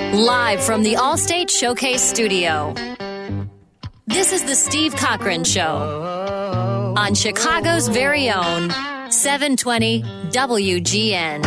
Live from the Allstate Showcase Studio. This is the Steve Cochran Show on Chicago's very own 720 WGN.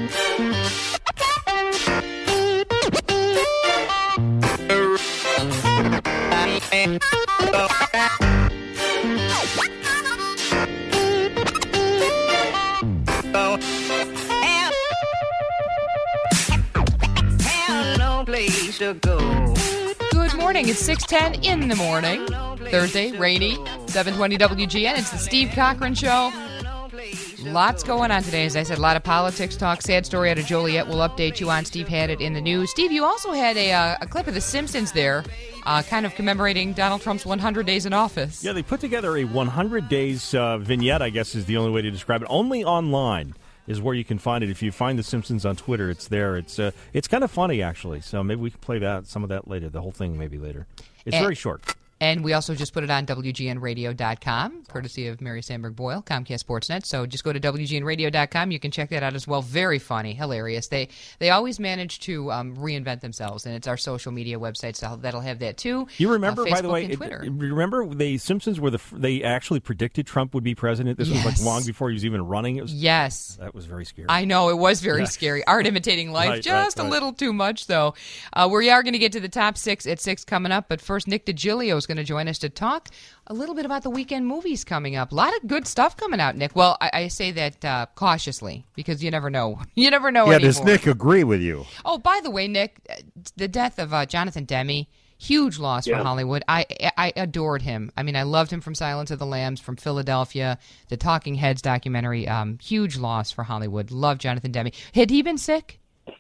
Good morning. It's 6:10 in the morning. Thursday, rainy, 720 WGN. It's the Steve Cochran Show. Lots going on today. As I said, a lot of politics talk. Sad story out of Joliet. We'll update you on. Steve had it in the news. Steve, you also had a clip of The Simpsons there, kind of commemorating Donald Trump's 100 days in office. Yeah, they put together a 100 days vignette, I guess is the only way to describe it. Only online is where you can find it. If you find The Simpsons on Twitter, it's there. It's kind of funny, actually. So maybe we can play some of that later, the whole thing maybe later. It's very short. And we also just put it on WGNradio.com, courtesy of Mary Sandberg Boyle, Comcast Sportsnet. So just go to WGNradio.com. You can check that out as well. Very funny, hilarious. They always manage to reinvent themselves, and it's our social media websites that'll have that too. You remember, Facebook by the way, and Twitter. Remember the Simpsons they actually predicted Trump would be president? This was like long before he was even running. Yes. That was very scary. I know, it was very scary. Art imitating life, right. A little too much, though. We are going to get to the top six at 6 coming up, but first, Nick DiGilio is going to join us to talk a little bit about the weekend movies coming up. A lot of good stuff coming out, Nick. Well, I say that cautiously because you never know. You never know anymore. Does Nick agree with you? Oh, by the way, Nick, the death of Jonathan Demme, huge loss for Hollywood. I adored him. I mean, I loved him from Silence of the Lambs, from Philadelphia, the Talking Heads documentary. Huge loss for Hollywood. Love Jonathan Demme. Had he been sick?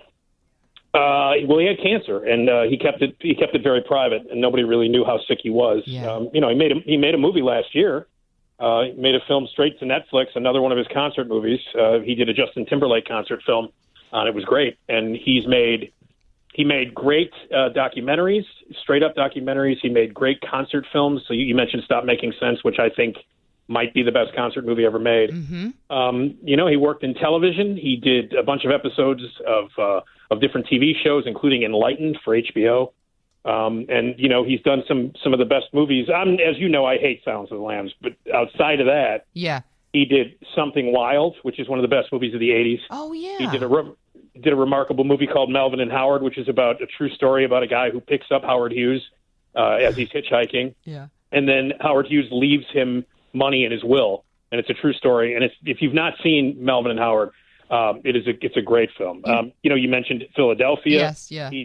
Well, he had cancer, and he kept it very private, and nobody really knew how sick he was. Yeah. He made a movie last year. He made a film straight to Netflix, another one of his concert movies. He did a Justin Timberlake concert film, and it was great. And he made great documentaries, straight up documentaries. He made great concert films. So you mentioned Stop Making Sense, which I think might be the best concert movie ever made. Mm-hmm. He worked in television. He did a bunch of episodes of different TV shows, including Enlightened for HBO. And he's done some of the best movies. As you know, I hate Silence of the Lambs, but outside of that, he did Something Wild, which is one of the best movies of the 80s. Oh, yeah. He did a remarkable movie called Melvin and Howard, which is about a true story about a guy who picks up Howard Hughes as he's hitchhiking. Yeah. And then Howard Hughes leaves him money in his will, and it's a true story. And if you've not seen Melvin and Howard, it's a great film. You mentioned Philadelphia. Yes, yeah. He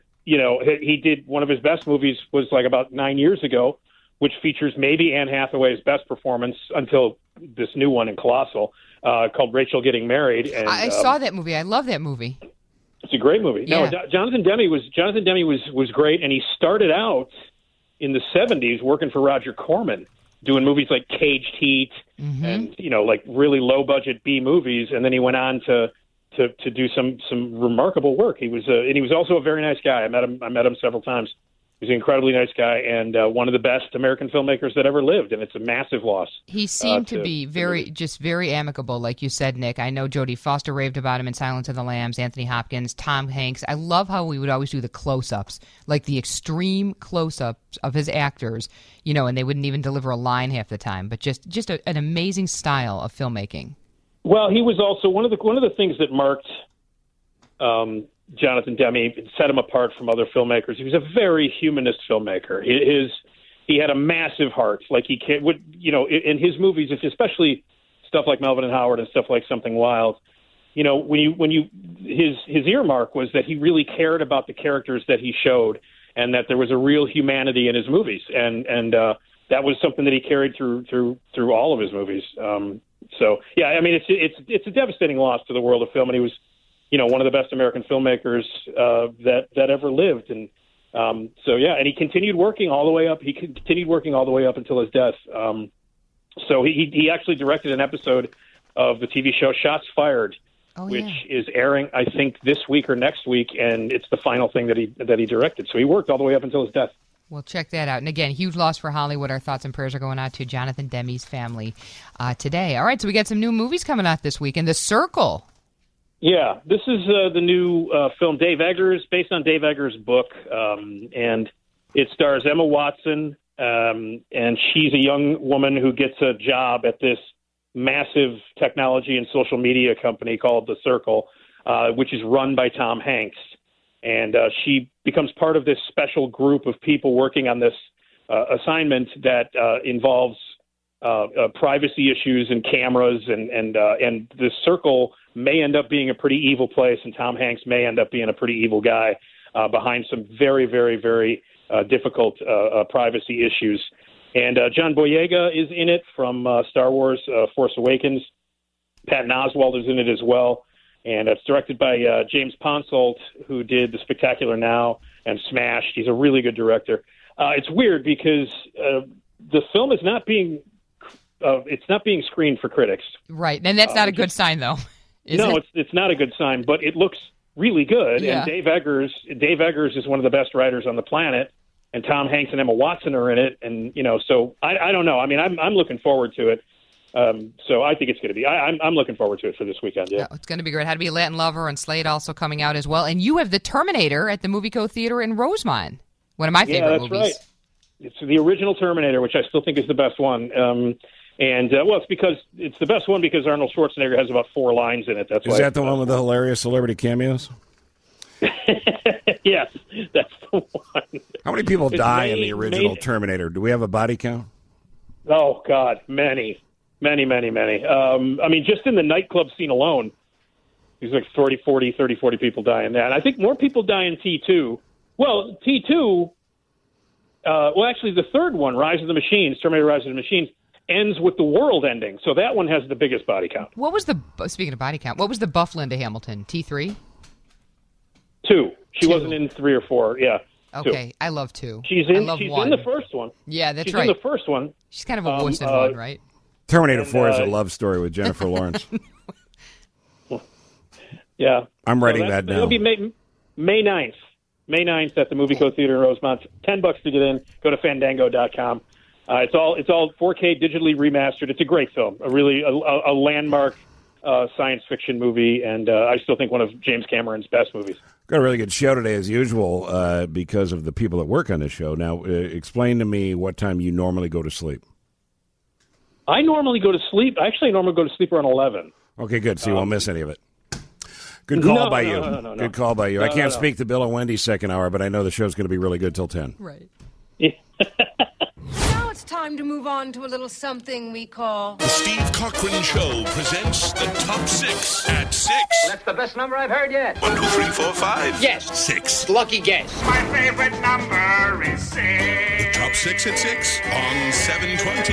did one of his best movies was like about 9 years ago, which features maybe Anne Hathaway's best performance until this new one in Colossal, called Rachel Getting Married. And I saw that movie. I love that movie. It's a great movie. Yeah. No, Jonathan Demme was great, and he started out in the 70s working for Roger Corman, doing movies like Caged Heat and like really low budget B movies, and then he went on to do some remarkable work. He was also a very nice guy. I met him several times. He's an incredibly nice guy and one of the best American filmmakers that ever lived, and it's a massive loss. He seemed to be very amicable, like you said, Nick. I know Jodie Foster raved about him in Silence of the Lambs, Anthony Hopkins, Tom Hanks. I love how we would always do the close-ups, like the extreme close-ups of his actors, and they wouldn't even deliver a line half the time, but just an amazing style of filmmaking. Well, he was also one of the things that marked Jonathan Demme, set him apart from other filmmakers. He was a very humanist filmmaker. He had a massive heart. Like in his movies, especially stuff like Melvin and Howard and stuff like Something Wild. His earmark was that he really cared about the characters that he showed, and that there was a real humanity in his movies, and that was something that he carried through all of his movies. It's a devastating loss to the world of film, and he was one of the best American filmmakers that ever lived. And and he continued working all the way up. He continued working all the way up until his death. So he actually directed an episode of the TV show Shots Fired, which is airing, I think, this week or next week, and it's the final thing that he directed. So he worked all the way up until his death. Well, check that out. And again, huge loss for Hollywood. Our thoughts and prayers are going out to Jonathan Demme's family today. All right, so we got some new movies coming out this week. And The Circle. Yeah, this is the new film, Dave Eggers, based on Dave Eggers' book, and it stars Emma Watson, and she's a young woman who gets a job at this massive technology and social media company called The Circle, which is run by Tom Hanks. And she becomes part of this special group of people working on this assignment that involves privacy issues and cameras, and The Circle may end up being a pretty evil place, and Tom Hanks may end up being a pretty evil guy behind some very, very, very difficult privacy issues. And John Boyega is in it from Star Wars Force Awakens. Patton Oswalt is in it as well. And it's directed by James Ponsoldt, who did The Spectacular Now and Smashed. He's a really good director. It's weird because the film is not being screened for critics. Right, and that's not a good sign, though. It's not a good sign, but it looks really good. Yeah. And Dave Eggers is one of the best writers on the planet, and Tom Hanks and Emma Watson are in it. And so I don't know. I mean, I'm looking forward to it. So I think it's going to be. I'm looking forward to it for this weekend. Yeah, it's going to be great. Had to be a Latin Lover and Slade also coming out as well. And you have The Terminator at the Movie Co. Theater in Rosemont. One of my favorite movies. Right. It's the original Terminator, which I still think is the best one. It's the best one because Arnold Schwarzenegger has about 4 lines in it. Is that the one with the hilarious celebrity cameos? Yes, that's the one. How many people die in the original Terminator? Do we have a body count? Oh, God, many. I mean, just in the nightclub scene alone, there's like 30, 40 people die in that. And I think more people die in T2. Well, T2, actually the third one, Rise of the Machines, Terminator Rise of the Machines, ends with the world ending. So that one has the biggest body count. Speaking of body count, what was the buff Linda Hamilton? T3? 2. She wasn't in 3 or 4, yeah. Okay, 2. I love 2. She's in one. the first one. Yeah, that's she's right. She's in the first one. She's kind of a wuss in one, right? Terminator 4 is a love story with Jennifer Lawrence. Yeah. I'm writing that down. It'll be May 9th. May 9th at the Movie Co. Theater in Rosemont. $10 to get in. Go to Fandango.com. It's all 4K digitally remastered. It's a great film. A landmark science fiction movie, and I still think one of James Cameron's best movies. Got a really good show today, as usual, because of the people that work on this show. Now, explain to me what time you normally go to sleep. I normally go to sleep. Actually, I normally go to sleep around 11. Okay, good. So you won't miss any of it. Good call by you. No. Good call by you. I can't speak to Bill and Wendy's second hour, but I know the show's going to be really good till 10. Right. Yeah. Now it's time to move on to a little something we call... The Steve Cochran Show presents the Top 6 at 6. That's the best number I've heard yet. 1, 2, 3, 4, 5. Yes. 6. Lucky guess. My favorite number is 6. The Top 6 at 6 on 720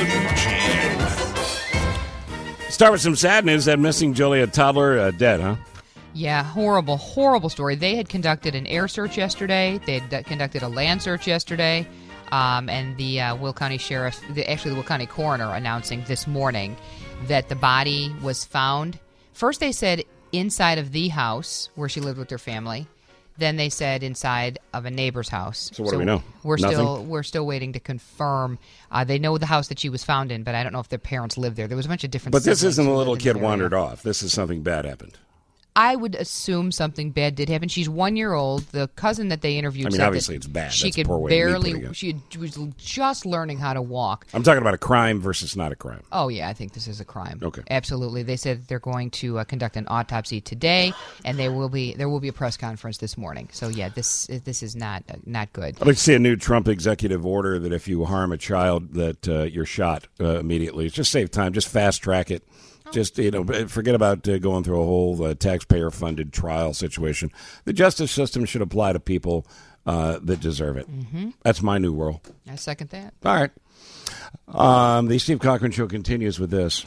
WGN. Start with some sad news. That missing Joliet toddler dead, huh? Yeah, horrible, horrible story. They had conducted an air search yesterday. They had conducted a land search yesterday. And the Will County Sheriff, the Will County Coroner, announcing this morning that the body was found. First they said inside of the house where she lived with her family. Then they said inside of a neighbor's house. So what do we know? We're Nothing? still waiting to confirm. They know the house that she was found in, but I don't know if their parents lived there. There was a bunch of different. But this siblings isn't who a lived little in kid the area. wandered off. This is something bad happened. I would assume something bad did happen. She's 1 year old. The cousin that they interviewed I mean, said obviously that it's bad. she That's a could poor way of me barely. putting it. She was just learning how to walk. I'm talking about a crime versus not a crime. Oh yeah, I think this is a crime. Okay, absolutely. They said they're going to conduct an autopsy today, and there will be a press conference this morning. So yeah, this is not good. I'd like to see a new Trump executive order that if you harm a child, that you're shot immediately. Just save time. Just fast track it. Just, forget about going through a whole taxpayer-funded trial situation. The justice system should apply to people that deserve it. Mm-hmm. That's my new rule. I second that. All right. The Steve Cochran Show continues with this.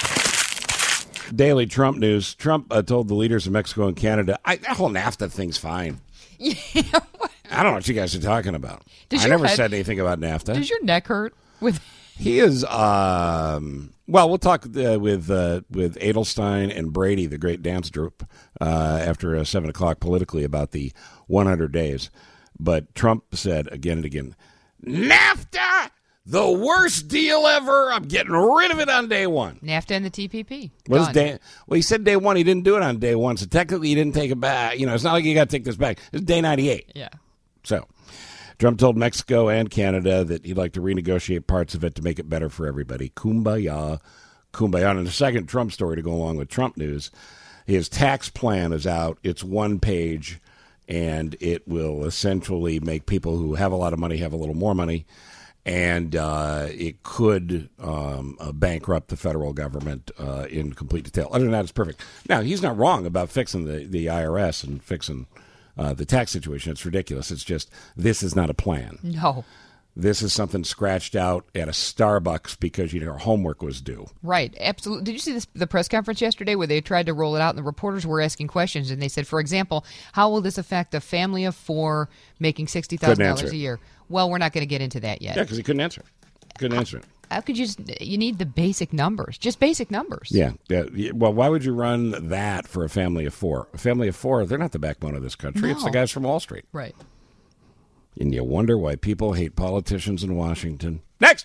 Daily Trump news. Trump told the leaders of Mexico and Canada, that whole NAFTA thing's fine. Yeah. I don't know what you guys are talking about. I never said anything about NAFTA. Does your neck hurt? He is... well, we'll talk with Adelstein and Brady, the great dance troupe, after 7 o'clock politically about the 100 days. But Trump said again and again, NAFTA, The worst deal ever. I'm getting rid of it on day one. NAFTA and the TPP. Well, he said day one. He didn't do it on day one, so technically he didn't take it back. It's not like you got to take this back. It's day 98. Yeah. So Trump told Mexico and Canada that he'd like to renegotiate parts of it to make it better for everybody. Kumbaya. Kumbaya. And the second Trump story to go along with Trump news, his tax plan is out. It's one page, and it will essentially make people who have a lot of money have a little more money. And it could bankrupt the federal government in complete detail. Other than that, it's perfect. Now, he's not wrong about fixing the IRS and fixing the tax situation. It's ridiculous. It's just this is not a plan. No. This is something scratched out at a Starbucks because your homework was due. Right. Absolutely. Did you see the press conference yesterday where they tried to roll it out and the reporters were asking questions and they said, for example, how will this affect a family of four making $60,000 a year? Well, we're not going to get into that yet. Yeah, because he couldn't answer it. Couldn't answer it. How could you need the basic numbers, just basic numbers. Yeah. Well, why would you run that for a family of four? A family of four, they're not the backbone of this country. No. It's the guys from Wall Street. Right. And you wonder why people hate politicians in Washington. Next!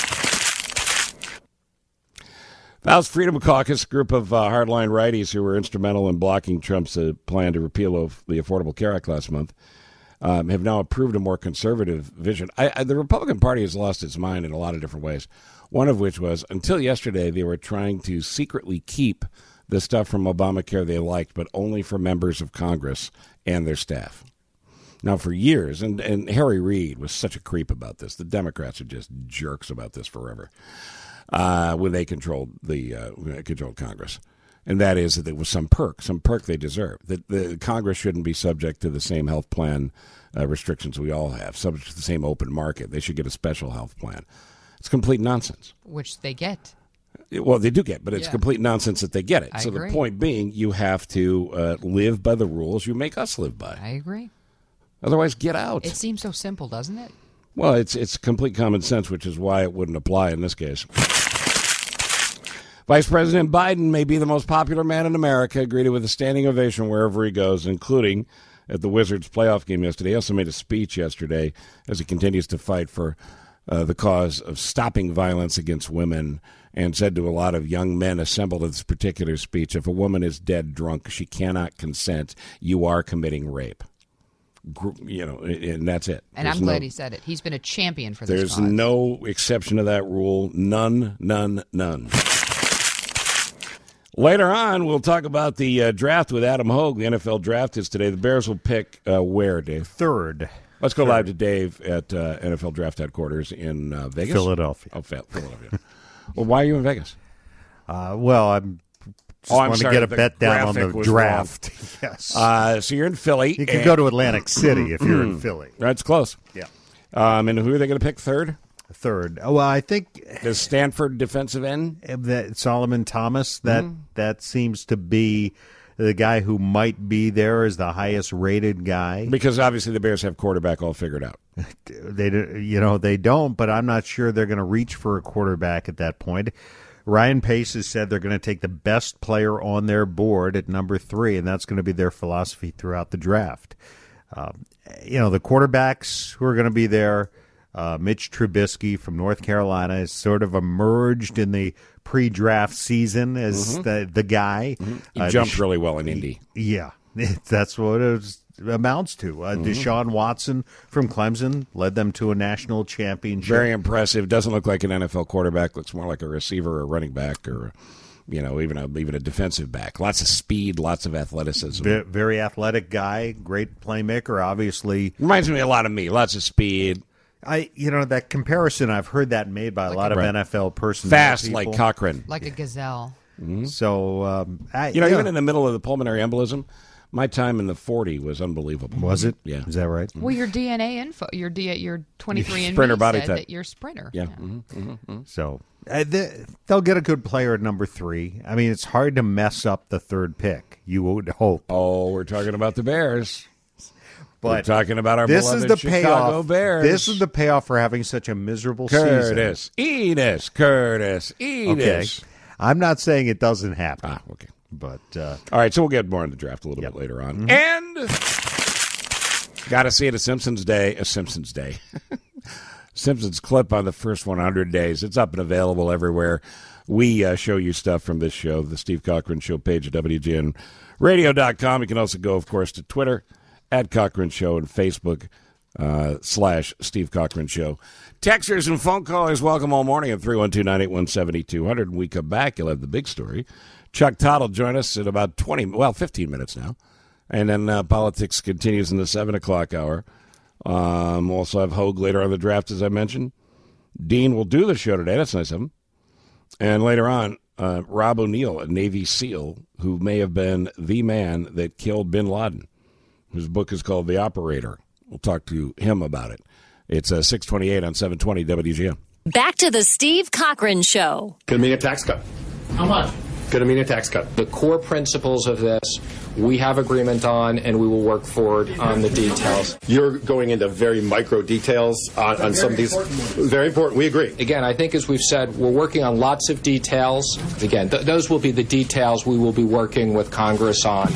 House Freedom Caucus, a group of hardline righties who were instrumental in blocking Trump's plan to repeal the Affordable Care Act last month, have now approved a more conservative vision. The Republican Party has lost its mind in a lot of different ways. One of which was, until yesterday, they were trying to secretly keep the stuff from Obamacare they liked, but only for members of Congress and their staff. Now, for years, and Harry Reid was such a creep about this. The Democrats are just jerks about this forever. When they controlled Congress, and that is that there was some perk they deserve. That the Congress shouldn't be subject to the same health plan restrictions we all have, subject to the same open market. They should get a special health plan. It's complete nonsense. Which they get. Well, they do get, but it's complete nonsense that they get it. I so agree. The point being, you have to live by the rules you make us live by. I agree. Otherwise, get out. It seems so simple, doesn't it? Well, it's complete common sense, which is why it wouldn't apply in this case. Vice President Biden may be the most popular man in America, greeted with a standing ovation wherever he goes, including at the Wizards playoff game yesterday. He also made a speech yesterday as he continues to fight for the cause of stopping violence against women, and said to a lot of young men assembled at this particular speech, if a woman is dead drunk, she cannot consent, you are committing rape. And that's it. And I'm glad he said it. He's been a champion for this There's cause. no exception to that rule. None. Later on, we'll talk about the draft with Adam Hogue. The NFL draft is today. The Bears will pick where, Dave? Third. Let's go live to Dave at NFL Draft Headquarters in Vegas? Philadelphia. Oh, Philadelphia. Well, why are you in Vegas? I'm just want to get a bet down on the draft. Yes. So you're in Philly. You can go to Atlantic City if you're in Philly. That's close. Yeah. And who are they going to pick third? Third. Well, I think the Stanford defensive end, that Solomon Thomas. That seems to be the guy who might be there as the highest rated guy. Because obviously the Bears have quarterback all figured out. They don't, but I'm not sure they're going to reach for a quarterback at that point. Ryan Pace has said they're going to take the best player on their board at number 3, and that's going to be their philosophy throughout the draft. The quarterbacks who are going to be there, Mitch Trubisky from North Carolina has sort of emerged in the pre-draft season as the guy. He jumped really well in Indy. Yeah, that's what it amounts to. Deshaun Watson from Clemson led them to a national championship. Very impressive. Doesn't look like an NFL quarterback. Looks more like a receiver or a running back or even a defensive back. Lots of speed, lots of athleticism. Very athletic guy, great playmaker, obviously. Reminds me a lot of me. Lots of speed. That comparison, I've heard that made by a lot of NFL personnel. Fast people. like Cochran. Like a gazelle. Mm-hmm. So, even in the middle of the pulmonary embolism, my time in the 40 was unbelievable. Was it? Yeah. Is that right? Well, your DNA info, your 23andMe sprinter body said type. that you're a sprinter. Yeah. So they'll get a good player at number 3. I mean, it's hard to mess up the third pick. You would hope. Oh, we're talking about the Bears. But we're talking about our this beloved is the Chicago payoff. Bears. This is the payoff for having such a miserable Curtis. season. Curtis. Okay. I'm not saying it doesn't happen. Okay. But all right, so we'll get more in the draft a little bit later on. And got to see it a Simpsons Day. Simpsons clip on the first 100 days. It's up and available everywhere. We show you stuff from this show, the Steve Cochran Show page at WGNradio.com. You can also go, of course, to Twitter at Cochran Show and Facebook /Steve Cochran Show. Texters and phone callers, welcome all morning at 312-981-7200. When we come back, you'll have the big story. Chuck Todd will join us in about 15 minutes now. And then politics continues in the 7 o'clock hour. Also have Hogue later on the draft, as I mentioned. Dean will do the show today. That's nice of him. And later on, Rob O'Neill, a Navy SEAL, who may have been the man that killed bin Laden, whose book is called The Operator. We'll talk to him about it. It's 628 on 720 WGN. Back to the Steve Cochran Show. Going to mean a tax cut. How much? Going to mean a tax cut. The core principles of this, we have agreement on, and we will work forward on the details. You're going into very micro details on some of these. Very important. We agree. Again, I think as we've said, we're working on lots of details. Again, those will be the details we will be working with Congress on.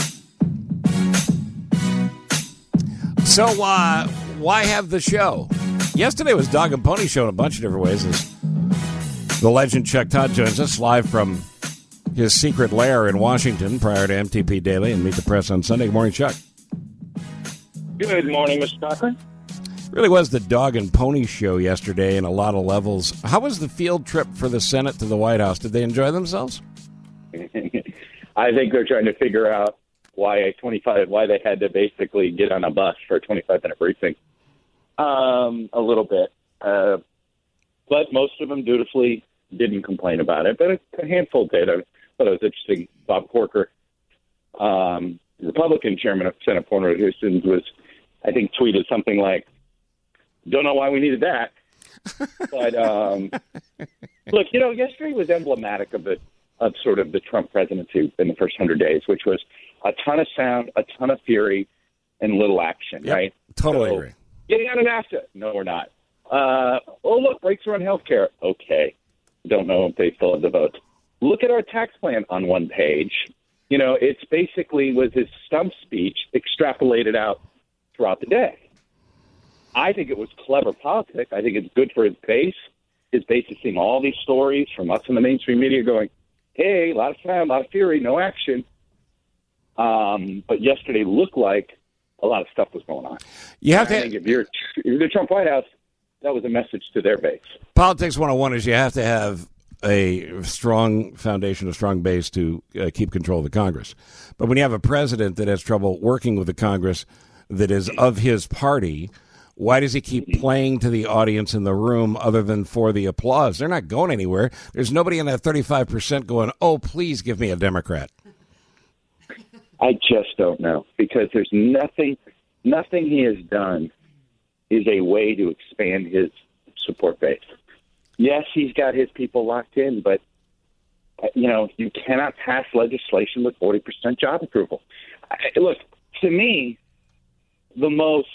So why have the show? Yesterday was Dog and Pony Show in a bunch of different ways. The legend Chuck Todd joins us live from his secret lair in Washington prior to MTP Daily and Meet the Press on Sunday. Good morning, Chuck. Good morning, Mr. Cochran. Really was the Dog and Pony Show yesterday in a lot of levels. How was the field trip for the Senate to the White House? Did they enjoy themselves? I think they're trying to figure out why they had to basically get on a bus for a 25-minute briefing. A little bit. But most of them dutifully didn't complain about it. But a handful did. I thought it was interesting. Bob Corker, Republican chairman of Senate Foreign Relations, I think, tweeted something like, "Don't know why we needed that." But look, yesterday was emblematic of sort of the Trump presidency in the first 100 days, which was a ton of sound, a ton of fury, and little action, yep, right? Totally agree. Getting out of NAFTA? No, we're not. Look, breakthrough on health care. Okay. Don't know if they still have the vote. Look at our tax plan on one page. It's basically was his stump speech extrapolated out throughout the day. I think it was clever politics. I think it's good for his base. His base is seeing all these stories from us in the mainstream media going, hey, a lot of sound, a lot of fury, no action. But yesterday looked like a lot of stuff was going on. I think if you're the Trump White House, that was a message to their base. Politics 101 is you have to have a strong foundation, a strong base to keep control of the Congress. But when you have a president that has trouble working with the Congress that is of his party, why does he keep playing to the audience in the room other than for the applause? They're not going anywhere. There's nobody in that 35% going, oh, please give me a Democrat. I just don't know, because there's nothing he has done is a way to expand his support base. Yes, he's got his people locked in, but, you cannot pass legislation with 40% job approval. Look, to me, the most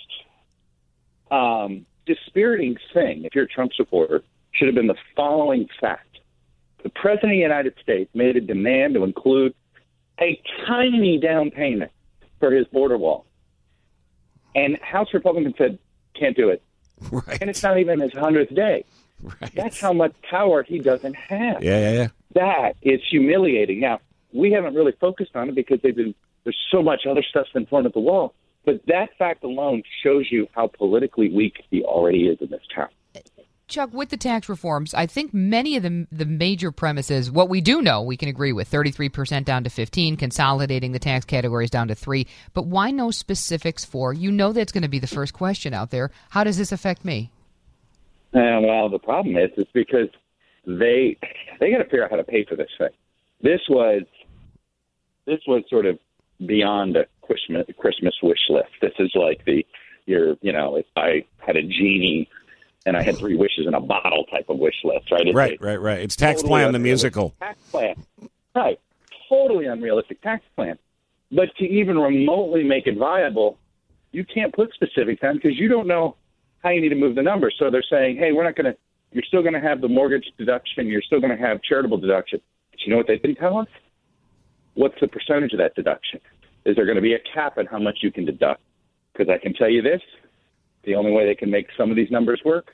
dispiriting thing, if you're a Trump supporter, should have been the following fact. The President of the United States made a demand to include a tiny down payment for his border wall. And House Republicans said, can't do it. Right. And it's not even his 100th day. Right. That's how much power he doesn't have. Yeah. That is humiliating. Now, we haven't really focused on it because there's so much other stuff in front of the wall. But that fact alone shows you how politically weak he already is in this town. Chuck, with the tax reforms, I think many of the major premises, what we do know, we can agree with, 33% down to 15, consolidating the tax categories down to 3. But why no specifics for? That's going to be the first question out there. How does this affect me? Well, the problem is because they got to figure out how to pay for this thing. This was sort of beyond a Christmas wish list. This is like if I had a genie and I had 3 wishes in a bottle type of wish list, right? Right. It's Tax Plan, the musical. Tax plan. Right. Totally unrealistic tax plan. But to even remotely make it viable, you can't put specifics on because you don't know how you need to move the numbers. So they're saying, hey, you're still going to have the mortgage deduction. You're still going to have charitable deduction. But you know what they didn't tell us? What's the percentage of that deduction? Is there going to be a cap on how much you can deduct? Because I can tell you this, the only way they can make some of these numbers work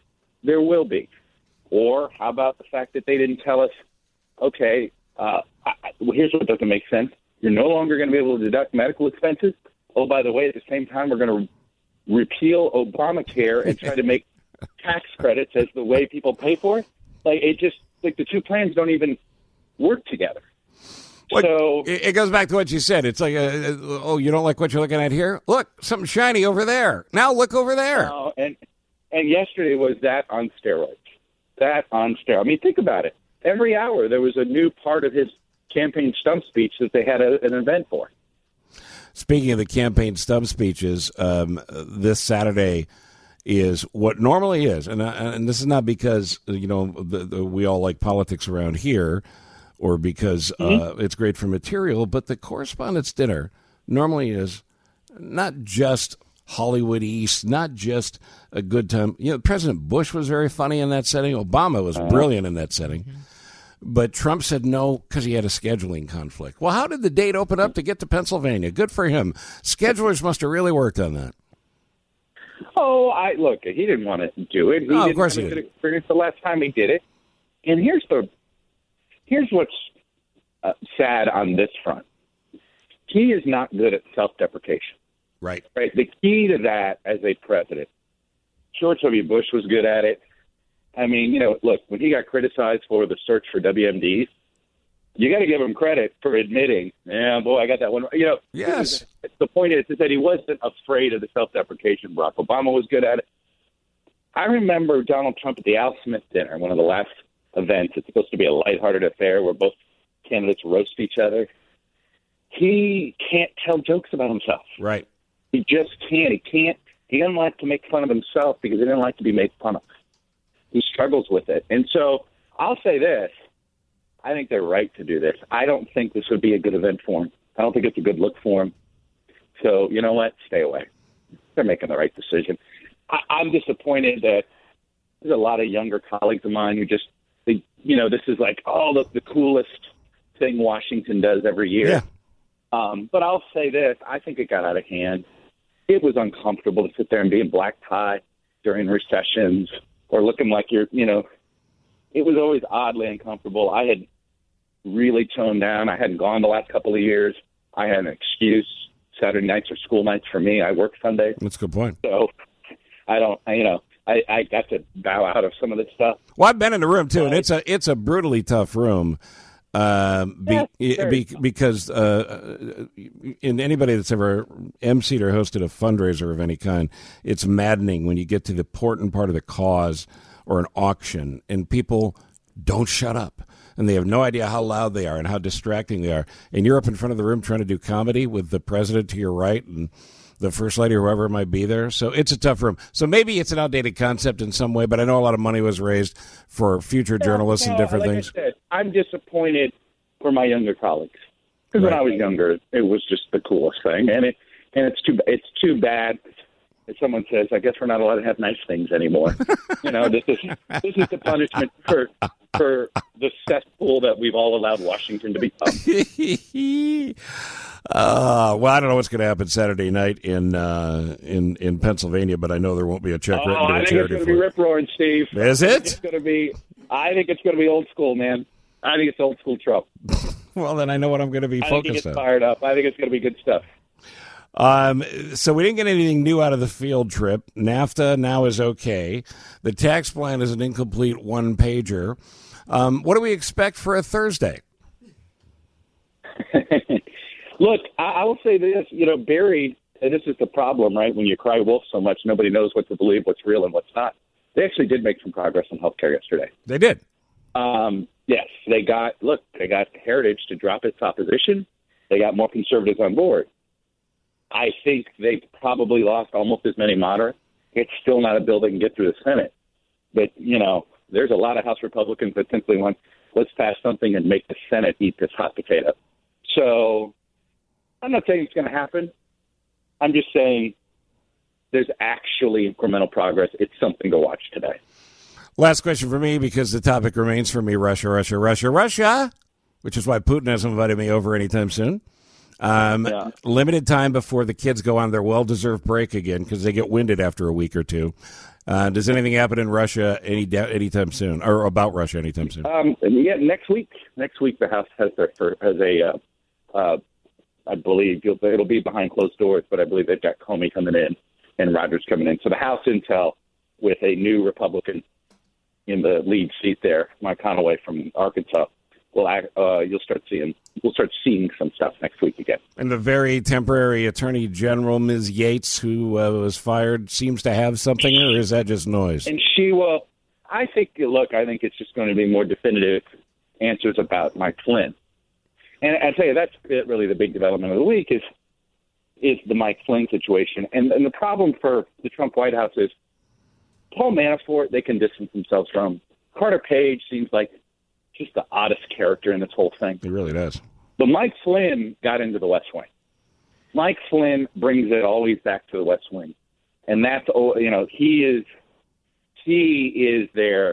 there will be. Or how about the fact that they didn't tell us, okay, here's what doesn't make sense. You're no longer going to be able to deduct medical expenses. Oh, by the way, at the same time, we're going to repeal Obamacare and try to make tax credits as the way people pay for it. Like, it just, like, the two plans don't even work together. Well, so it goes back to what you said. It's like, you don't like what you're looking at here? Look, something shiny over there. Now look over there. And yesterday was that on steroids. That on steroids. I mean, think about it. Every hour there was a new part of his campaign stump speech that they had an event for. Speaking of the campaign stump speeches, this Saturday is what normally is, and this is not because we all like politics around here, or because it's great for material, but the Correspondents' Dinner normally is not just Hollywood East, not just a good time. President Bush was very funny in that setting. Obama was brilliant in that setting. But Trump said no because he had a scheduling conflict. Well, how did the date open up to get to Pennsylvania? Good for him. Schedulers must have really worked on that. Oh, look, he didn't want to do it. Of course he did. Experience the last time he did it. And here's what's sad on this front. He is not good at self-deprecation. Right. The key to that as a president, George W. Bush was good at it. I mean, look, when he got criticized for the search for WMDs, you got to give him credit for admitting, yeah, boy, I got that one. Yes. The point is that he wasn't afraid of the self-deprecation. Barack Obama was good at it. I remember Donald Trump at the Al Smith dinner, one of the last events. It's supposed to be a lighthearted affair where both candidates roast each other. He can't tell jokes about himself. Right. He just can't. He doesn't like to make fun of himself because he doesn't like to be made fun of. He struggles with it. And so I'll say this. I think they're right to do this. I don't think this would be a good event for him. I don't think it's a good look for him. So, you know what? Stay away. They're making the right decision. I'm disappointed that there's a lot of younger colleagues of mine who just, this is like, the coolest thing Washington does every year. Yeah. But I'll say this. I think it got out of hand. It was uncomfortable to sit there and be in black tie during recessions or looking like it was always oddly uncomfortable. I had really toned down. I hadn't gone the last couple of years. I had an excuse. Saturday nights are school nights for me. I work Sunday. That's a good point. So I don't, I got to bow out of some of this stuff. Well, I've been in the room too, and it's a brutally tough room. Because in anybody that's ever emceed or hosted a fundraiser of any kind, it's maddening when you get to the important part of the cause or an auction and people don't shut up and they have no idea how loud they are and how distracting they are. And you're up in front of the room trying to do comedy with the president to your right and the first lady or whoever might be there. So it's a tough room. So maybe it's an outdated concept in some way, but I know a lot of money was raised for future journalists and different things. I said, I'm disappointed for my younger colleagues because when I was younger, it was just the coolest thing, and it's too bad that someone says, "I guess we're not allowed to have nice things anymore." This is the punishment for the cesspool that we've all allowed Washington to become. Well, I don't know what's going to happen Saturday night in Pennsylvania, but I know there won't be a check written to a charity. I think it's going to be rip-roaring, Steve. Is it? I think it's going to be old school, man. I think it's old school Trump. Well, then I know what I'm going to be focused on. Fired up. I think it's going to be good stuff. So we didn't get anything new out of the field trip. NAFTA now is okay. The tax plan is an incomplete one-pager. What do we expect for a Thursday? Look, I will say this. Barry, and this is the problem, right? When you cry wolf so much, nobody knows what to believe, what's real and what's not. They actually did make some progress on healthcare yesterday. They did. Yes, they got Heritage to drop its opposition. They got more conservatives on board. I think they probably lost almost as many moderates. It's still not a bill that can get through the Senate. But, there's a lot of House Republicans that simply want, let's pass something and make the Senate eat this hot potato. So I'm not saying it's going to happen. I'm just saying there's actually incremental progress. It's something to watch today. Last question for me, because the topic remains for me, Russia, which is why Putin hasn't invited me over anytime soon. Limited time before the kids go on their well-deserved break again because they get winded after a week or two. Does anything happen in Russia anytime soon, or about Russia anytime soon? Next week. Next week, the House has I believe it'll be behind closed doors, but I believe they've got Comey coming in and Rogers coming in. So the House Intel with a new Republican in the lead seat there, Mike Conaway from Arkansas, we'll start seeing some stuff next week again. And the very temporary Attorney General, Ms. Yates, who was fired, seems to have something, or is that just noise? And she will. I think it's just going to be more definitive answers about Mike Flynn. And I tell you, that's really the big development of the week is the Mike Flynn situation. And the problem for the Trump White House is Paul Manafort, they can distance themselves from. Carter Page seems like just the oddest character in this whole thing. He really does. But Mike Flynn got into the West Wing. Mike Flynn brings it always back to the West Wing. And that's, he is their,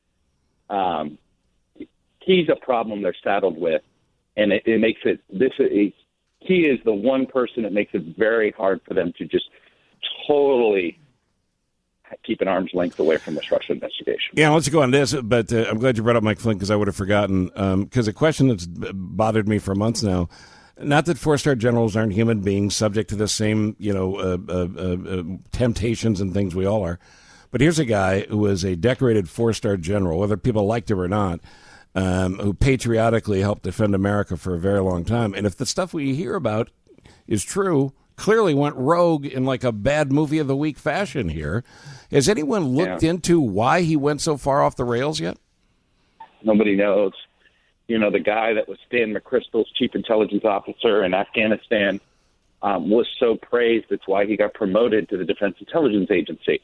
he's a problem they're saddled with. And it makes it, he is the one person that makes it very hard for them to just totally keep an arm's length away from this Russia investigation. Yeah, let's go on this, but I'm glad you brought up Mike Flynn because I would have forgotten. Because a question that's bothered me for months now, not that four-star generals aren't human beings subject to the same, temptations and things we all are. But here's a guy who was a decorated four-star general, whether people liked him or not, who patriotically helped defend America for a very long time. And if the stuff we hear about is true, clearly went rogue in like a bad movie of the week fashion here. Has anyone looked into why he went so far off the rails yet? Nobody knows. The guy that was Stan McChrystal's chief intelligence officer in Afghanistan was so praised. That's why he got promoted to the Defense Intelligence Agency.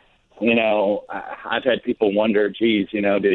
I've had people wonder, did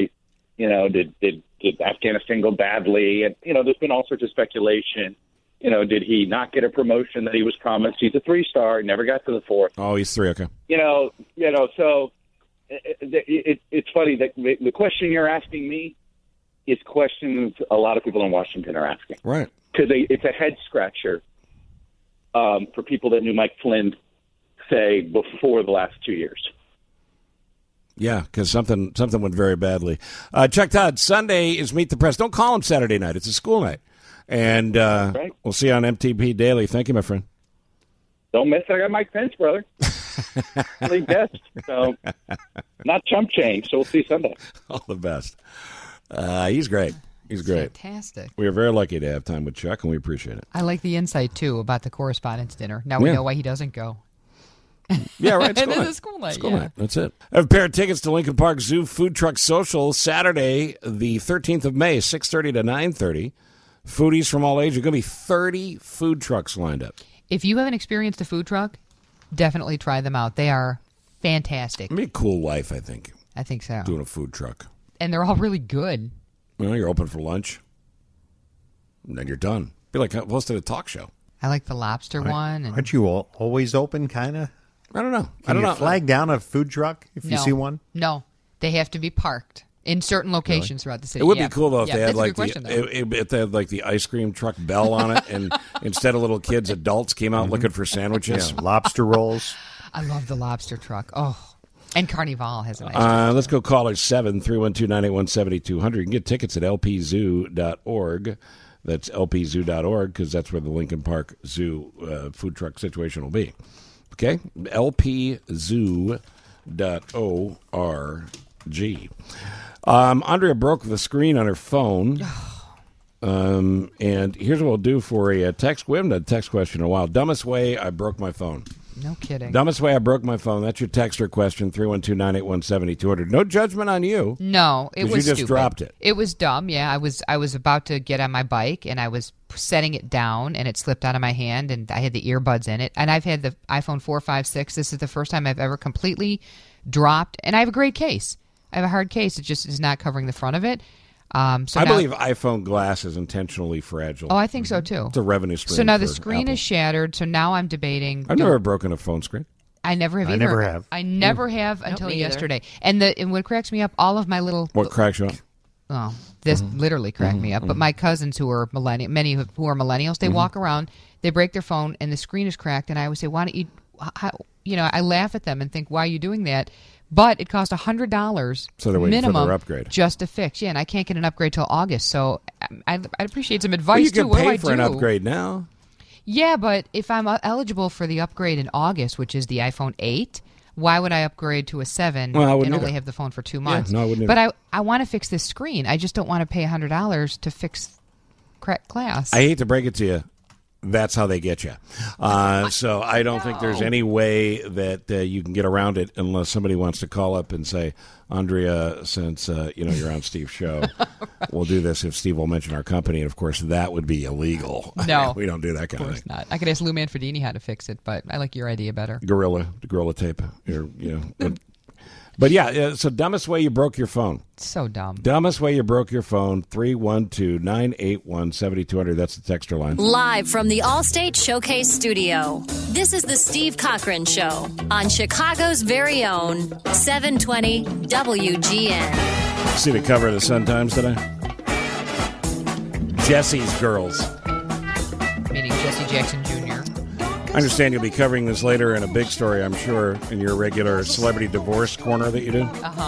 Afghanistan go badly? And, there's been all sorts of speculation. Did he not get a promotion that he was promised? He's a 3-star, never got to the 4th. Oh, he's 3, okay. So it's funny that the question you're asking me is questions a lot of people in Washington are asking. Right. Because it's a head-scratcher for people that knew Mike Flynn, say, before the last 2 years. Yeah, because something went very badly. Chuck Todd, Sunday is Meet the Press. Don't call him Saturday night. It's a school night. And We'll see you on MTP Daily. Thank you, my friend. Don't miss it. I got Mike Pence, brother. Really best. So, not chump change. So we'll see you Sunday. All the best. He's great. He's great. Fantastic. We are very lucky to have time with Chuck, and we appreciate it. I like the insight, too, about the correspondence dinner. Now we know why he doesn't go. Yeah, right. And it's a school night. School night. That's it. I have a pair of tickets to Lincoln Park Zoo Food Truck Social Saturday, the 13th of May, 6:30 to 9:30. Foodies from all ages. There's going to be 30 food trucks lined up. If you haven't experienced a food truck, definitely try them out. They are fantastic. It'll be a cool life, I think. I think so. Doing a food truck. And they're all really good. You're open for lunch, and then you're done. Be like hosting a talk show. I like the lobster one. And aren't you always open, kind of? I don't know. Can you flag down a food truck if you see one? No. They have to be parked in certain locations throughout the city. It would be cool, though, if they had if they had like the ice cream truck bell on it, and instead of little kids, adults came out looking for sandwiches. Yeah, lobster rolls. I love the lobster truck. Oh. And Carnival has a nice let's go caller 7-312-981-7200. You can get tickets at lpzoo.org. That's lpzoo.org, because that's where the Lincoln Park Zoo food truck situation will be. Okay? lpzoo.org. Andrea broke the screen on her phone. And here's what we'll do for a text. We haven't had a text question in a while. Dumbest way I broke my phone. No kidding. Dumbest way I broke my phone. That's your texter question, 312-981-7200. No judgment on you. No, it was you just stupid. Dropped it. It was dumb, yeah. I was about to get on my bike, and I was setting it down, and it slipped out of my hand, and I had the earbuds in it. And I've had the iPhone 4, 5, 6. This is the first time I've ever completely dropped. And I have a great case. I have a hard case. It just is not covering the front of it. I believe iPhone glass is intentionally fragile. Oh, I think so, too. It's a revenue stream. So now the screen is shattered, so now I'm debating. I've never broken a phone screen. I never have either. I never have until yesterday. And what cracks me up, all of my little... What cracks you up? this literally cracked me up. But my cousins who are many who are millennials, they walk around, they break their phone, and the screen is cracked. And I always say, why don't you, I laugh at them and think, why are you doing that? But it cost $100 minimum their upgrade just to fix. Yeah, and I can't get an upgrade till August. So I'd appreciate some advice, too. What do You I can pay for an upgrade now. Yeah, but if I'm eligible for the upgrade in August, which is the iPhone 8, why would I upgrade to a 7 and only have the phone for 2 months? Yeah, no, I wouldn't but I want to fix this screen. I just don't want to pay $100 to fix glass. I hate to break it to you. That's how they get you. So I don't think there's any way that you can get around it unless somebody wants to call up and say, Andrea, since you're on Steve's show, we'll do this if Steve will mention our company. And, of course, that would be illegal. No. We don't do that kind of thing. Not. I could ask Lou Manfredini how to fix it, but I like your idea better. Gorilla tape. But yeah, so dumbest way you broke your phone. So dumb. Dumbest way you broke your phone, 312-981-7200. That's the texter line. Live from the Allstate Showcase Studio, this is the Steve Cochran Show on Chicago's very own 720 WGN. See the cover of the Sun-Times today? Jesse's Girls. Meaning Jesse Jackson Jr. I understand you'll be covering this later in a big story, I'm sure, in your regular celebrity divorce corner that you do.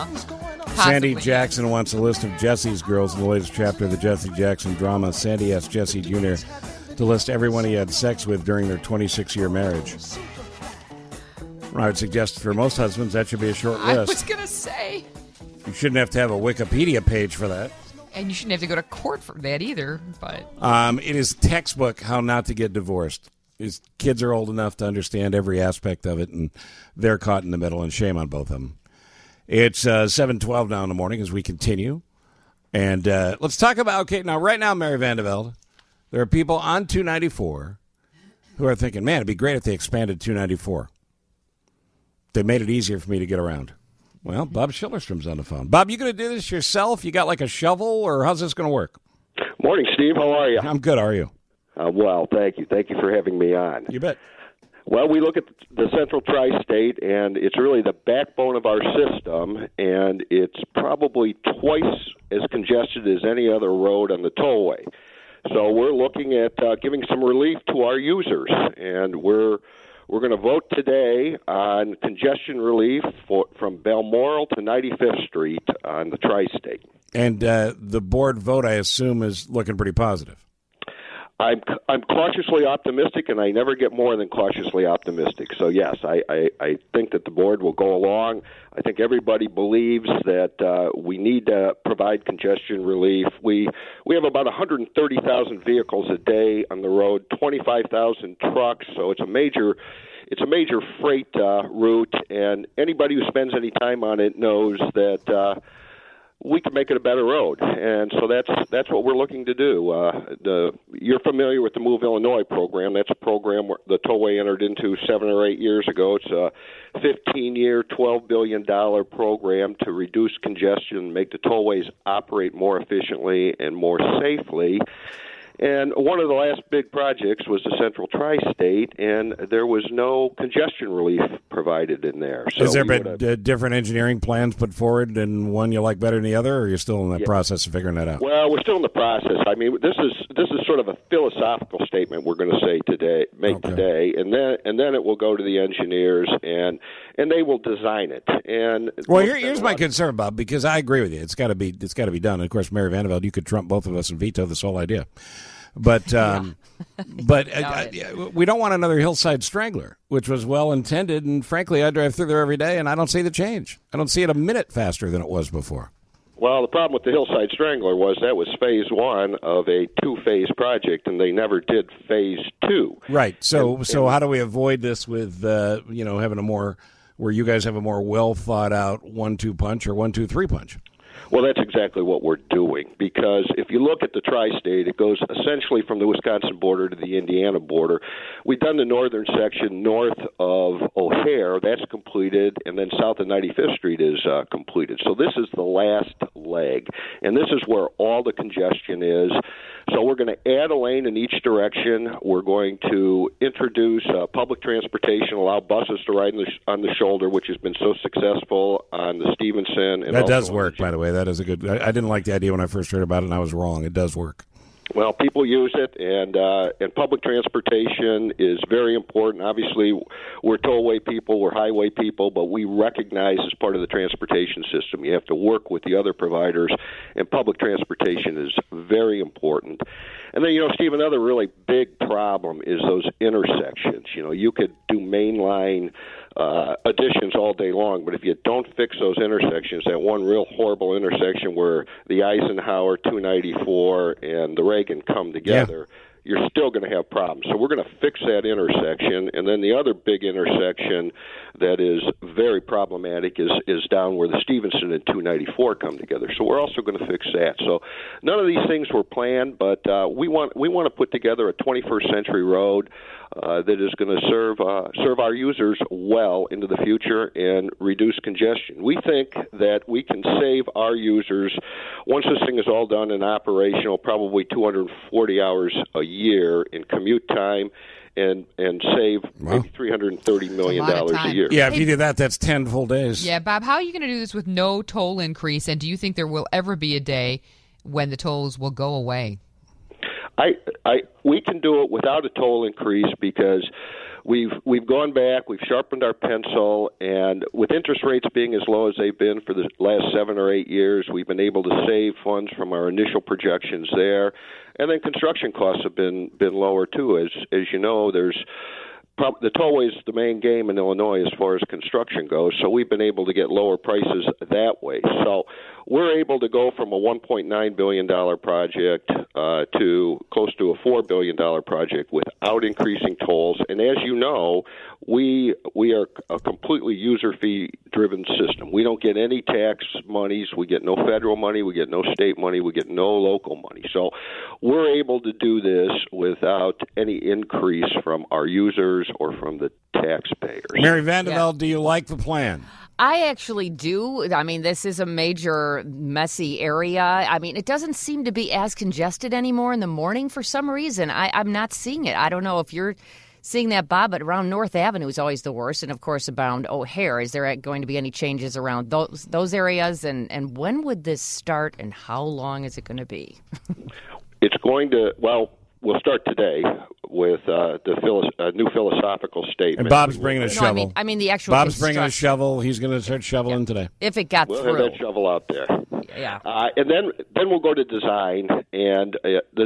Sandy Jackson wants a list of Jesse's girls in the latest chapter of the Jesse Jackson drama. Sandy asked Jesse Jr. to list everyone he had sex with during their 26-year marriage. Well, I would suggest for most husbands that should be a short list. I was going to say. You shouldn't have to have a Wikipedia page for that. And you shouldn't have to go to court for that either. But it is textbook how not to get divorced. His kids are old enough to understand every aspect of it, and they're caught in the middle, and shame on both of them. It's 7:12 now in the morning as we continue. And let's talk about, now right now, Mary Vandevelde, there are people on 294 who are thinking, man, it'd be great if they expanded 294. They made it easier for me to get around. Well, Bob Schillerstrom's on the phone. Bob, you going to do this yourself? You got like a shovel, or how's this going to work? Morning, Steve. How are you? I'm good. How are you? Well, thank you. Thank you for having me on. You bet. Well, we look at the Central Tri-State, and it's really the backbone of our system, and it's probably twice as congested as any other road on the tollway. So we're looking at giving some relief to our users, and we're going to vote today on congestion relief from Balmoral to 95th Street on the Tri-State. And the board vote, I assume, is looking pretty positive. I'm cautiously optimistic, and I never get more than cautiously optimistic. So, yes, I think that the board will go along. I think everybody believes that we need to provide congestion relief. We have about 130,000 vehicles a day on the road, 25,000 trucks, so it's a major freight route, and anybody who spends any time on it knows that we can make it a better road, and so that's what we're looking to do. You're familiar with the Move Illinois program. That's a program where the tollway entered into 7 or 8 years ago. It's a 15-year, $12 billion program to reduce congestion, make the tollways operate more efficiently and more safely. And one of the last big projects was the Central Tri-State, and there was no congestion relief provided in there. So has there been different engineering plans put forward, and one you like better than the other, or are you still in the process of figuring that out? Well, we're still in the process. I mean, this is sort of a philosophical statement we're going to say today, today, and then it will go to the engineers, and they will design it. And well, here's my concern, Bob, because I agree with you. It's got to be done. And of course, Mary Vandevelde, you could trump both of us and veto this whole idea. But we don't want another Hillside Strangler, which was well intended. And frankly, I drive through there every day, and I don't see the change. I don't see it a minute faster than it was before. Well, the problem with the Hillside Strangler was that was phase one of a two-phase project, and they never did phase two. Right. So how do we avoid this with having a more where you guys have a more well thought out 1-2 punch or 1-2-3 punch? Well, that's exactly what we're doing, because if you look at the Tri-State, it goes essentially from the Wisconsin border to the Indiana border. We've done the northern section north of O'Hare. That's completed, and then south of 95th Street is completed. So this is the last leg. And this is where all the congestion is. So we're going to add a lane in each direction. We're going to introduce public transportation, allow buses to ride on the shoulder, which has been so successul on the Stevenson. And that does work, by the way. That is a good. I didn't like the idea when I first heard about it, and I was wrong. It does work. Well, people use it, and public transportation is very important. Obviously, we're tollway people, we're highway people, but we recognize as part of the transportation system, you have to work with the other providers, and public transportation is very important. And then, Steve, another really big problem is those intersections. You could do mainline additions all day long, but if you don't fix those intersections, that one real horrible intersection where the Eisenhower 294 and the Reagan come together, you're still going to have problems. So we're going to fix that intersection. And then the other big intersection that is very problematic is down where the Stevenson and 294 come together. So we're also going to fix that. So none of these things were planned, but we want to put together a 21st century road that is going to serve our users well into the future and reduce congestion. We think that we can save our users, once this thing is all done and operational, probably 240 hours a year in commute time and save maybe $330 million a year. Yeah, if you do that, that's 10 full days. Yeah, Bob, how are you going to do this with no toll increase, and do you think there will ever be a day when the tolls will go away? We can do it without a toll increase because we've gone back, we've sharpened our pencil, and with interest rates being as low as they've been for the last 7 or 8 years, we've been able to save funds from our initial projections there. And then construction costs have been lower too. As you know, the tollway is the main game in Illinois as far as construction goes, so we've been able to get lower prices that way. So we're able to go from a $1.9 billion project to close to a $4 billion project without increasing tolls. And as you know, we are a completely user fee-driven system. We don't get any tax monies. We get no federal money. We get no state money. We get no local money. So we're able to do this without any increase from our users or from the taxpayers. Mary Vandeveld, do you like the plan? I actually do. I mean, this is a major, messy area. I mean, it doesn't seem to be as congested anymore in the morning for some reason. I'm not seeing it. I don't know if you're seeing that, Bob, but around North Avenue is always the worst, and, of course, around O'Hare. Is there going to be any changes around those areas? And when would this start, and how long is it going to be? It's going to, we'll start today with the new philosophical statement. And Bob's bringing a shovel. I mean the actual Bob's bringing a shovel. He's going to start shoveling today. If it got we'll through. We'll have that shovel out there. Yeah. And then we'll go to design, and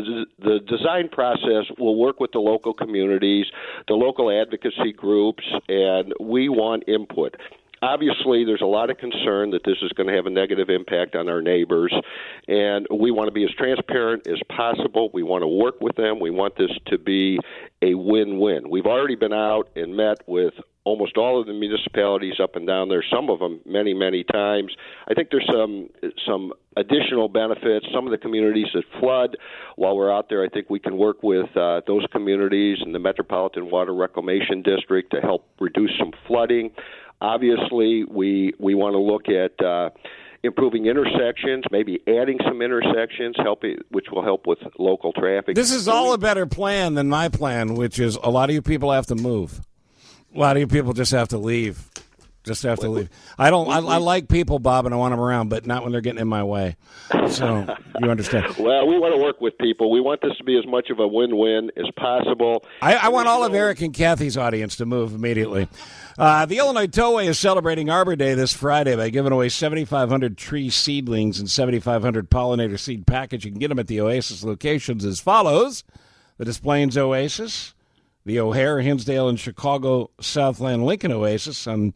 the design process will work with the local communities, the local advocacy groups, and we want input. Obviously, there's a lot of concern that this is going to have a negative impact on our neighbors, and we want to be as transparent as possible. We want to work with them. We want this to be a win-win. We've already been out and met with almost all of the municipalities up and down there, some of them many, many times. I think there's some additional benefits. Some of the communities that flood, while we're out there, I think we can work with those communities and the Metropolitan Water Reclamation District to help reduce some flooding. Obviously, we want to look at improving intersections, maybe adding some intersections, which will help with local traffic. This is all a better plan than my plan, which is a lot of you people have to move. A lot of you people just have to leave. Just have to leave. I like people, Bob, and I want them around, but not when they're getting in my way. So you understand. Well, we want to work with people. We want this to be as much of a win-win as possible. I want all of Eric and Kathy's audience to move immediately. The Illinois Tollway is celebrating Arbor Day this Friday by giving away 7,500 tree seedlings and 7,500 pollinator seed package. You can get them at the Oasis locations as follows: the Des Plaines Oasis, the O'Hare, Hinsdale, and Chicago Southland Lincoln Oasis on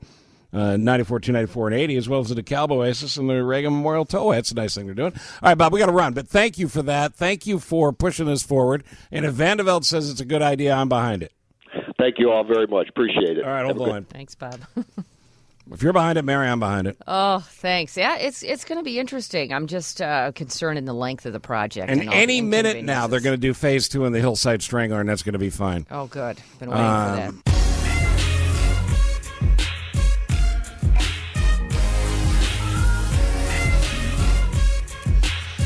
94, 294, and 80, as well as the DeKalb Oasis and the Reagan Memorial Tollway. That's a nice thing they're doing. All right, Bob, we got to run, but thank you for that. Thank you for pushing this forward. And if Vandeveld says it's a good idea, I'm behind it. Thank you all very much. Appreciate it. All right, hold the line. Thanks, Bob. If you're behind it, Mary, I'm behind it. Oh, thanks. Yeah, it's going to be interesting. I'm just concerned in the length of the project. And any minute now, they're going to do phase 2 in the Hillside Strangler, and that's going to be fine. Oh, good. Been waiting for that.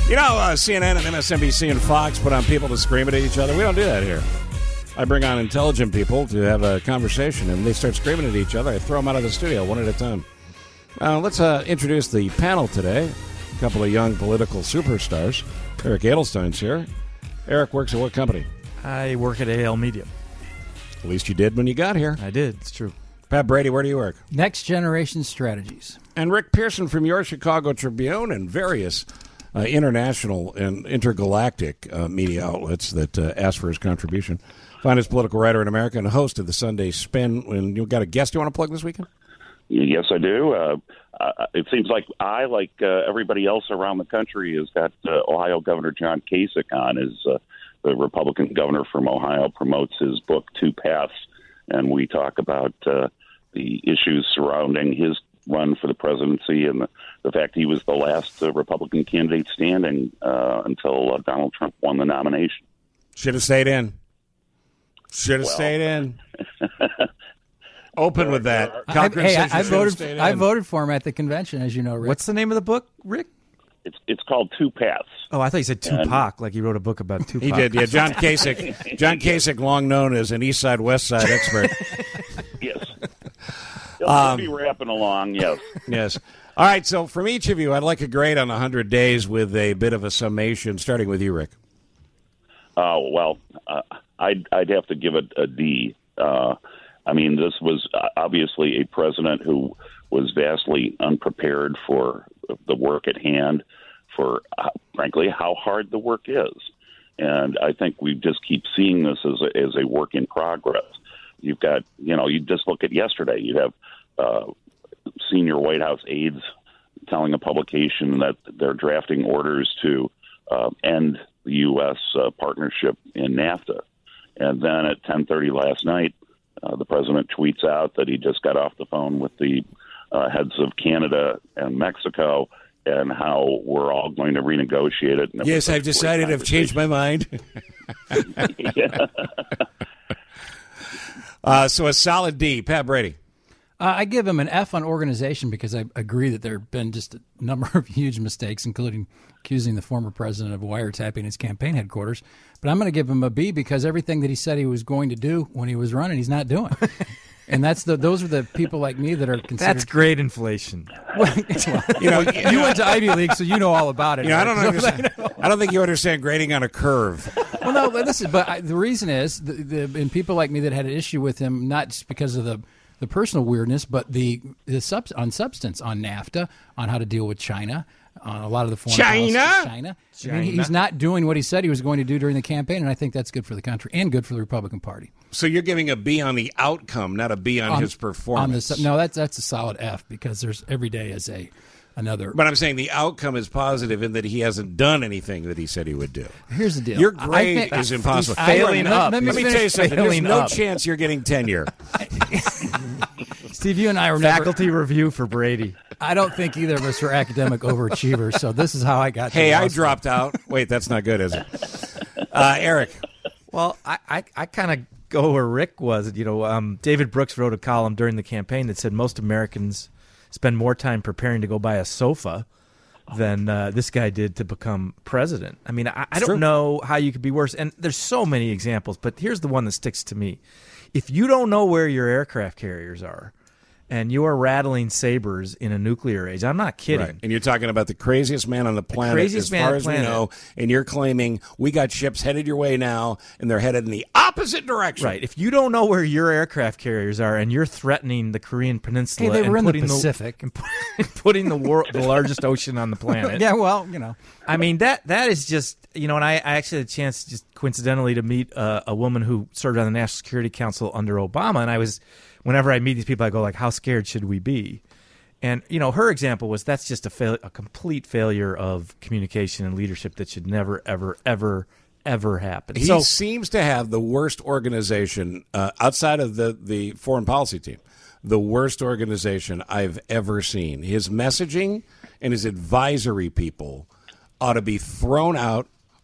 CNN and MSNBC and Fox put on people to scream at each other. We don't do that here. I bring on intelligent people to have a conversation, and they start screaming at each other. I throw them out of the studio one at a time. Let's introduce the panel today. A couple of young political superstars. Eric Edelstein's here. Eric works at what company? I work at AL Media. At least you did when you got here. I did. It's true. Pat Brady, where do you work? Next Generation Strategies. And Rick Pearson from your Chicago Tribune and various international and intergalactic media outlets that ask for his contribution. Finest political writer in America and host of the Sunday Spin. And you've got a guest you want to plug this weekend? Yes, I do. It seems like everybody else around the country, has got Ohio Governor John Kasich on. As the Republican governor from Ohio promotes his book, Two Paths, and we talk about the issues surrounding his run for the presidency and the fact he was the last Republican candidate standing until Donald Trump won the nomination. Should have stayed in. Stayed in. Open with that. I voted for him at the convention, as you know, Rick. What's the name of the book, Rick? It's called Two Paths. Oh, I thought you said Tupac, like he wrote a book about Tupac. He did, yeah. John Kasich, long known as an East Side, West Side expert. Yes. He'll be wrapping along, yes. Yes. All right, so from each of you, I'd like a grade on 100 days with a bit of a summation, starting with you, Rick. I'd have to give it a D. This was obviously a president who was vastly unprepared for the work at hand, for, frankly, how hard the work is. And I think we just keep seeing this as a work in progress. You've got, you just look at yesterday, you'd have senior White House aides telling a publication that they're drafting orders to end the U.S. Partnership in NAFTA. And then at 10:30 last night, the president tweets out that he just got off the phone with the heads of Canada and Mexico and how we're all going to renegotiate it. And yes, I've decided I've changed my mind. So a solid D. Pat Brady. I give him an F on organization because I agree that there have been just a number of huge mistakes, including accusing the former president of wiretapping his campaign headquarters. But I'm going to give him a B because everything that he said he was going to do when he was running, he's not doing. And those are the people like me that are considered. That's great inflation. You went to Ivy League, so you know all about it. I don't understand. I don't think you understand grading on a curve. Well, no, listen. But the reason is, and people like me that had an issue with him, not just because of the personal weirdness, but on substance, on NAFTA, on how to deal with China, on a lot of the foreign policy. China. I mean, he's not doing what he said he was going to do during the campaign, and I think that's good for the country and good for the Republican Party. So you're giving a B on the outcome, not a B on his performance. That's a solid F because there's every day is another. But I'm saying the outcome is positive in that he hasn't done anything that he said he would do. Here's the deal. Your grade is impossible. Failing up. Let me tell you something. There's no chance you're getting tenure. Steve, you and I were faculty review for Brady. I don't think either of us are academic overachievers, so this is how I got. Hey, I dropped out. Wait, that's not good, is it? Eric. Well, I kind of go where Rick was. David Brooks wrote a column during the campaign that said most Americans spend more time preparing to go buy a sofa than this guy did to become president. I mean, I don't know how you could be worse. And there's so many examples, but here's the one that sticks to me. If you don't know where your aircraft carriers are and you are rattling sabers in a nuclear age, I'm not kidding. Right. And you're talking about the craziest man on the planet as far as we know, and you're claiming we got ships headed your way now, and they're headed in the opposite direction. Right. If you don't know where your aircraft carriers are and you're threatening the Korean Peninsula they were and in the Pacific and putting the largest ocean on the planet. Yeah, well, I mean, that is just, and I actually had a chance just coincidentally to meet a woman who served on the National Security Council under Obama, and whenever I meet these people, I go like, how scared should we be? And, her example was that's just a complete failure of communication and leadership that should never, ever, ever, ever happen. He seems to have the worst organization outside of the foreign policy team, the worst organization I've ever seen. His messaging and his advisory people ought to be thrown out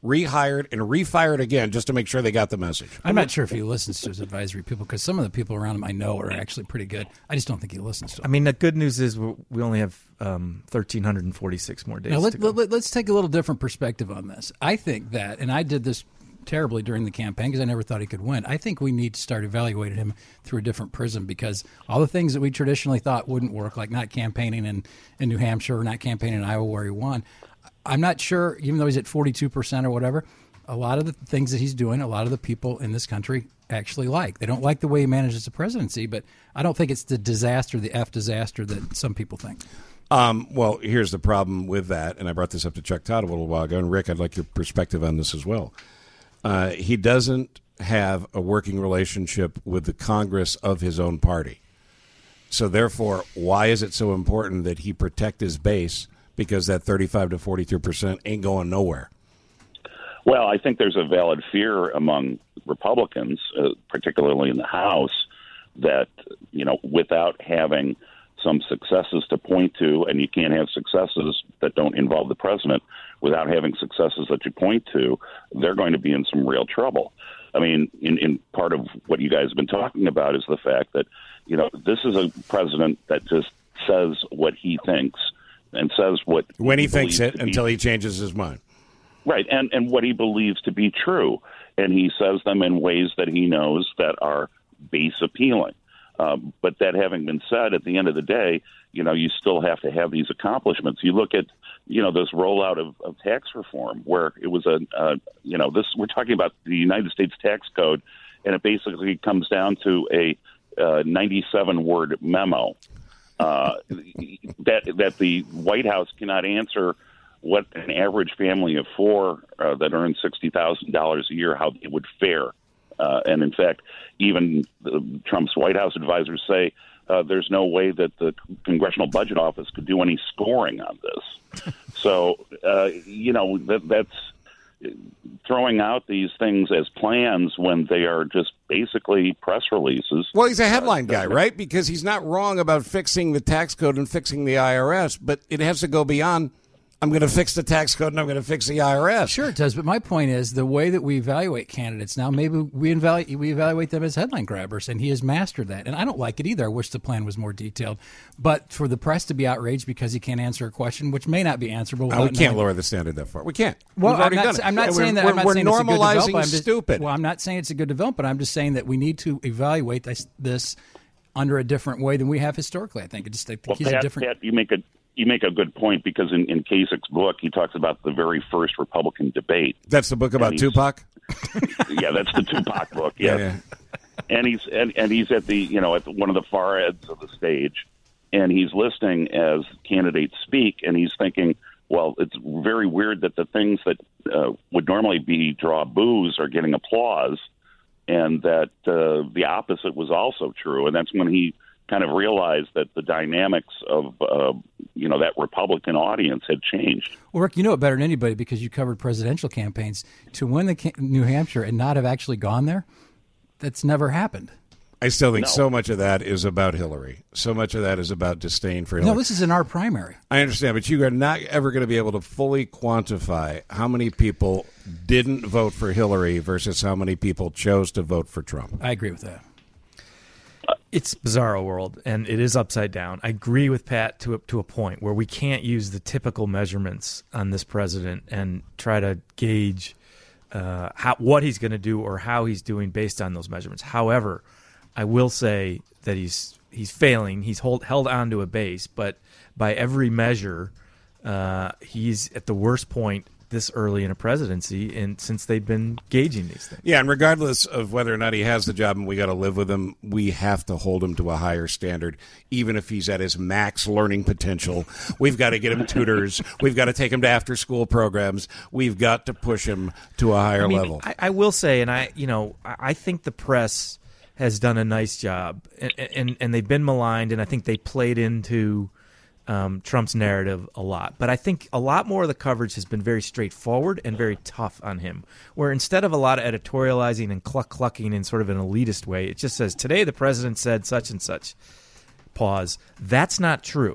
rehired, and refired again just to make sure they got the message. I'm not sure if he listens to his advisory people because some of the people around him I know are actually pretty good. I just don't think he listens to them. I mean, the good news is we only have 1,346 more days now, to go. Let's take a little different perspective on this. I think that, and I did this terribly during the campaign because I never thought he could win. I think we need to start evaluating him through a different prism because all the things that we traditionally thought wouldn't work, like not campaigning in New Hampshire or not campaigning in Iowa where he won, I'm not sure, even though he's at 42% or whatever, a lot of the things that he's doing, a lot of the people in this country actually like. They don't like the way he manages the presidency, but I don't think it's the disaster, the F disaster that some people think. Well, here's the problem with that, and I brought this up to Chuck Todd a little while ago, and Rick, I'd like your perspective on this as well. He doesn't have a working relationship with the Congress of his own party. So therefore, why is it so important that he protect his base? Because that 35 to 43% ain't going nowhere. Well, I think there's a valid fear among Republicans, particularly in the House, that, without having some successes to point to, and you can't have successes that don't involve the president, without having successes that you point to, they're going to be in some real trouble. I mean, in part of what you guys have been talking about is the fact that, this is a president that just says what he thinks and says what when he thinks it until he changes his mind. Right, and what he believes to be true. And he says them in ways that he knows that are base appealing. But that having been said, at the end of the day, you still have to have these accomplishments. You look at, this rollout of tax reform, where it was we're talking about the United States tax code, and it basically comes down to a 97-word memo that the White House cannot answer what an average family of four that earns $60,000 a year, how it would fare. And in fact, even Trump's White House advisors say there's no way that the Congressional Budget Office could do any scoring on this. So, that's throwing out these things as plans when they are just basically press releases. Well, he's a headline guy, right? Because he's not wrong about fixing the tax code and fixing the IRS, but it has to go beyond, I'm going to fix the tax code and I'm going to fix the IRS. Sure it does, but my point is the way that we evaluate candidates now, maybe we evaluate them as headline grabbers, and he has mastered that. And I don't like it either. I wish the plan was more detailed. But for the press to be outraged because he can't answer a question, which may not be answerable. We can't lower the standard that far. We can't. Well, We've already done it. I'm not saying that. We're normalizing it's stupid. Well, I'm not saying it's a good development. I'm just saying that we need to evaluate this under a different way than we have historically. I think he's a different. Pat, you make a good point, because in Kasich's book, he talks about the very first Republican debate. That's the book about Tupac? Yeah, that's the Tupac book, yes. Yeah. And he's at at one of the far ends of the stage, and he's listening as candidates speak, and he's thinking, well, it's very weird that the things that would normally draw boos are getting applause, and that the opposite was also true. And that's when he kind of realized that the dynamics of that Republican audience had changed. Well, Rick, you know it better than anybody because you covered presidential campaigns. To win the New Hampshire and not have actually gone there, that's never happened. I still think so much of that is about Hillary. So much of that is about disdain for Hillary. No, this is in our primary. I understand, but you are not ever going to be able to fully quantify how many people didn't vote for Hillary versus how many people chose to vote for Trump. I agree with that. It's bizarro world, and it is upside down. I agree with Pat to a point where we can't use the typical measurements on this president and try to gauge what he's going to do or how he's doing based on those measurements. However, I will say that he's failing. He's held on to a base, but by every measure, he's at the worst point this early in a presidency, and since they've been gauging these things. Yeah, and regardless of whether or not he has the job and we got to live with him, we have to hold him to a higher standard, even if he's at his max learning potential. We've got to get him tutors. We've got to take him to after-school programs. We've got to push him to a higher level. I will say, and I think the press has done a nice job, and they've been maligned, and I think they played into Trump's narrative a lot. But I think a lot more of the coverage has been very straightforward and very tough on him, where instead of a lot of editorializing and clucking in sort of an elitist way, it just says, today the president said such and such. Pause. That's not true.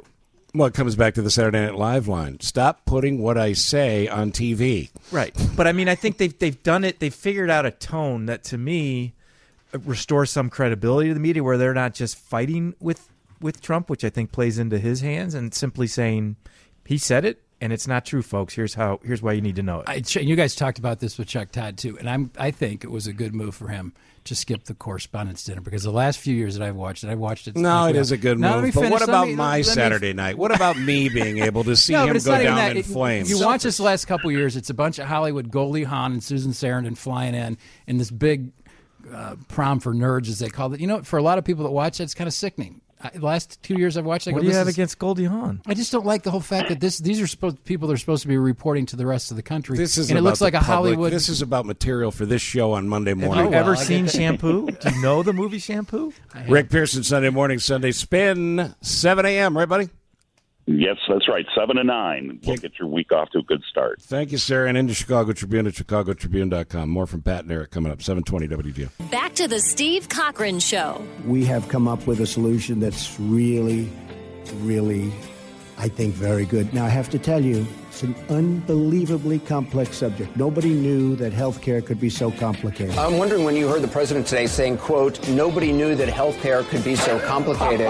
Well, it comes back to the Saturday Night Live line. Stop putting what I say on TV. Right. But, I mean, I think they've done it. They've figured out a tone that, to me, restores some credibility to the media where they're not just fighting with Trump, which I think plays into his hands, and simply saying, he said it, and it's not true, folks. Here's why you need to know it. You guys talked about this with Chuck Todd, too, and I think it was a good move for him to skip the correspondence dinner, because the last few years that I've watched it. No, it is a good move. But what about my Saturday night? What about me being able to see him go down in flames? You watch this last couple years, it's a bunch of Hollywood, Goldie Hawn and Susan Sarandon flying in this big prom for nerds, as they call it. You know, for a lot of people that watch it, it's kind of sickening. The last 2 years I've watched it. What do you have against Goldie Hawn? I just don't like the whole fact that these are people that are supposed to be reporting to the rest of the country. This is and it looks like a Hollywood. This is about material for this show on Monday morning. Have you ever seen Shampoo? Do you know the movie Shampoo? Rick Pearson, Sunday morning, Sunday Spin, 7 a.m., right, buddy? Yes, that's right. 7 to 9. We'll get your week off to a good start. Thank you, sir. And into Chicago Tribune at chicagotribune.com. More from Pat and Eric coming up, 720 WGN. Back to the Steve Cochran Show. We have come up with a solution that's really, really, I think, very good. Now, I have to tell you, it's an unbelievably complex subject. Nobody knew that health care could be so complicated. I'm wondering, when you heard the president today saying, quote, nobody knew that health care could be so complicated.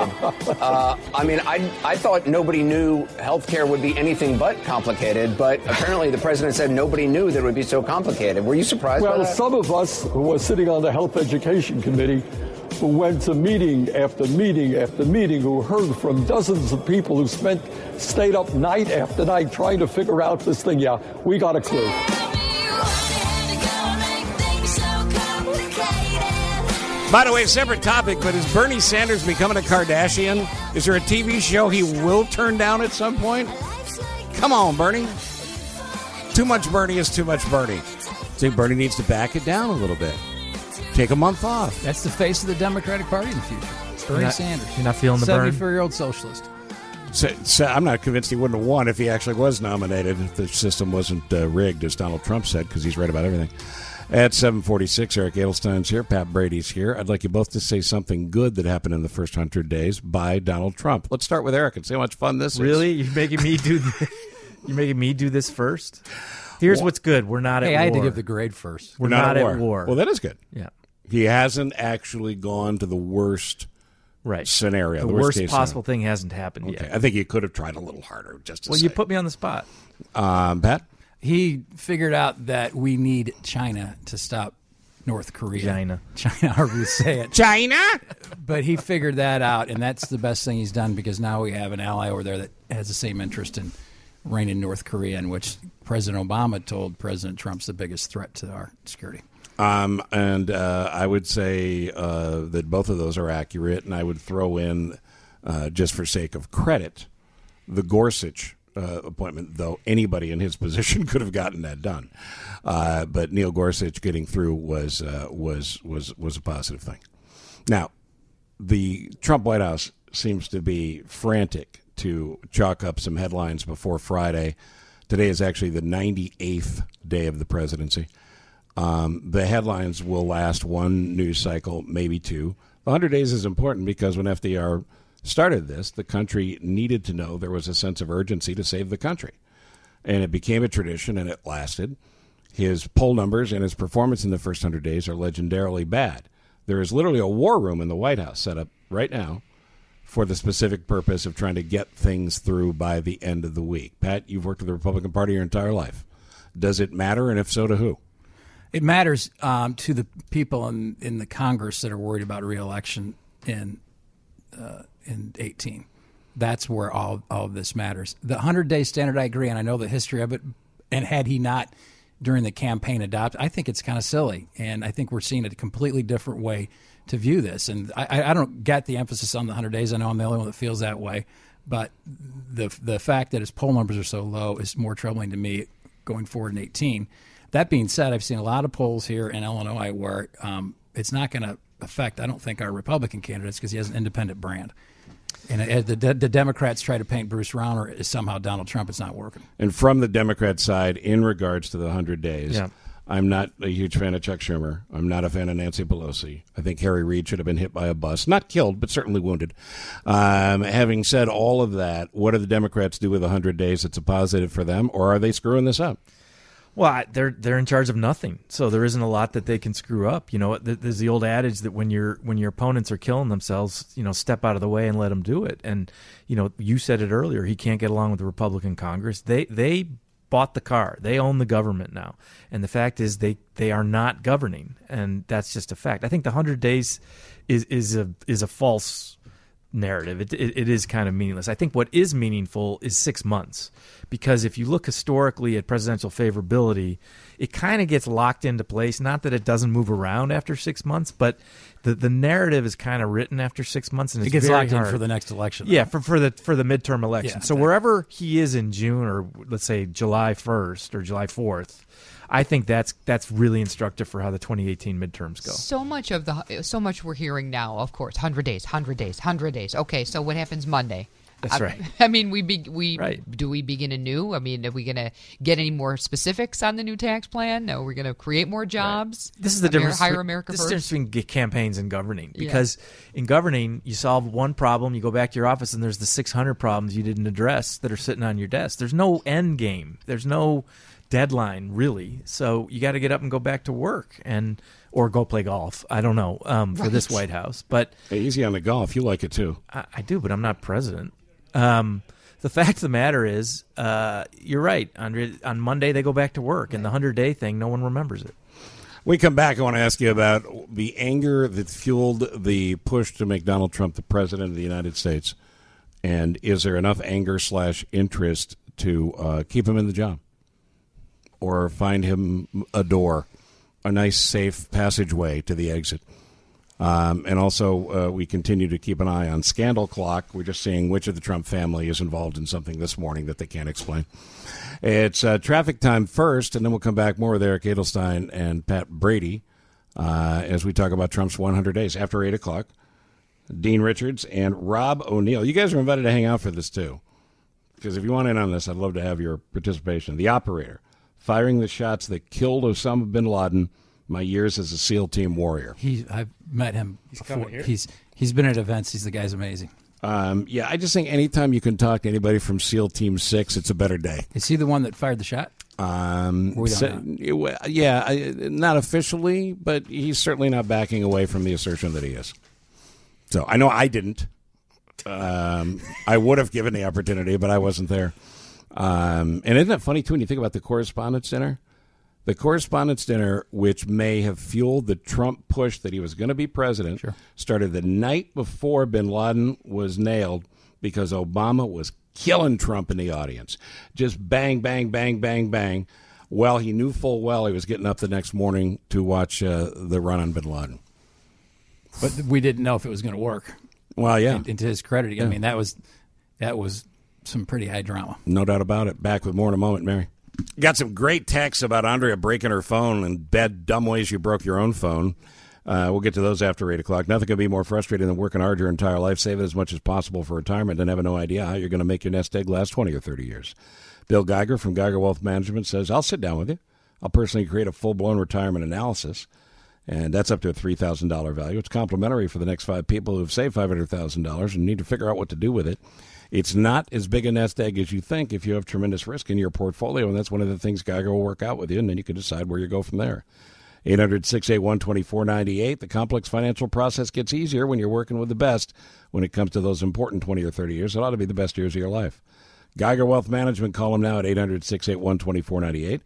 I thought nobody knew health care would be anything but complicated, but apparently the president said nobody knew that it would be so complicated. Were you surprised by that? Well, some of us who were sitting on the Health Education Committee, who went to meeting after meeting after meeting, who heard from dozens of people who stayed up night after night trying to figure out this thing. Yeah, we got a clue. By the way, separate topic, but is Bernie Sanders becoming a Kardashian? Is there a TV show he will turn down at some point? Come on, Bernie. Too much Bernie is too much Bernie. I think Bernie needs to back it down a little bit. Take a month off. That's the face of the Democratic Party in the future. Bernie Sanders. You're not feeling the burn? 74-year-old socialist. So I'm not convinced he wouldn't have won if he actually was nominated, if the system wasn't rigged, as Donald Trump said, because he's right about everything. At 7:46, Eric Edelstein's here. Pat Brady's here. I'd like you both to say something good that happened in the first 100 days by Donald Trump. Let's start with Eric and see how much fun this is. Really? You're making me do this? You're making me do this first? Here's what's good. We're not at war. I had to give the grade first. We're not at war. Well, that is good. Yeah. He hasn't actually gone to the worst scenario. The worst possible thing hasn't happened yet. I think he could have tried a little harder. You put me on the spot. Pat? He figured out that we need China to stop North Korea. China, however you say it. China? But he figured that out, and that's the best thing he's done, because now we have an ally over there that has the same interest in reining North Korea, in which President Obama told President Trump's the biggest threat to our security. And I would say that both of those are accurate, and I would throw in, just for sake of credit, the Gorsuch appointment, though anybody in his position could have gotten that done. But Neil Gorsuch getting through was a positive thing. Now, the Trump White House seems to be frantic to chalk up some headlines before Friday. Today is actually the 98th day of the presidency. The headlines will last one news cycle, maybe two. The 100 days is important because when FDR started this, the country needed to know there was a sense of urgency to save the country. And it became a tradition, and it lasted. His poll numbers and his performance in the first 100 days are legendarily bad. There is literally a war room in the White House set up right now for the specific purpose of trying to get things through by the end of the week. Pat, you've worked with the Republican Party your entire life. Does it matter, and if so, to who? It matters to the people in the Congress that are worried about re-election in 18. That's where all of this matters. The 100-day standard, I agree, and I know the history of it. And had he not, during the campaign, adopted, I think it's kind of silly. And I think we're seeing a completely different way to view this. And I don't get the emphasis on the 100 days. I know I'm the only one that feels that way. But the fact that his poll numbers are so low is more troubling to me going forward in 18. That being said, I've seen a lot of polls here in Illinois where it's not going to affect, I don't think, our Republican candidates, because he has an independent brand. And as the Democrats try to paint Bruce Rauner as somehow Donald Trump, it's not working. And from the Democrat side, in regards to the 100 days, I'm not a huge fan of Chuck Schumer. I'm not a fan of Nancy Pelosi. I think Harry Reid should have been hit by a bus. Not killed, but certainly wounded. Having said all of that, what do the Democrats do with 100 days that's a positive for them, or are they screwing this up? Well, they're in charge of nothing, so there isn't a lot that they can screw up. You know, there's the old adage that when your opponents are killing themselves, you know, step out of the way and let them do it. And you know, you said it earlier. He can't get along with the Republican Congress. They bought the car. They own the government now, and the fact is they are not governing, and that's just a fact. I think the 100 days is a false narrative. It is kind of meaningless. I think what is meaningful is 6 months, because if you look historically at presidential favorability, it kind of gets locked into place. Not that it doesn't move around after 6 months, but the narrative is kind of written after 6 months, and it it's gets very locked hard. in for the next election. Yeah, for the midterm election. Yeah, so wherever he is in June, or let's say July 1st or July 4th, I think that's really instructive for how the 2018 midterms go. So much we're hearing now, of course, 100 days, 100 days, 100 days. Okay, so what happens Monday? That's right. I mean, do we begin anew? I mean, are we going to get any more specifics on the new tax plan? Are we going to create more jobs? This is the difference. Hire America This first. is the difference between campaigns and governing, because in governing you solve one problem, you go back to your office, and there's the 600 problems you didn't address that are sitting on your desk. There's no end game. There's no deadline, really. So you got to get up and go back to work, or go play golf. I don't know for this White House, but hey, easy on the golf. You like it too. I do, but I'm not president. The fact of the matter is, you're right, Andre. On Monday they go back to work, and the 100-day thing, no one remembers it. When we come back, I want to ask you about the anger that fueled the push to make Donald Trump the president of the United States, and is there enough anger / interest to keep him in the job, or find him a door, a nice, safe passageway to the exit? And also, we continue to keep an eye on Scandal Clock. We're just seeing which of the Trump family is involved in something this morning that they can't explain. It's traffic time first, and then we'll come back more with Eric Edelstein and Pat Brady as we talk about Trump's 100 days after 8 o'clock. Dean Richards and Rob O'Neill. You guys are invited to hang out for this, too, because if you want in on this, I'd love to have your participation. The operator firing the shots that killed Osama bin Laden, my years as a SEAL team warrior. I've met him before. Here? He's been at events. The guy's amazing. Yeah, I just think anytime you can talk to anybody from SEAL Team 6, it's a better day. Is he the one that fired the shot? Not officially, but he's certainly not backing away from the assertion that he is. So I know I didn't. I would have given the opportunity, but I wasn't there. And isn't it funny, too, when you think about the Correspondents' Dinner? The Correspondents' Dinner, which may have fueled the Trump push that he was going to be president, started the night before bin Laden was nailed because Obama was killing Trump in the audience. Just bang, bang, bang, bang, bang. Well, he knew full well he was getting up the next morning to watch the run on bin Laden. But we didn't know if it was going to work. Well, yeah. And to his credit, I mean, that was some pretty high drama. No doubt about it. Back with more in a moment, Mary. Got some great texts about Andrea breaking her phone and bad, dumb ways you broke your own phone. We'll get to those after 8 o'clock. Nothing could be more frustrating than working hard your entire life, save it as much as possible for retirement, and have no idea how you're going to make your nest egg last 20 or 30 years. Bill Geiger from Geiger Wealth Management says, I'll sit down with you. I'll personally create a full-blown retirement analysis, and that's up to a $3,000 value. It's complimentary for the next 5 people who have saved $500,000 and need to figure out what to do with it. It's not as big a nest egg as you think if you have tremendous risk in your portfolio, and that's one of the things Geiger will work out with you, and then you can decide where you go from there. 800-681-2498. The complex financial process gets easier when you're working with the best when it comes to those important 20 or 30 years. It ought to be the best years of your life. Geiger Wealth Management, call them now at 800-681-2498,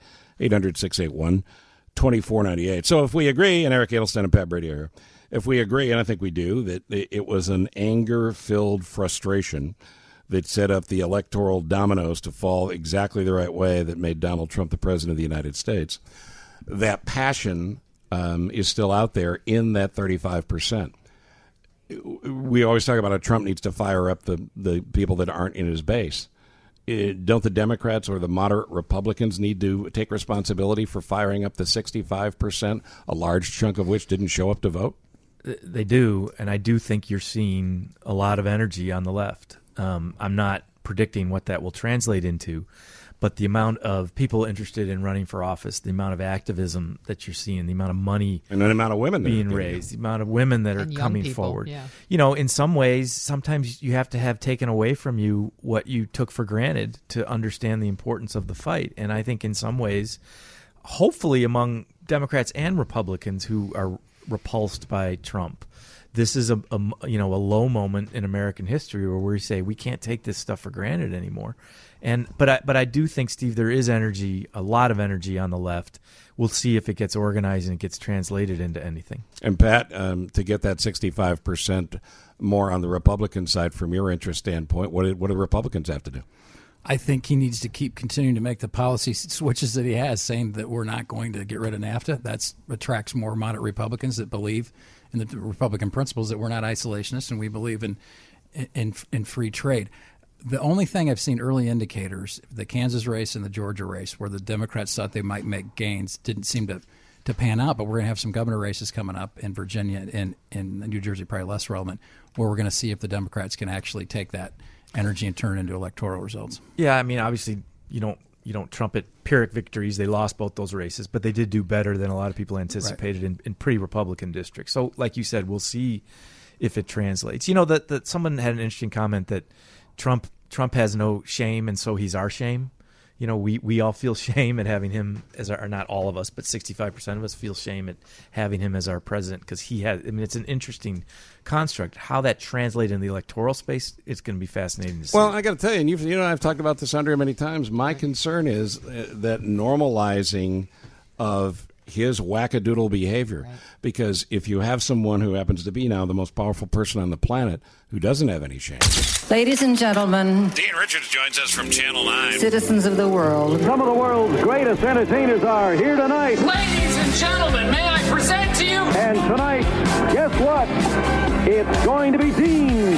800-681-2498. So if we agree, and Eric Edelstein and Pat Brady are here, if we agree, and I think we do, that it was an anger-filled frustration that set up the electoral dominoes to fall exactly the right way that made Donald Trump the president of the United States, that passion is still out there in that 35%. We always talk about how Trump needs to fire up the people that aren't in his base. Don't the Democrats or the moderate Republicans need to take responsibility for firing up the 65%, a large chunk of which didn't show up to vote? They do, and I do think you're seeing a lot of energy on the left. I'm not predicting what that will translate into, but the amount of people interested in running for office, the amount of activism that you're seeing, the amount of money and the amount of women being raised, the amount of women that are coming forward. Yeah. You know, in some ways, sometimes you have to have taken away from you what you took for granted to understand the importance of the fight. And I think in some ways, hopefully among Democrats and Republicans who are repulsed by Trump, this is a low moment in American history where we say we can't take this stuff for granted anymore. But I do think, Steve, there is energy, a lot of energy on the left. We'll see if it gets organized and it gets translated into anything. And Pat, to get that 65% more on the Republican side, from your interest standpoint, what do Republicans have to do? I think he needs to keep continuing to make the policy switches that he has, saying that we're not going to get rid of NAFTA. That attracts more moderate Republicans that believe in the Republican principles, that we're not isolationists and we believe in free trade. The only thing I've seen early indicators, the Kansas race and the Georgia race, where the Democrats thought they might make gains, didn't seem to pan out. But we're going to have some governor races coming up in Virginia and in New Jersey, probably less relevant, where we're going to see if the Democrats can actually take that energy and turn it into electoral results. Yeah, I mean, obviously, you don't trumpet Pyrrhic victories. They lost both those races, but they did do better than a lot of people anticipated in pretty Republican districts. So, like you said, we'll see if it translates. You know, that someone had an interesting comment that Trump has no shame, and so he's our shame. You know, we all feel shame at having him as our, not all of us, but 65% of us feel shame at having him as our president, because he has, I mean, it's an interesting construct. How that translates in the electoral space, it's going to be fascinating to see. Well, I got to tell you, and I've talked about this, Andrea, many times. My concern is that normalizing of his wackadoodle behavior, because if you have someone who happens to be now the most powerful person on the planet who doesn't have any shame. Ladies and gentlemen, Dean Richards joins us from Channel 9. Citizens of the world. Some of the world's greatest entertainers are here tonight. Ladies and gentlemen, may I present to you? And tonight, guess what? It's going to be Dean.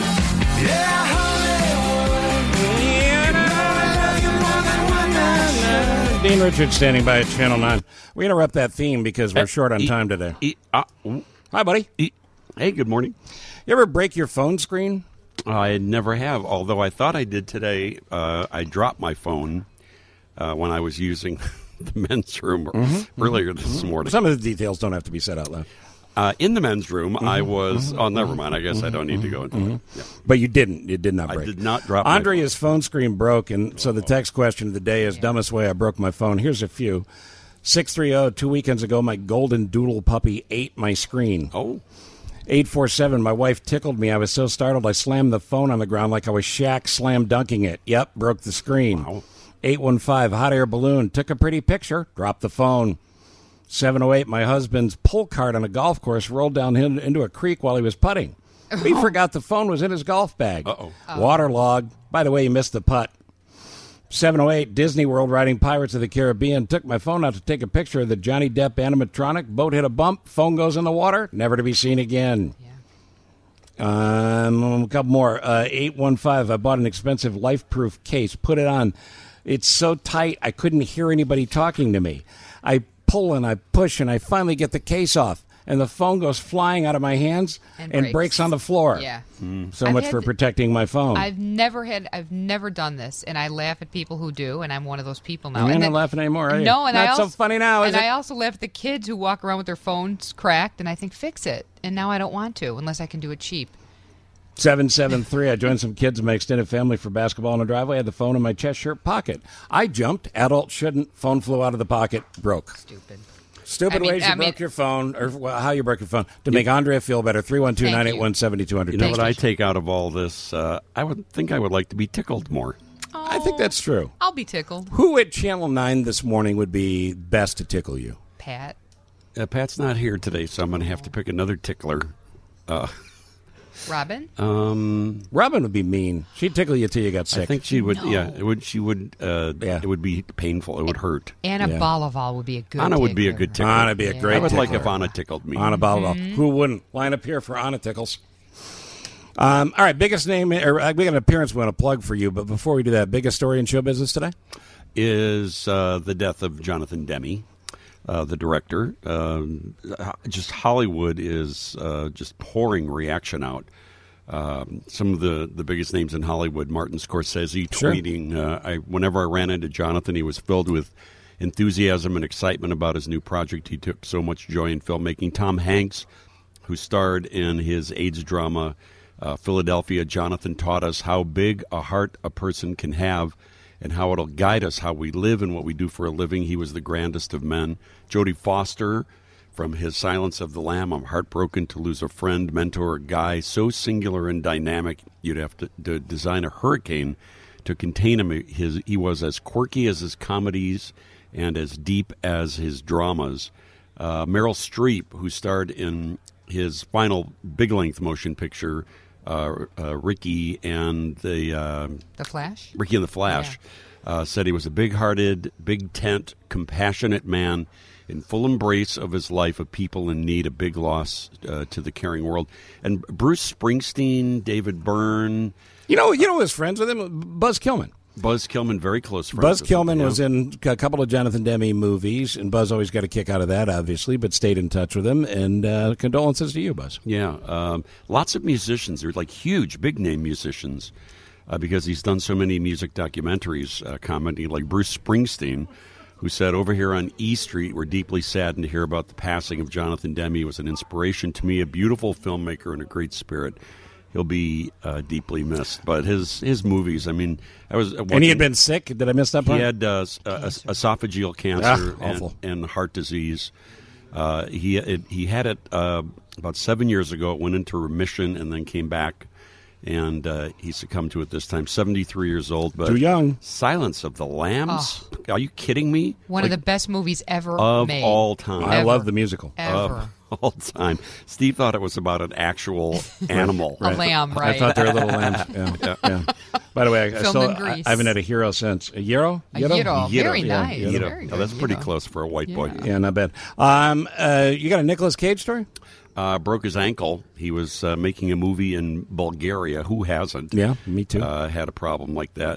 Dean Richards standing by at Channel 9. We interrupt that theme because we're short on time today. Hi, buddy. Hey, good morning. You ever break your phone screen? I never have, although I thought I did today. I dropped my phone when I was using the men's room earlier this morning. Some of the details don't have to be said out loud. In the men's room, I was... Oh, never mind. I guess I don't need to go into it. Yeah. But you didn't. You did not break. I did not drop Andrea's phone screen broke, and so the text question of the day is, dumbest way I broke my phone. Here's a few. 630, 2 weekends ago, my golden doodle puppy ate my screen. Oh. 847, my wife tickled me. I was so startled I slammed the phone on the ground like I was Shaq slam dunking it. Yep, broke the screen. Wow. 815, hot air balloon. Took a pretty picture. Dropped the phone. 708, my husband's pull cart on a golf course rolled down into a creek while he was putting. We forgot the phone was in his golf bag. Waterlogged. By the way, he missed the putt. 708, Disney World riding Pirates of the Caribbean. Took my phone out to take a picture of the Johnny Depp animatronic. Boat hit a bump. Phone goes in the water. Never to be seen again. A couple more. 815, I bought an expensive life-proof case. Put it on. It's so tight I couldn't hear anybody talking to me. I pull and I push and I finally get the case off. And the phone goes flying out of my hands and breaks on the floor. Yeah. So much for protecting my phone. I've never done this, and I laugh at people who do, and I'm one of those people now. You're not laughing anymore, are you? No, and not so funny now, is it? I also laugh at the kids who walk around with their phones cracked, and I think, fix it. And now I don't want to, unless I can do it cheap. 773, I joined some kids in my extended family for basketball in the driveway. I had the phone in my chest shirt pocket. I jumped. Adult shouldn't. Phone flew out of the pocket. Broke. Stupid ways you broke your phone, or how you broke your phone, to make Andrea feel better. 312-981-7200. You know what I take out of all this? I would like to be tickled more. Oh, I think that's true. I'll be tickled. Who at Channel 9 this morning would be best to tickle you? Pat. Pat's not here today, so I'm going to have to pick another tickler. Robin? Robin would be mean. She'd tickle you till you got sick. I think she would. No. Yeah, it would. She would. It would be painful. It would hurt. Anna Bolival would be a good. Anna would be a good tickler. Anna would be a great. I would tickler. like if Anna tickled me. Anna Bolival. Who wouldn't line up here for Anna tickles? All right, biggest name. Or we got an appearance we want to plug for you, but before we do that, biggest story in show business today is the death of Jonathan Demme. The director. Just Hollywood is just pouring reaction out some of the biggest names in Hollywood. Martin Scorsese tweeting, whenever I ran into Jonathan, he was filled with enthusiasm and excitement about his new project. He took so much joy in filmmaking. Tom Hanks, who starred in his AIDS drama, Philadelphia, Jonathan taught us how big a heart a person can have and how it'll guide us how we live and what we do for a living. He was the grandest of men. Jodie Foster, from his Silence of the Lamb, I'm heartbroken to lose a friend, mentor, a guy so singular and dynamic you'd have to design a hurricane to contain him. He was as quirky as his comedies and as deep as his dramas. Meryl Streep, who starred in his final big-length motion picture, Ricky and the Flash? Ricky and the Flash, said he was a big-hearted, big-tent, compassionate man in full embrace of his life of people in need, a big loss to the caring world. And Bruce Springsteen, David Byrne. You know who was friends with him? Buzz Kilman. Buzz Kilman, very close friends. Buzz Kilman was in a couple of Jonathan Demme movies, and Buzz always got a kick out of that, obviously, but stayed in touch with him. And condolences to you, Buzz. Yeah. Lots of musicians. They're like huge, big-name musicians because he's done so many music documentaries, commenting like Bruce Springsteen, who said, over here on E Street, we're deeply saddened to hear about the passing of Jonathan Demme. He was an inspiration to me, a beautiful filmmaker and a great spirit. He'll be deeply missed. But his movies, I mean, and he had been sick? Did I miss that part? He had esophageal cancer and heart disease. He had it about 7 years ago. It went into remission and then came back. And he succumbed to it this time. 73 years old. But too young. Silence of the Lambs? Oh. Are you kidding me? One of the best movies ever made. Of all time. I love the musical. Ever. Of all time. Steve thought it was about an actual animal. A lamb, right. I thought they were little lambs. Yeah. By the way, I haven't had a hero since. A gyro? A gyro. Very nice. Gyro. Very good. Oh, that's pretty close for a white boy. Yeah, not bad. You got a Nicolas Cage story? Broke his ankle. He was making a movie in Bulgaria. Who hasn't? Yeah, me too. Had a problem like that.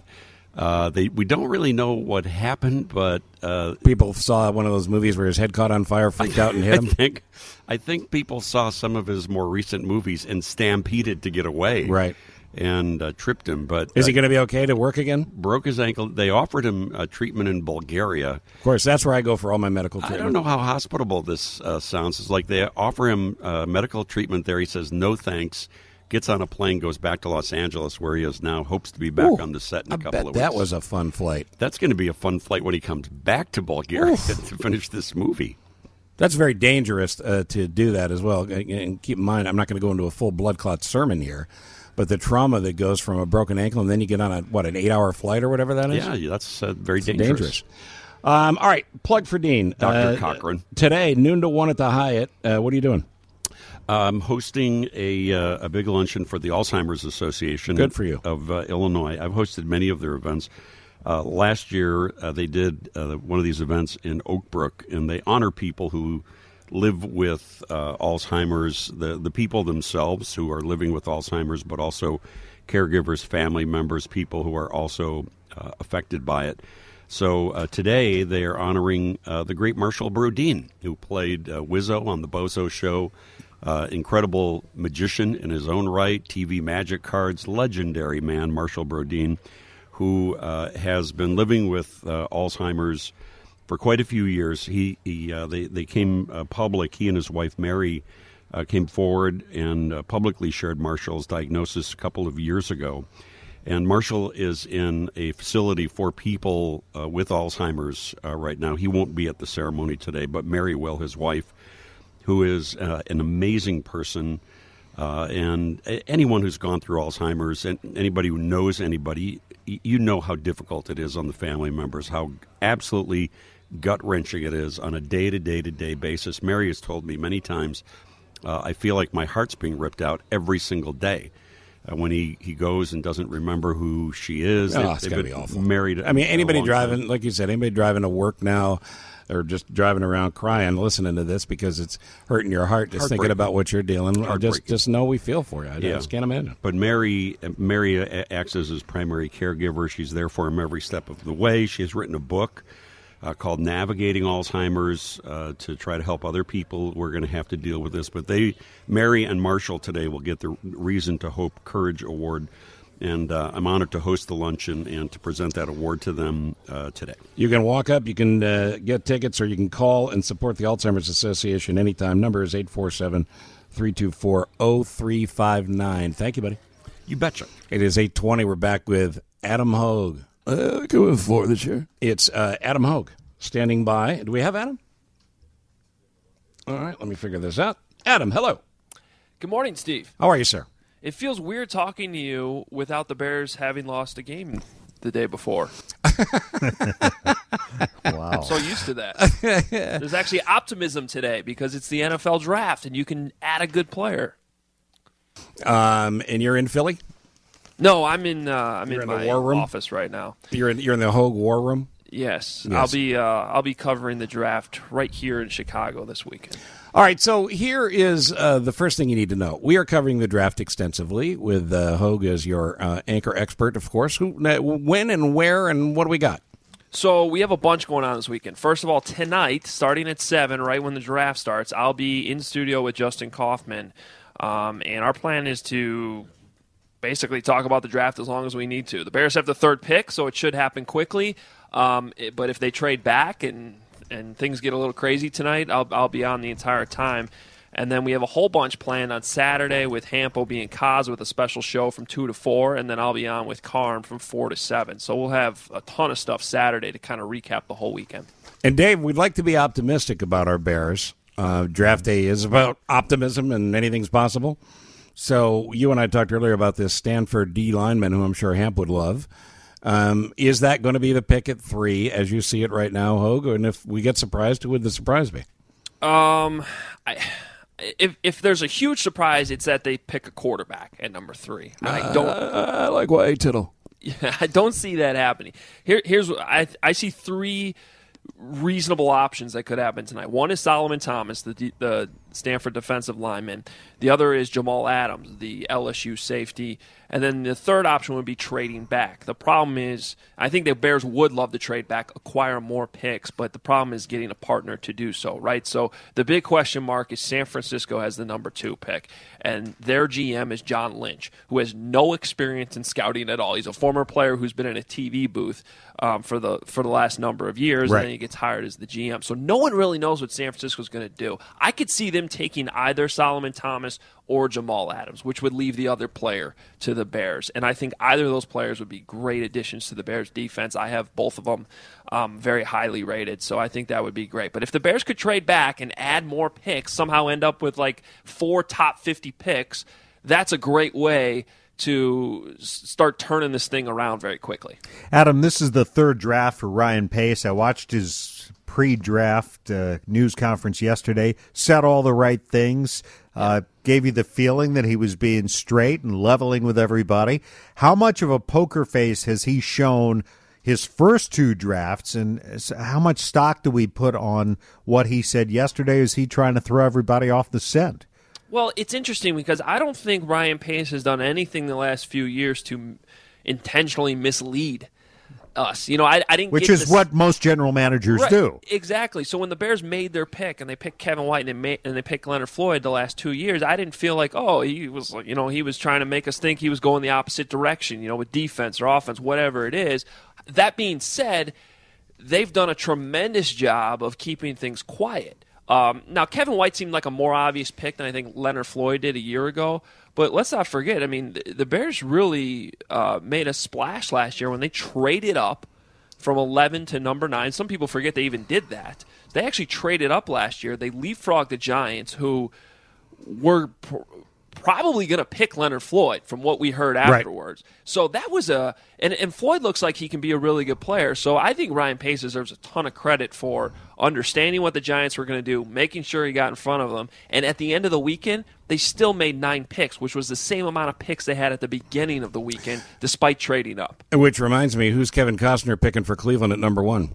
We don't really know what happened, but people saw one of those movies where his head caught on fire, freaked out, and hit him. I think people saw some of his more recent movies and stampeded to get away. Right. And tripped him. But is he going to be okay to work again? Broke his ankle. They offered him treatment in Bulgaria. Of course, that's where I go for all my medical treatment. I don't know how hospitable this sounds. It's like they offer him medical treatment there. He says no thanks. Gets on a plane, goes back to Los Angeles, where he is now. Hopes to be back on the set in a couple of weeks. That was a fun flight. That's going to be a fun flight when he comes back to Bulgaria to finish this movie. That's very dangerous to do that as well. And keep in mind, I'm not going to go into a full blood clot sermon here, but the trauma that goes from a broken ankle and then you get on an 8-hour flight or whatever that is? Yeah, that's very dangerous. All right, plug for Dean. Dr. Cochran. Today, noon to 1 at the Hyatt. What are you doing? I'm hosting a big luncheon for the Alzheimer's Association. Good for you. Of Illinois. I've hosted many of their events. Last year, they did one of these events in Oak Brook, and they honor people who live with Alzheimer's, the people themselves who are living with Alzheimer's, but also caregivers, family members, people who are also affected by it. So today they are honoring the great Marshall Brodin, who played Wizzo on the Bozo Show. Incredible magician in his own right, TV magic cards, legendary man, Marshall Brodin, who has been living with Alzheimer's for quite a few years. They came public. He and his wife Mary came forward and publicly shared Marshall's diagnosis a couple of years ago. And Marshall is in a facility for people with Alzheimer's right now. He won't be at the ceremony today, but Mary will, his wife, who is an amazing person. And anyone who's gone through Alzheimer's, and anybody who knows anybody, you know how difficult it is on the family members, how absolutely gut-wrenching it is on a day-to-day basis. Mary has told me many times, I feel like my heart's being ripped out every single day. When he goes and doesn't remember who she is. It's got to be awful. Married. I mean, anybody driving, like you said, anybody driving to work now or just driving around crying, listening to this because it's hurting your heart, just thinking about what you're dealing with. Just know we feel for you. I just can't imagine. But Mary acts as his primary caregiver. She's there for him every step of the way. She has written a book called Navigating Alzheimer's to try to help other people who are going to have to deal with this. But Mary and Marshall today will get the Reason to Hope Courage Award. And I'm honored to host the luncheon and to present that award to them today. You can walk up, you can get tickets, or you can call and support the Alzheimer's Association anytime. Number is 847-324-0359. Thank you, buddy. You betcha. It is 8:20. We're back with Adam Hogue. Going for the chair. It's Adam Hogue standing by. Do we have Adam? All right, let me figure this out. Adam, hello. Good morning, Steve. How are you, sir? It feels weird talking to you without the Bears having lost a game the day before. Wow. I'm so used to that. There's actually optimism today because it's the NFL draft and you can add a good player. And you're in Philly? No, I'm in my war room? office right now. You're in the Hogue War Room? Yes. Yes. I'll be covering the draft right here in Chicago this weekend. All right, so here is the first thing you need to know. We are covering the draft extensively with Hogue as your anchor expert, of course. When and where and what do we got? So we have a bunch going on this weekend. First of all, tonight, starting at 7, right when the draft starts, I'll be in studio with Justin Kaufman. And our plan is to basically talk about the draft as long as we need to. The Bears have the 3rd pick, so it should happen quickly. But if they trade back and things get a little crazy tonight, I'll be on the entire time. And then we have a whole bunch planned on Saturday with Hampo being Kaz with a special show from 2 to 4, and then I'll be on with Carm from 4 to 7. So we'll have a ton of stuff Saturday to kind of recap the whole weekend. And Dave, we'd like to be optimistic about our Bears. Draft day is about optimism and anything's possible. So you and I talked earlier about this Stanford D lineman, who I'm sure Hamp would love. Is that going to be the pick at 3 as you see it right now, Hogue? And if we get surprised, who would the surprise be? If there's a huge surprise, it's that they pick a quarterback at number 3. I like Y.A. Tittle. Yeah, I don't see that happening. Here's what I see 3 reasonable options that could happen tonight. One is Solomon Thomas, the Stanford defensive lineman. The other is Jamal Adams, the LSU safety. And then the third option would be trading back. The problem is, I think the Bears would love to trade back, acquire more picks, but the problem is getting a partner to do so, right? So the big question mark is San Francisco has the number 2 pick, and their GM is John Lynch, who has no experience in scouting at all. He's a former player who's been in a TV booth for the last number of years, right. And then he gets hired as the GM. So no one really knows what San Francisco's going to do. I could see them taking either Solomon Thomas or Jamal Adams, which would leave the other player to the Bears. And I think either of those players would be great additions to the Bears' defense. I have both of them very highly rated, so I think that would be great. But if the Bears could trade back and add more picks, somehow end up with like 4 top 50 picks, that's a great way to start turning this thing around very quickly. Adam, this is the 3rd draft for Ryan Pace. I watched his pre-draft news conference yesterday, said all the right things, gave you the feeling that he was being straight and leveling with everybody. How much of a poker face has he shown his first 2 drafts, and how much stock do we put on what he said yesterday? Is he trying to throw everybody off the scent? Well, it's interesting because I don't think Ryan Pace has done anything the last few years to intentionally mislead us. You know, I didn't Which get is this, what most general managers right, do. Exactly. So when the Bears made their pick and they picked Kevin White and they picked Leonard Floyd the last 2 years, I didn't feel like, he was trying to make us think he was going the opposite direction, with defense or offense, whatever it is. That being said, they've done a tremendous job of keeping things quiet. Now, Kevin White seemed like a more obvious pick than I think Leonard Floyd did a year ago. But let's not forget, the Bears really made a splash last year when they traded up from 11 to number 9. Some people forget they even did that. They actually traded up last year. They leapfrogged the Giants, who were probably going to pick Leonard Floyd from what we heard afterwards. Right. So that was and Floyd looks like he can be a really good player. So I think Ryan Pace deserves a ton of credit for understanding what the Giants were going to do, making sure he got in front of them. And at the end of the weekend, they still made 9 picks, which was the same amount of picks they had at the beginning of the weekend, despite trading up. Which reminds me, who's Kevin Costner picking for Cleveland at number 1?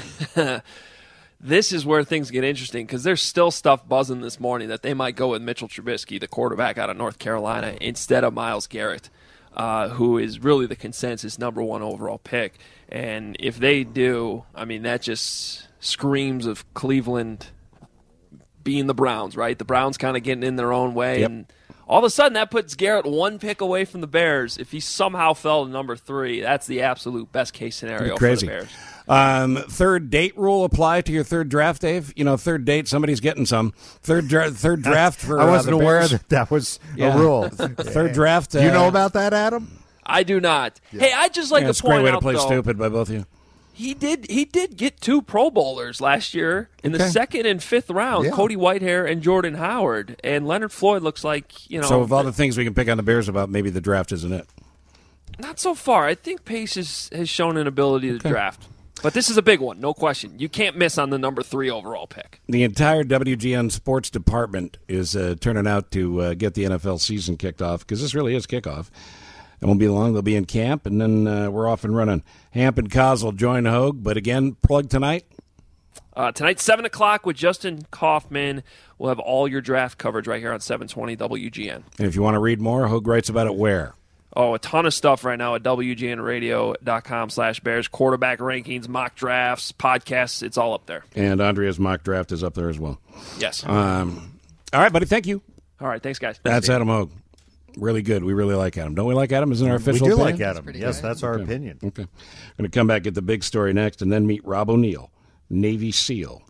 This is where things get interesting because there's still stuff buzzing this morning that they might go with Mitchell Trubisky, the quarterback out of North Carolina, instead of Myles Garrett. who is really the consensus number 1 overall pick. And if they do, I mean, that just screams of Cleveland being the Browns, right? The Browns kind of getting in their own way. Yep. And all of a sudden, that puts Garrett 1 pick away from the Bears. If he somehow fell to number 3, that's the absolute best-case scenario for the Bears. Third date rule apply to your third draft, Dave? You know, third date, somebody's getting some. Third draft for I wasn't the aware Bears. that was a rule. Third draft. Do you know about that, Adam? I do not. Yeah. Hey, I'd just like to it's point a great way out, to play though, stupid by both of you. He did get 2 Pro Bowlers last year in the 2nd and 5th round, Cody Whitehair and Jordan Howard. And Leonard Floyd looks like, you know. So of all the things we can pick on the Bears about, maybe the draft isn't it. Not so far. I think Pace has shown an ability to draft. But this is a big one, no question. You can't miss on the number 3 overall pick. The entire WGN sports department is turning out to get the NFL season kicked off, because this really is kickoff. It won't be long. They'll be in camp, and then we're off and running. Hamp and Cos will join Hogue, but again, plug tonight. Tonight, 7 o'clock with Justin Kaufman. We'll have all your draft coverage right here on 720 WGN. And if you want to read more, Hogue writes about it where? Oh, a ton of stuff right now at WGNradio.com/Bears. Quarterback rankings, mock drafts, podcasts. It's all up there. And Andrea's mock draft is up there as well. Yes. All right, buddy. Thank you. All right. Thanks, guys. That's Adam Hogue. Really good. We really like Adam. Don't we like Adam? Isn't our official We do opinion? like Adam. Yes, that's our opinion. Okay. Going to come back, get the big story next, and then meet Rob O'Neill, Navy SEAL.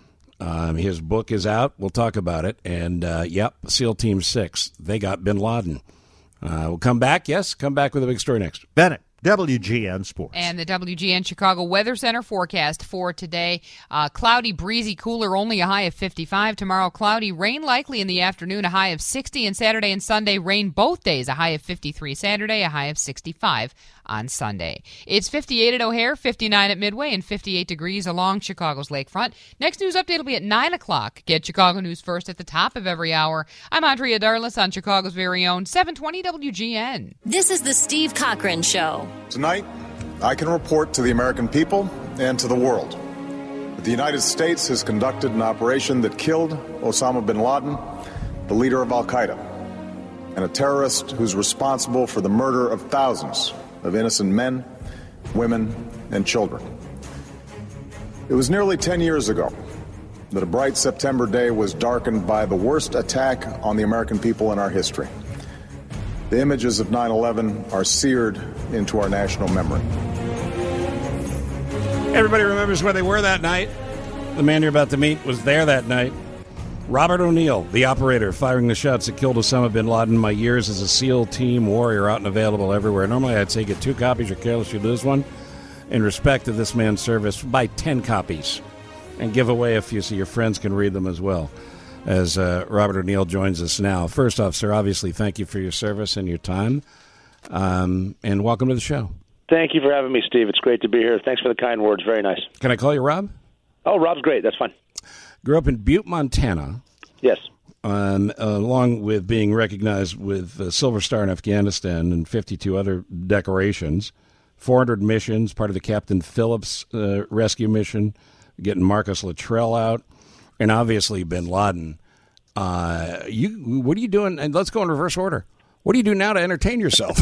His book is out. We'll talk about it. And, SEAL Team 6. They got bin Laden. We'll come back. Yes, come back with a big story next. Bennett, WGN Sports. And the WGN Chicago Weather Center forecast for today. Cloudy, breezy, cooler, only a high of 55. Tomorrow, cloudy, rain likely in the afternoon, a high of 60. And Saturday and Sunday, rain both days, a high of 53 Saturday, a high of 65 on Sunday. It's 58 at O'Hare, 59 at Midway, and 58 degrees along Chicago's lakefront. Next news update will be at 9 o'clock. Get Chicago news first at the top of every hour. I'm Andrea Darlis on Chicago's very own 720 WGN. This is the Steve Cochran Show. Tonight, I can report to the American people and to the world that the United States has conducted an operation that killed Osama bin Laden, the leader of al-Qaeda, and a terrorist who's responsible for the murder of thousands of innocent men, women, and children. It was nearly 10 years ago that a bright September day was darkened by the worst attack on the American people in our history. The images of 9/11 are seared into our national memory. Everybody remembers where they were that night. The man you're about to meet was there that night. Robert O'Neill, the operator, firing the shots that killed Osama bin Laden. My years as a SEAL team warrior, out and available everywhere. Normally I'd say get 2 copies, you're careless, you lose one. In respect of this man's service, buy 10 copies and give away a few so your friends can read them as well. As Robert O'Neill joins us now. First off, sir, obviously thank you for your service and your time, and welcome to the show. Thank you for having me, Steve. It's great to be here. Thanks for the kind words. Very nice. Can I call you Rob? Oh, Rob's great. That's fine. Grew up in Butte, Montana. Yes. Along with being recognized with Silver Star in Afghanistan and 52 other decorations, 400 missions, part of the Captain Phillips rescue mission, getting Marcus Luttrell out, and obviously bin Laden. What are you doing? And let's go in reverse order. What do you do now to entertain yourself?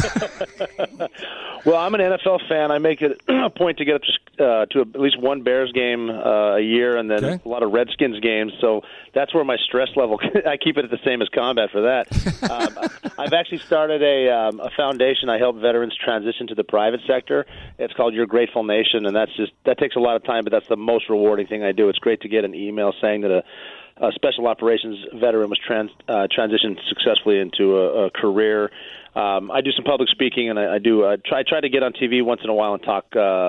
Well, I'm an NFL fan. I make it a point to get up to at least one Bears game a year, and then a lot of Redskins games. So that's where my stress level, I keep it at the same as combat for that. I've actually started a foundation. I help veterans transition to the private sector. It's called Your Grateful Nation, and that takes a lot of time, but that's the most rewarding thing I do. It's great to get an email saying that a special operations veteran was transitioned successfully into a career. I do some public speaking, and I try to get on TV once in a while and talk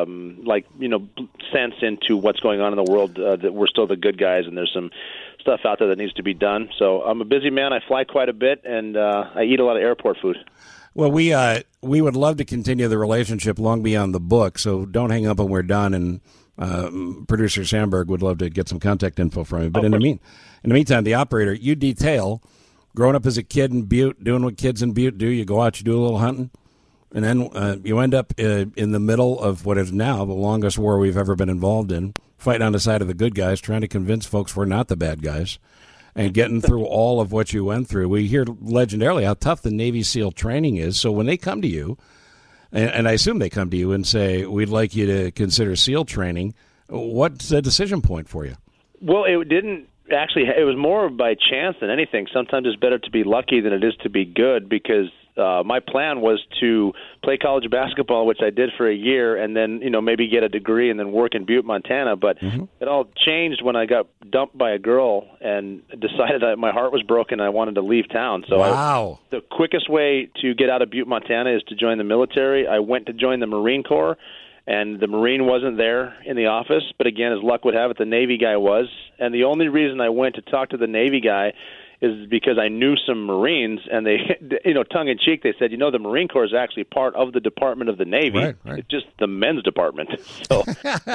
sense into what's going on in the world, that we're still the good guys and there's some stuff out there that needs to be done. So I'm a busy man. I fly quite a bit, and I eat a lot of airport food. Well, we would love to continue the relationship long beyond the book, so don't hang up when we're done, and producer Sandberg would love to get some contact info from you. But in the meantime, the operator, you detail growing up as a kid in Butte, doing what kids in Butte do. You go out, you do a little hunting, and then you end up in the middle of what is now the longest war we've ever been involved in, fighting on the side of the good guys, trying to convince folks we're not the bad guys. and getting through all of what you went through. We hear legendarily how tough the Navy SEAL training is. So when they come to you, and I assume they come to you and say, we'd like you to consider SEAL training, what's the decision point for you? Well, it didn't actually. It was more by chance than anything. Sometimes it's better to be lucky than it is to be good, because my plan was to play college basketball, which I did for a year, and then maybe get a degree and then work in Butte, Montana. But it all changed when I got dumped by a girl and decided that my heart was broken and I wanted to leave town. So wow. The quickest way to get out of Butte, Montana is to join the military. I went to join the Marine Corps, and the Marine wasn't there in the office. But again, as luck would have it, the Navy guy was. And the only reason I went to talk to the Navy guy is because I knew some Marines, and they, tongue-in-cheek, they said, the Marine Corps is actually part of the Department of the Navy. Right. It's just the men's department. So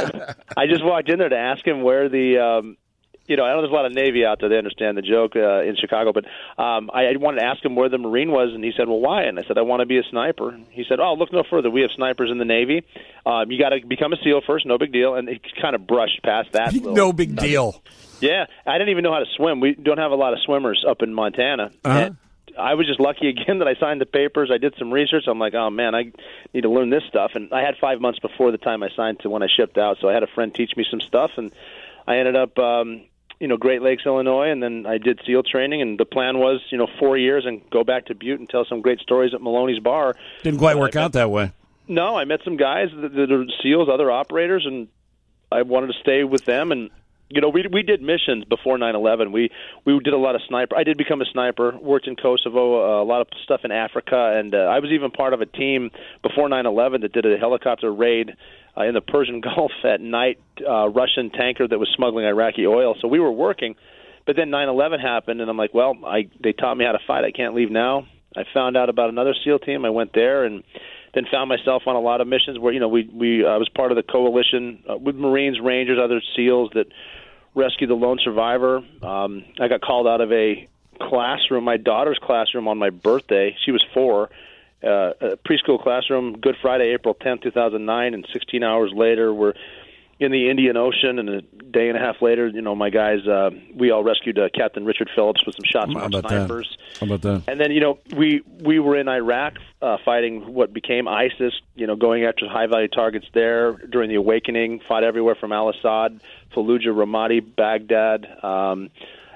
I just walked in there to ask him where the, I know there's a lot of Navy out there. They understand the joke in Chicago. But I wanted to ask him where the Marine was, and he said, well, why? And I said, I want to be a sniper. He said, oh, look no further. We have snipers in the Navy. You got to become a SEAL first, no big deal. And he kind of brushed past that. No big deal. Yeah, I didn't even know how to swim. We don't have a lot of swimmers up in Montana. And I was just lucky again that I signed the papers. I did some research. I'm like, oh, man, I need to learn this stuff. And I had 5 months before the time I signed to when I shipped out. So I had a friend teach me some stuff, and I ended up, Great Lakes, Illinois, and then I did SEAL training. And the plan was, 4 years and go back to Butte and tell some great stories at Maloney's Bar. Didn't quite work out that way. No, I met some guys that are SEALs, other operators, and I wanted to stay with them. And we did missions before 9/11. We did a lot of sniper. I did become a sniper. Worked in Kosovo, a lot of stuff in Africa, and I was even part of a team before 9/11 that did a helicopter raid in the Persian Gulf at night. Russian tanker that was smuggling Iraqi oil. So we were working, but then 9/11 happened, and I'm like, well, they taught me how to fight. I can't leave now. I found out about another SEAL team. I went there and then found myself on a lot of missions where I was part of the coalition with Marines, Rangers, other SEALs that rescued the lone survivor. I got called out of a classroom, my daughter's classroom, on my birthday. She was 4. A preschool classroom, Good Friday, April 10th, 2009, and 16 hours later we're in the Indian Ocean, and a day and a half later, my guys, we all rescued Captain Richard Phillips with some shots from snipers. How about that? And then, we were in Iraq fighting what became ISIS, going after high-value targets there during the awakening, fought everywhere from Al-Assad, Fallujah, Ramadi, Baghdad. And,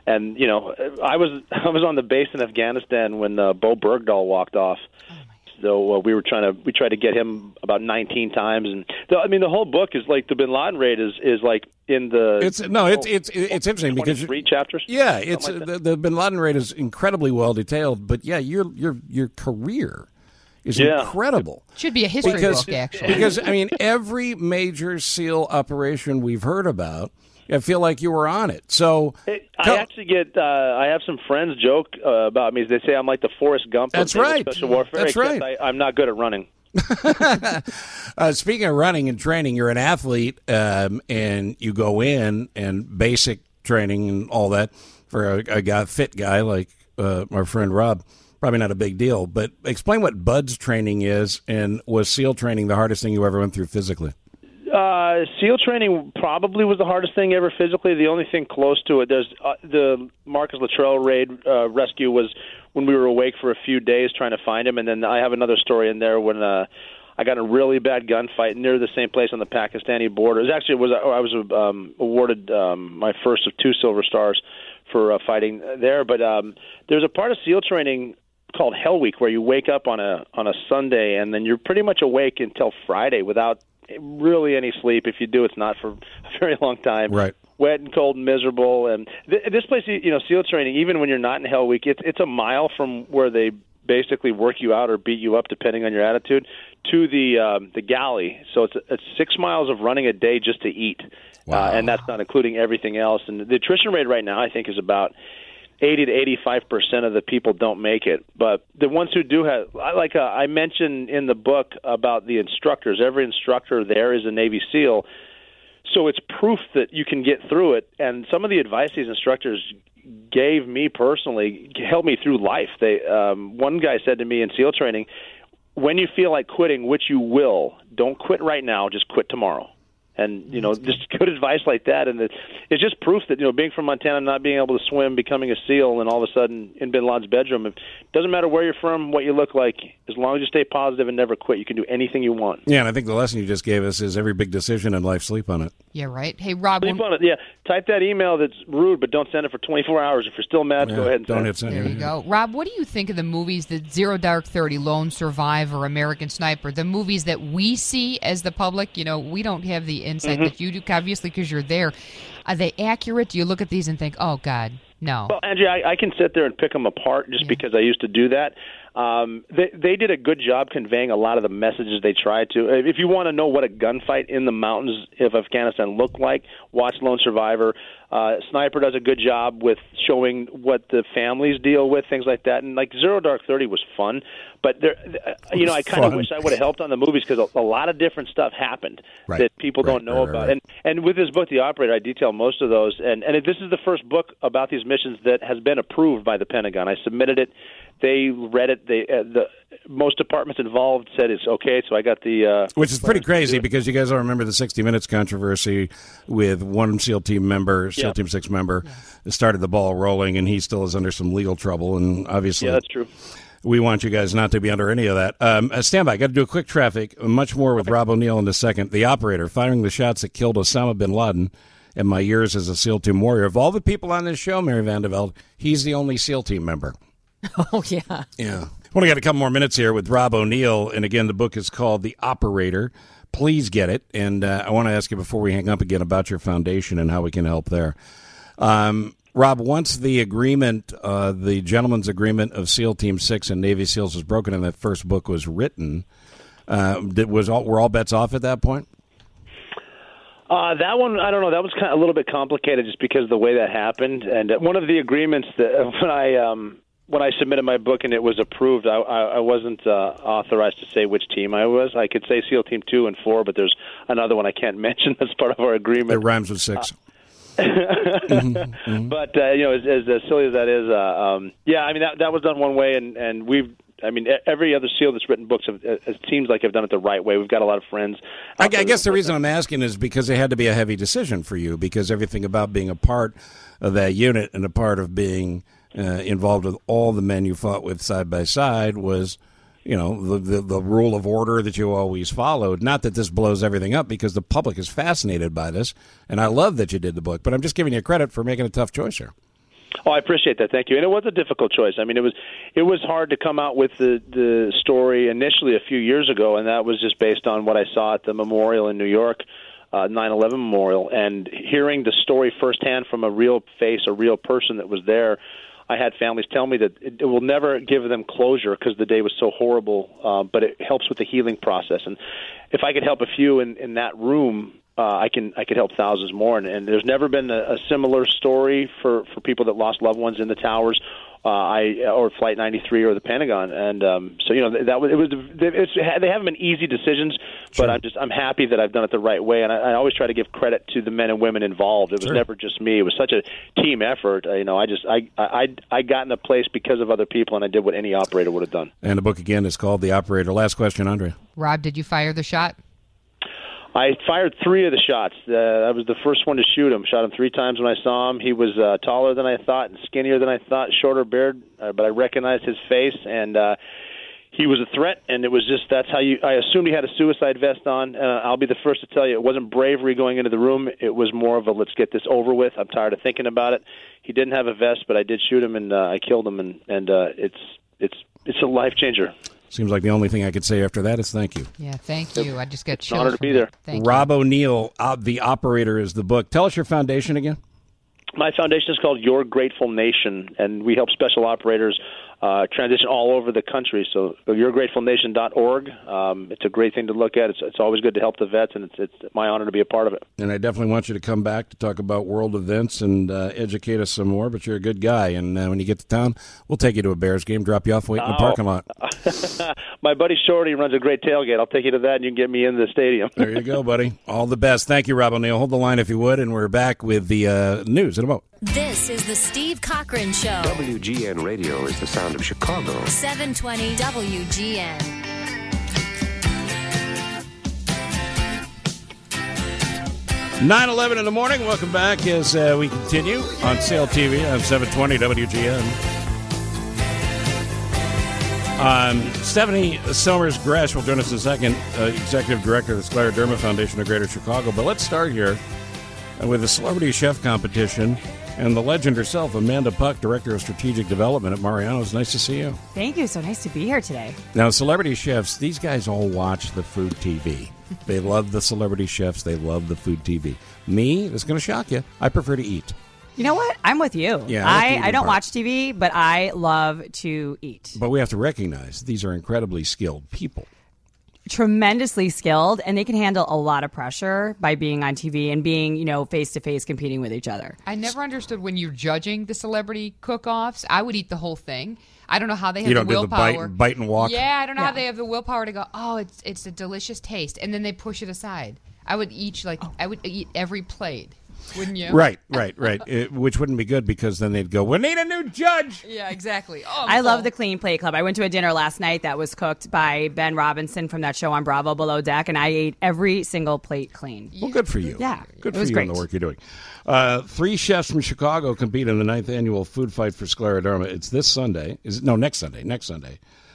I was on the base in Afghanistan when Bo Bergdahl walked off. So we tried to get him about 19 times, and the whole book is like the Bin Laden raid is like in the. It's interesting because 3 chapters. Yeah, it's like the Bin Laden raid is incredibly well detailed, but yeah, your career is incredible. Should be a history book, actually. Because every major SEAL operation we've heard about, I feel like you were on it. So I actually get. I have some friends joke about me. They say I'm like the Forrest Gump of Special Warfare. That's right. I'm not good at running. Speaking of running and training, you're an athlete, and you go in and basic training and all that for a fit guy like our friend Rob. Probably not a big deal, but explain what BUD/S training is, and was SEAL training the hardest thing you ever went through physically? SEAL training probably was the hardest thing ever physically. The only thing close to it, there's the Marcus Luttrell raid rescue was when we were awake for a few days trying to find him, and then I have another story in there when I got in a really bad gunfight near the same place on the Pakistani border. I was awarded my first of 2 Silver Stars for fighting there. But there's a part of SEAL training called Hell Week where you wake up on a Sunday and then you're pretty much awake until Friday without really any sleep. If you do, it's not for a very long time. Right. Wet and cold and miserable. And this place, SEAL training, even when you're not in Hell Week, it's a mile from where they basically work you out or beat you up, depending on your attitude, to the galley. So it's 6 miles of running a day just to eat. Wow. And that's not including everything else. And the attrition rate right now, I think, is about 80 to 85% of the people don't make it. But the ones who do have, I mentioned in the book about the instructors. Every instructor there is a Navy SEAL. So it's proof that you can get through it. And some of the advice these instructors gave me personally helped me through life. One guy said to me in SEAL training, when you feel like quitting, which you will, don't quit right now, just quit tomorrow. And, just good advice like that. And it's just proof that, being from Montana, not being able to swim, becoming a SEAL, and all of a sudden in bin Laden's bedroom, it doesn't matter where you're from, what you look like, as long as you stay positive and never quit, you can do anything you want. Yeah, and I think the lesson you just gave us is every big decision in life, sleep on it. Yeah, right. Hey, Rob. Sleep on it, yeah. Type that email that's rude, but don't send it for 24 hours. If you're still mad, go ahead and don't send hit send. There you go. Rob, what do you think of the movies that Zero Dark 30, Lone Survivor, American Sniper, the movies that we see as the public? We don't have the insight that you do, obviously, because you're there. Are they accurate? Do you look at these and think, oh, God, no? Well, Angie, I can sit there and pick them apart just because I used to do that. They did a good job conveying a lot of the messages they tried to. If you want to know what a gunfight in the mountains of Afghanistan looked like, watch Lone Survivor. Sniper does a good job with showing what the families deal with, things like that. And like Zero Dark 30 was fun, but I kind of wish I would have helped on the movies because a lot of different stuff happened that people don't know about. Right. And with this book, The Operator, I detail most of those. And this is the first book about these missions that has been approved by the Pentagon. I submitted it. They read it. The most departments involved said it's okay, so I got the... Which is pretty crazy because you guys all remember the 60 Minutes controversy with one SEAL Team member, SEAL Team 6 member, started the ball rolling, and he still is under some legal trouble, and obviously... Yeah, that's true. We want you guys not to be under any of that. Stand by. Got to do a quick traffic. Much more with Rob O'Neill in a second. The Operator, firing the shots that killed Osama bin Laden in my years as a SEAL Team warrior. Of all the people on this show, Mary Vandeveld, he's the only SEAL Team member. Oh, yeah. Yeah. Well, we got a couple more minutes here with Rob O'Neill. And again, the book is called The Operator. Please get it. And I want to ask you before we hang up again about your foundation and how we can help there. Rob, once the agreement, the gentleman's agreement of SEAL Team 6 and Navy SEALs was broken and that first book was written, were all bets off at that point? That one, I don't know. That was kind of a little bit complicated just because of the way that happened. And one of the agreements that when I submitted my book and it was approved, I wasn't authorized to say which team I was. I could say SEAL Team 2 and 4, but there's another one I can't mention that's part of our agreement. It rhymes with 6. But as silly as that is, I mean that was done one way, and every other SEAL that's written books it seems like have done it the right way. We've got a lot of friends. I guess the reason I'm asking is because it had to be a heavy decision for you, because everything about being a part of that unit and a part of being involved with all the men you fought with side by side was, the rule of order that you always followed. Not that this blows everything up, because the public is fascinated by this, and I love that you did the book. But I'm just giving you credit for making a tough choice here. Oh, I appreciate that. Thank you. And it was a difficult choice. I mean, it was hard to come out with the story initially a few years ago, and that was just based on what I saw at the memorial in New York, 9/11 memorial, and hearing the story firsthand from a real face, a real person that was there. I had families tell me that it will never give them closure because the day was so horrible, but it helps with the healing process. And if I could help a few in that room, I could help thousands more. And there's never been a similar story for people that lost loved ones in the towers, or Flight 93 or the Pentagon. And they haven't been easy decisions, but I'm happy that I've done it the right way. And I always try to give credit to the men and women involved. It was never just me. It was such a team effort. I got in a place because of other people, and I did what any operator would have done. And the book again is called The Operator. Last question, Andrea. Rob, did you fire the shot? I fired 3 of the shots. I was the first one to shoot him. Shot him 3 times when I saw him. He was taller than I thought and skinnier than I thought, shorter beard, but I recognized his face, and he was a threat, and it was just that's how I assumed he had a suicide vest on. I'll be the first to tell you, it wasn't bravery going into the room. It was more of a let's get this over with. I'm tired of thinking about it. He didn't have a vest, but I did shoot him, and I killed him, and it's a life changer. Seems like the only thing I could say after that is thank you. Yeah, thank you. I just got chills. It's an honor to be there. Thank Rob O'Neill, The Operator is the book. Tell us your foundation again. My foundation is called Your Grateful Nation, and we help special operators transition all over the country. So yourgratefulnation.org. It's a great thing to look at. It's always good to help the vets, and it's my honor to be a part of it. And I definitely want you to come back to talk about world events and educate us some more, but you're a good guy. And when you get to town, we'll take you to a Bears game, drop you off, wait in the parking lot. My buddy Shorty runs a great tailgate. I'll take you to that, and you can get me in the stadium. There you go, buddy. All the best. Thank you, Rob O'Neill. Hold the line if you would, and we're back with the news in a moment. This is the Steve Cochran Show. WGN Radio is the sound of Chicago. 720 WGN. 9:11 in the morning. Welcome back as we continue on Sale TV on 720 WGN. Stephanie Somers-Gresh will join us in a second, Executive Director of the Scleroderma Foundation of Greater Chicago. But let's start here with the Celebrity Chef Competition and the legend herself, Amanda Puck, Director of Strategic Development at Mariano's. Nice to see you. Thank you. So nice to be here today. Now, celebrity chefs, these guys all watch the food TV. They love the celebrity chefs. They love the food TV. Me, it's going to shock you, I prefer to eat. You know what? I'm with you. Yeah, I don't watch TV, but I love to eat. But we have to recognize these are incredibly skilled people. Tremendously skilled, and they can handle a lot of pressure by being on TV and being, face-to-face competing with each other. I never understood when you're judging the celebrity cook-offs. I would eat the whole thing. I don't know how they have the willpower. Bite and walk? Yeah, I don't know how they have the willpower to go, it's a delicious taste, and then they push it aside. I would eat every plate. Wouldn't you? Right. Which wouldn't be good because then they'd go, we need a new judge. Yeah, exactly. I love the Clean Plate Club. I went to a dinner last night that was cooked by Ben Robinson from that show on Bravo, Below Deck, and I ate every single plate clean. Well, good for you. Yeah, good it for was you great. and the work you're doing. 3 chefs from Chicago compete in the 9th annual Food Fight for Scleroderma. It's this Sunday. Next Sunday.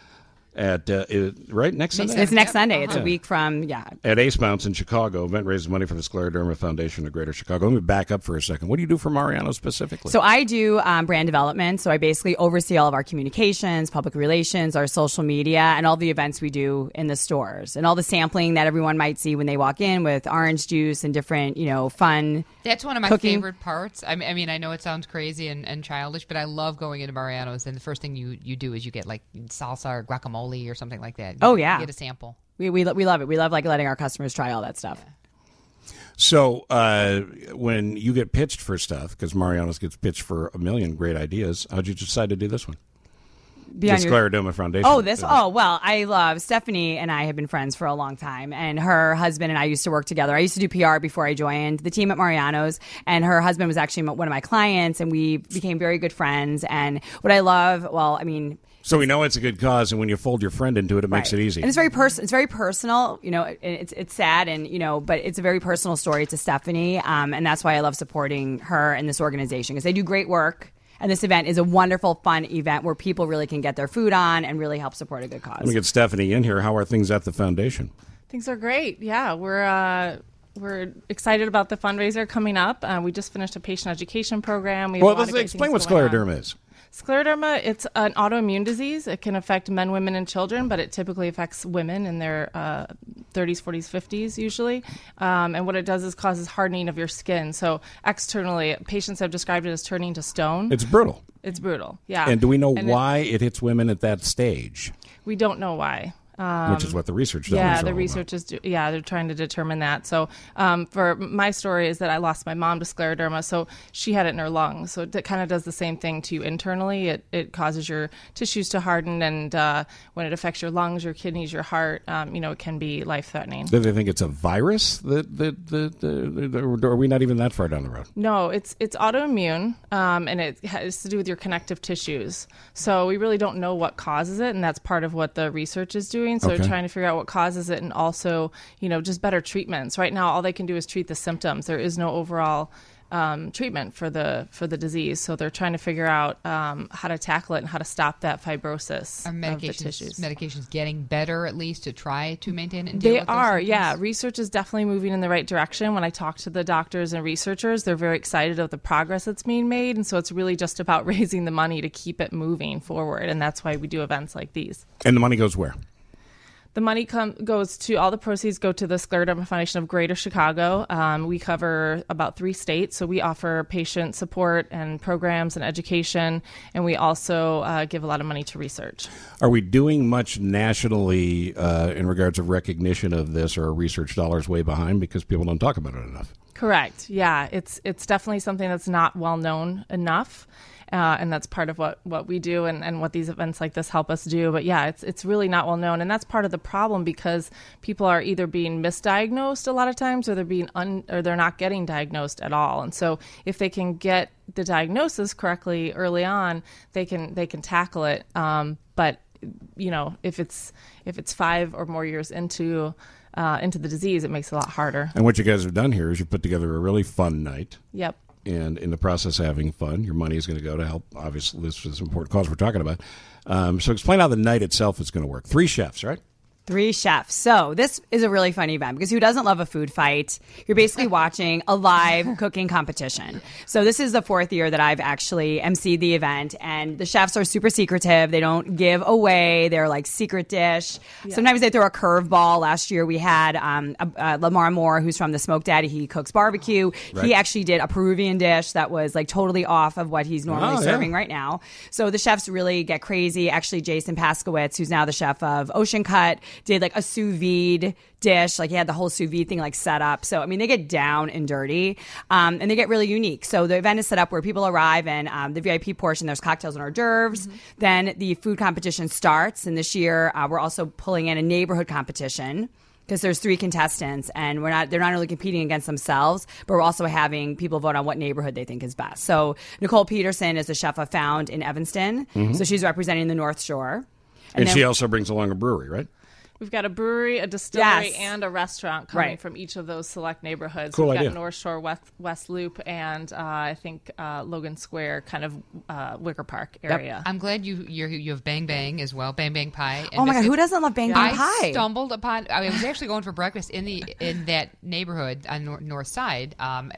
At next Sunday? It's next Sunday. It's a week from, At Ace Mounts in Chicago. Event raises money for the Scleroderma Foundation of Greater Chicago. Let me back up for a second. What do you do for Mariano specifically? So I do brand development. So I basically oversee all of our communications, public relations, our social media, and all the events we do in the stores. And all the sampling that everyone might see when they walk in with orange juice and different, fun That's one of my cooking. favorite parts. I mean, I know it sounds crazy and childish, but I love going into Mariano's, and the first thing you do is you get like salsa or guacamole or something like that. Oh, yeah. You get a sample. We love it. We love letting our customers try all that stuff. Yeah. So when you get pitched for stuff, because Mariano's gets pitched for a million great ideas, how'd you decide to do this one? The Scleroderma Foundation. Well, I love Stephanie, and I have been friends for a long time, and her husband and I used to work together. I used to do PR before I joined the team at Mariano's, and her husband was actually one of my clients, and we became very good friends. And what I love, so we know it's a good cause, and when you fold your friend into it, it makes it easy. And it's very personal. It's sad, and but it's a very personal story to Stephanie, and that's why I love supporting her and this organization because they do great work. And this event is a wonderful, fun event where people really can get their food on and really help support a good cause. Let me get Stephanie in here. How are things at the foundation? Things are great. Yeah, we're excited about the fundraiser coming up. We just finished a patient education program. Let's explain what scleroderma is. Scleroderma, it's an autoimmune disease. It can affect men, women, and children, but it typically affects women in their 30s, 40s, 50s usually. And what it does is causes hardening of your skin. So externally, patients have described it as turning to stone. It's brutal. It's brutal, yeah. And do we know why it hits women at that stage? We don't know why. Which is what the research does. Yeah, the research is. They're trying to determine that. So, for my story is that I lost my mom to scleroderma, so she had it in her lungs. So it kind of does the same thing to you internally. It causes your tissues to harden, and when it affects your lungs, your kidneys, your heart, it can be life threatening. Do they think it's a virus? Or are we not even that far down the road? No, it's autoimmune, and it has to do with your connective tissues. So we really don't know what causes it, and that's part of what the research is doing. So trying to figure out what causes it, and also, just better treatments. Right now, all they can do is treat the symptoms. There is no overall treatment for the disease. So they're trying to figure out how to tackle it and how to stop that fibrosis of the tissues. Medications getting better, at least, to try to maintain it and deal They with those are, symptoms? yeah. Research is definitely moving in the right direction. When I talk to the doctors and researchers, they're very excited of the progress that's being made. And so it's really just about raising the money to keep it moving forward. And that's why we do events like these. And the money goes where? The money goes to, all the proceeds go to the Scleroderma Foundation of Greater Chicago. We cover about 3 states, so we offer patient support and programs and education, and we also give a lot of money to research. Are we doing much nationally in regards of recognition of this, or are research dollars way behind because people don't talk about it enough? Correct. Yeah, it's definitely something that's not well known enough. And that's part of what we do and what these events like this help us do. But yeah, it's really not well known. And that's part of the problem because people are either being misdiagnosed a lot of times, or they're not getting diagnosed at all. And so if they can get the diagnosis correctly early on, they can tackle it. But if it's 5 or more years into into the disease, it makes it a lot harder. And what you guys have done here is you put together a really fun night. Yep. And in the process of having fun, your money is going to go to help. Obviously, this is an important cause we're talking about. So explain how the night itself is going to work. 3 chefs, right? 3 chefs. So this is a really fun event because who doesn't love a food fight? You're basically watching a live cooking competition. So this is the 4th year that I've actually emceed the event, and the chefs are super secretive. They don't give away. They're like secret dish. Yeah. Sometimes they throw a curveball. Last year we had Lamar Moore, who's from the Smoke Daddy. He cooks barbecue. Right. He actually did a Peruvian dish that was like totally off of what he's normally serving right now. So the chefs really get crazy. Actually, Jason Paskowitz, who's now the chef of Ocean Cut, did like a sous vide dish. Like he had the whole sous vide thing like set up. So, I mean, they get down and dirty and they get really unique. So the event is set up where people arrive and the VIP portion, there's cocktails and hors d'oeuvres. Mm-hmm. Then the food competition starts. And this year we're also pulling in a neighborhood competition because there's 3 contestants and they're not only competing against themselves, but we're also having people vote on what neighborhood they think is best. So Nicole Peterson is the chef of Found in Evanston. Mm-hmm. So she's representing the North Shore. And she also brings along a brewery, right? We've got a brewery, a distillery, and a restaurant coming from each of those select neighborhoods. Cool We've idea. got North Shore, West Loop, and I think Logan Square, kind of Wicker Park area. Yep. I'm glad you have Bang Bang as well, Bang Bang Pie. And oh my God, who doesn't love Bang Bang Pie? I stumbled upon. I was actually going for breakfast in that neighborhood on North Side,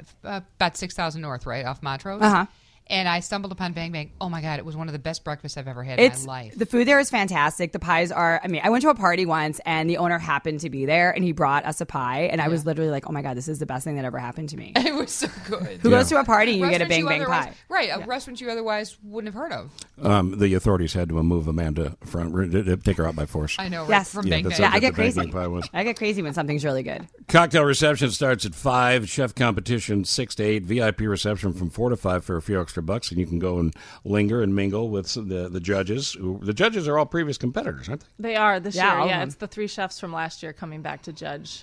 about 6,000 North, right off Montrose. Uh-huh. And I stumbled upon Bang Bang. Oh, my God. It was one of the best breakfasts I've ever had in my life. The food there is fantastic. The pies are, I mean, I went to a party once and the owner happened to be there and he brought us a pie. And I was literally like, oh, my God, this is the best thing that ever happened to me. It was so good. Who goes to a party and you get a Bang Bang pie? Right. A restaurant you otherwise wouldn't have heard of. The authorities had to move Amanda front, take her out by force. I know, right? Yes. From Bang Bang. Yeah, I get crazy. I get crazy when something's really good. Cocktail reception starts at 5. Chef competition 6 to 8. VIP reception from 4 to 5 for a few extra bucks, and you can go and linger and mingle with the judges. The judges are all previous competitors, aren't they? They are this year. Yeah, it's the 3 chefs from last year coming back to judge.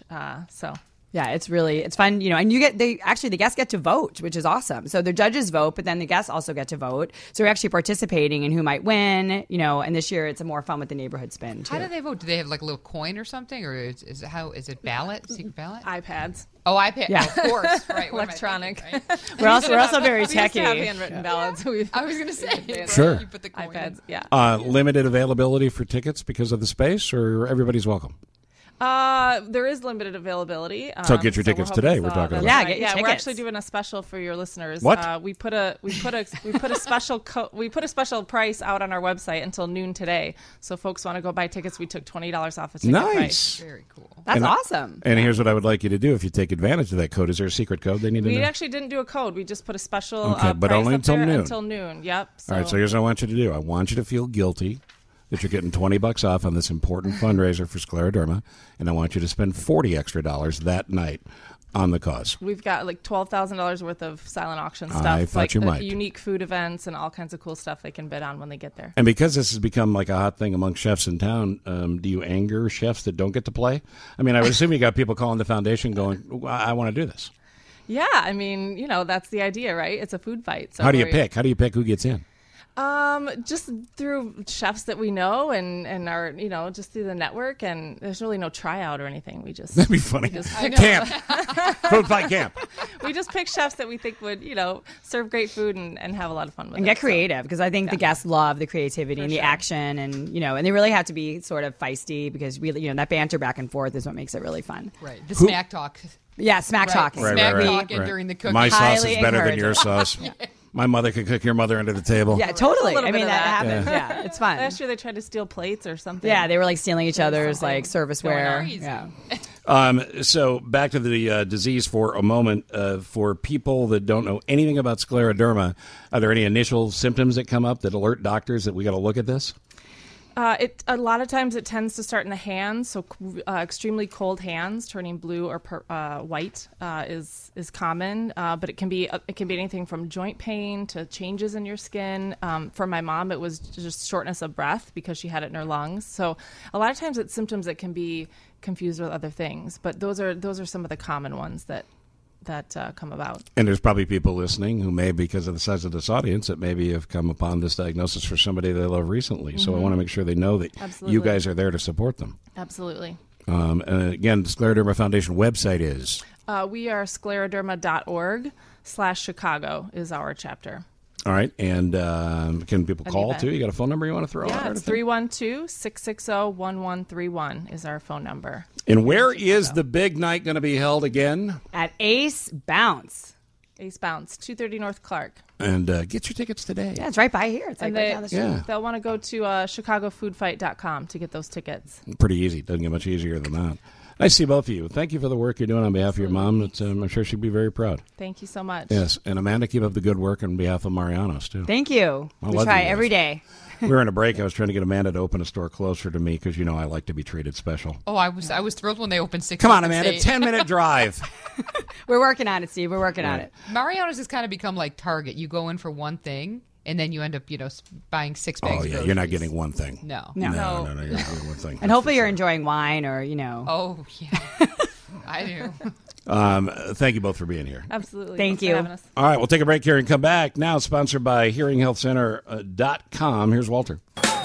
Yeah, it's fun, and the guests get to vote, which is awesome. So the judges vote, but then the guests also get to vote. So we're actually participating in who might win, and this year it's more fun with the neighborhood spin too. How do they vote? Do they have like a little coin or something, or is it ballot, secret ballot? iPads. Oh, iPad. Yeah. Of course, right. Electronic. We're also very techy. We have handwritten ballots. I was going to say. Sure. You put the coin iPads, in. yeah. Limited availability for tickets because of the space, or everybody's welcome? There is limited availability. So get your tickets today. We're talking about. Yeah, get your tickets. We're actually doing a special for your listeners. What? We put a special price out on our website until noon today. So folks want to go buy tickets. We took $20 off a ticket price. Very cool. That's awesome. And here's what I would like you to do if you take advantage of that code. Is there a secret code they need to know? We actually didn't do a code. We just put a special but price only up until there noon. Until noon. Yep. All right. So here's what I want you to do. I want you to feel guilty that you're getting $20 off on this important fundraiser for scleroderma, and I want you to spend $40 extra that night on the cause. We've got like $12,000 worth of silent auction stuff. I thought you might. Unique food events and all kinds of cool stuff they can bid on when they get there. And because this has become like a hot thing among chefs in town, do you anger chefs that don't get to play? I mean, I would assume you got people calling the foundation going, I want to do this. Yeah, I mean, that's the idea, right? It's a food fight. So how do you pick? How do you pick who gets in? Just through chefs that we know and our, just through the network, and there's really no tryout or anything. We just that'd be funny. Camp, food fight camp. We just pick chefs that we think would, serve great food and have a lot of fun with it. And get creative because I think the guests love the creativity and the action, and and they really have to be sort of feisty because we, that banter back and forth is what makes it really fun. Right. The smack talk. Yeah, smack talking. Smack talking during the cooking. My sauce is better than your sauce. My mother could cook your mother under the table. Yeah, totally. I mean, that happens. Yeah, it's fun. Last year they tried to steal plates or something. Yeah, they were like stealing each other's like serviceware. Yeah. So back to the disease for a moment. For people that don't know anything about scleroderma, are there any initial symptoms that come up that alert doctors that we got to look at this? A lot of times it tends to start in the hands, so extremely cold hands turning blue or white is common. But it can be anything from joint pain to changes in your skin. For my mom, it was just shortness of breath because she had it in her lungs. So a lot of times it's symptoms that can be confused with other things. But those are some of the common ones that come about. And there's probably people listening who may, because of the size of this audience, that maybe have come upon this diagnosis for somebody they love recently. Mm-hmm. So I want to make sure they know that you guys are there to support them. Absolutely. Again, the Scleroderma Foundation website is? We are scleroderma.org/Chicago is our chapter. All right, and can people call, too? You got a phone number you want to throw out? Yeah, it's 312-660-1131 is our phone number. And where is the big night going to be held again? At Ace Bounce. Ace Bounce, 230 North Clark. And get your tickets today. Yeah, it's right by here. It's like right down the street. Yeah. They'll want to go to chicagofoodfight.com to get those tickets. Pretty easy. Doesn't get much easier than that. Nice to see both of you. Thank you for the work you're doing on behalf of your mom. I'm sure she'd be very proud. Thank you so much. Yes, and Amanda, keep up the good work on behalf of Mariano's, too. Thank you. We try every day. We were in a break. I was trying to get Amanda to open a store closer to me because, I like to be treated special. Oh, I was thrilled when they opened 6. Come on, Amanda, 10-minute drive. We're working on it, Steve. We're working on it. Mariano's has kind of become like Target. You go in for one thing, and then you end up, buying 6 bags. Oh, yeah, you're not getting one thing. No. You're not getting one thing. And hopefully you're enjoying wine or, Oh, yeah. I do. Thank you both for being here. Absolutely. Thank Thanks you. for having us. All right, we'll take a break here and come back. Now sponsored by HearingHealthCenter.com. Here's Walter.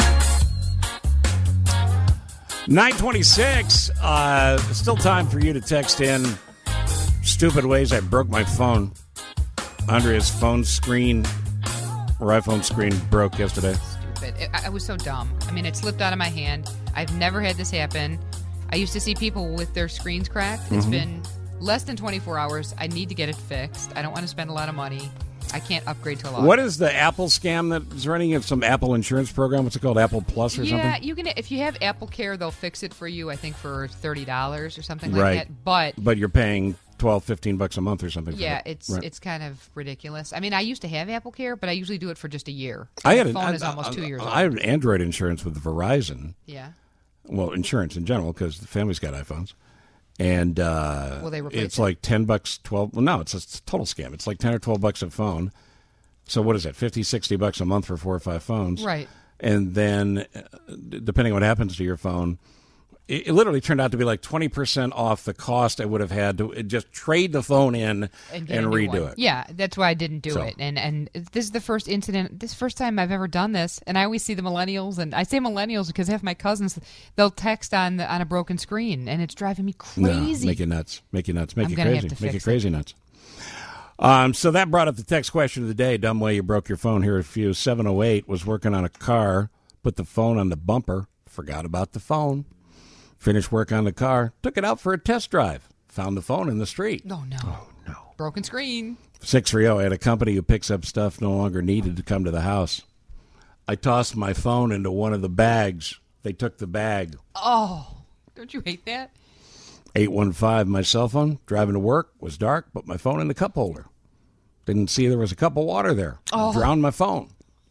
9:26. Still time for you to text in stupid ways I broke my phone. Andrea's phone screen, or iPhone screen, broke yesterday. Stupid. I was so dumb. I mean, it slipped out of my hand. I've never had this happen. I used to see people with their screens cracked. It's been less than 24 hours. I need to get it fixed. I don't want to spend a lot of money. I can't upgrade to a lot. What is the Apple scam that is running? Of some Apple insurance program? What's it called? Apple Plus or something? Yeah, you can. If you have Apple Care, they'll fix it for you. I think for $30 or something like that. But you're paying $12-15 a month or something. Yeah, for that. it's kind of ridiculous. I mean, I used to have Apple Care, but I usually do it for just a year. My phone is almost 2 years old. I have Android insurance with Verizon. Yeah. Well, insurance in general because the family's got iPhones. And will they replace it's like $10, 12. Well, no, it's a total scam. It's like $10 or $12 a phone. So what is that? $50-60 a month for 4 or 5 phones. Right. And then, depending on what happens to your phone, it literally turned out to be like 20% off the cost I would have had to just trade the phone in and redo it. Yeah, that's why I didn't do it. And this is the first incident, this first time I've ever done this. And I always see the millennials, and I say millennials because half my cousins, they'll text on a broken screen, and it's driving me crazy. No, make you nuts. Make you nuts. I'm gonna have to Make you fix crazy it. nuts. So that brought up the text question of the day. Dumb way you broke your phone. Here a few. 708 was working on a car, put the phone on the bumper, forgot about the phone. Finished work on the car, took it out for a test drive, found the phone in the street. Oh, no. Broken screen. 630, I had a company who picks up stuff no longer needed to come to the house. I tossed my phone into one of the bags. They took the bag. Oh, don't you hate that? 815, my cell phone, driving to work, was dark, but my phone in the cup holder. Didn't see there was a cup of water there. Oh. Drowned my phone.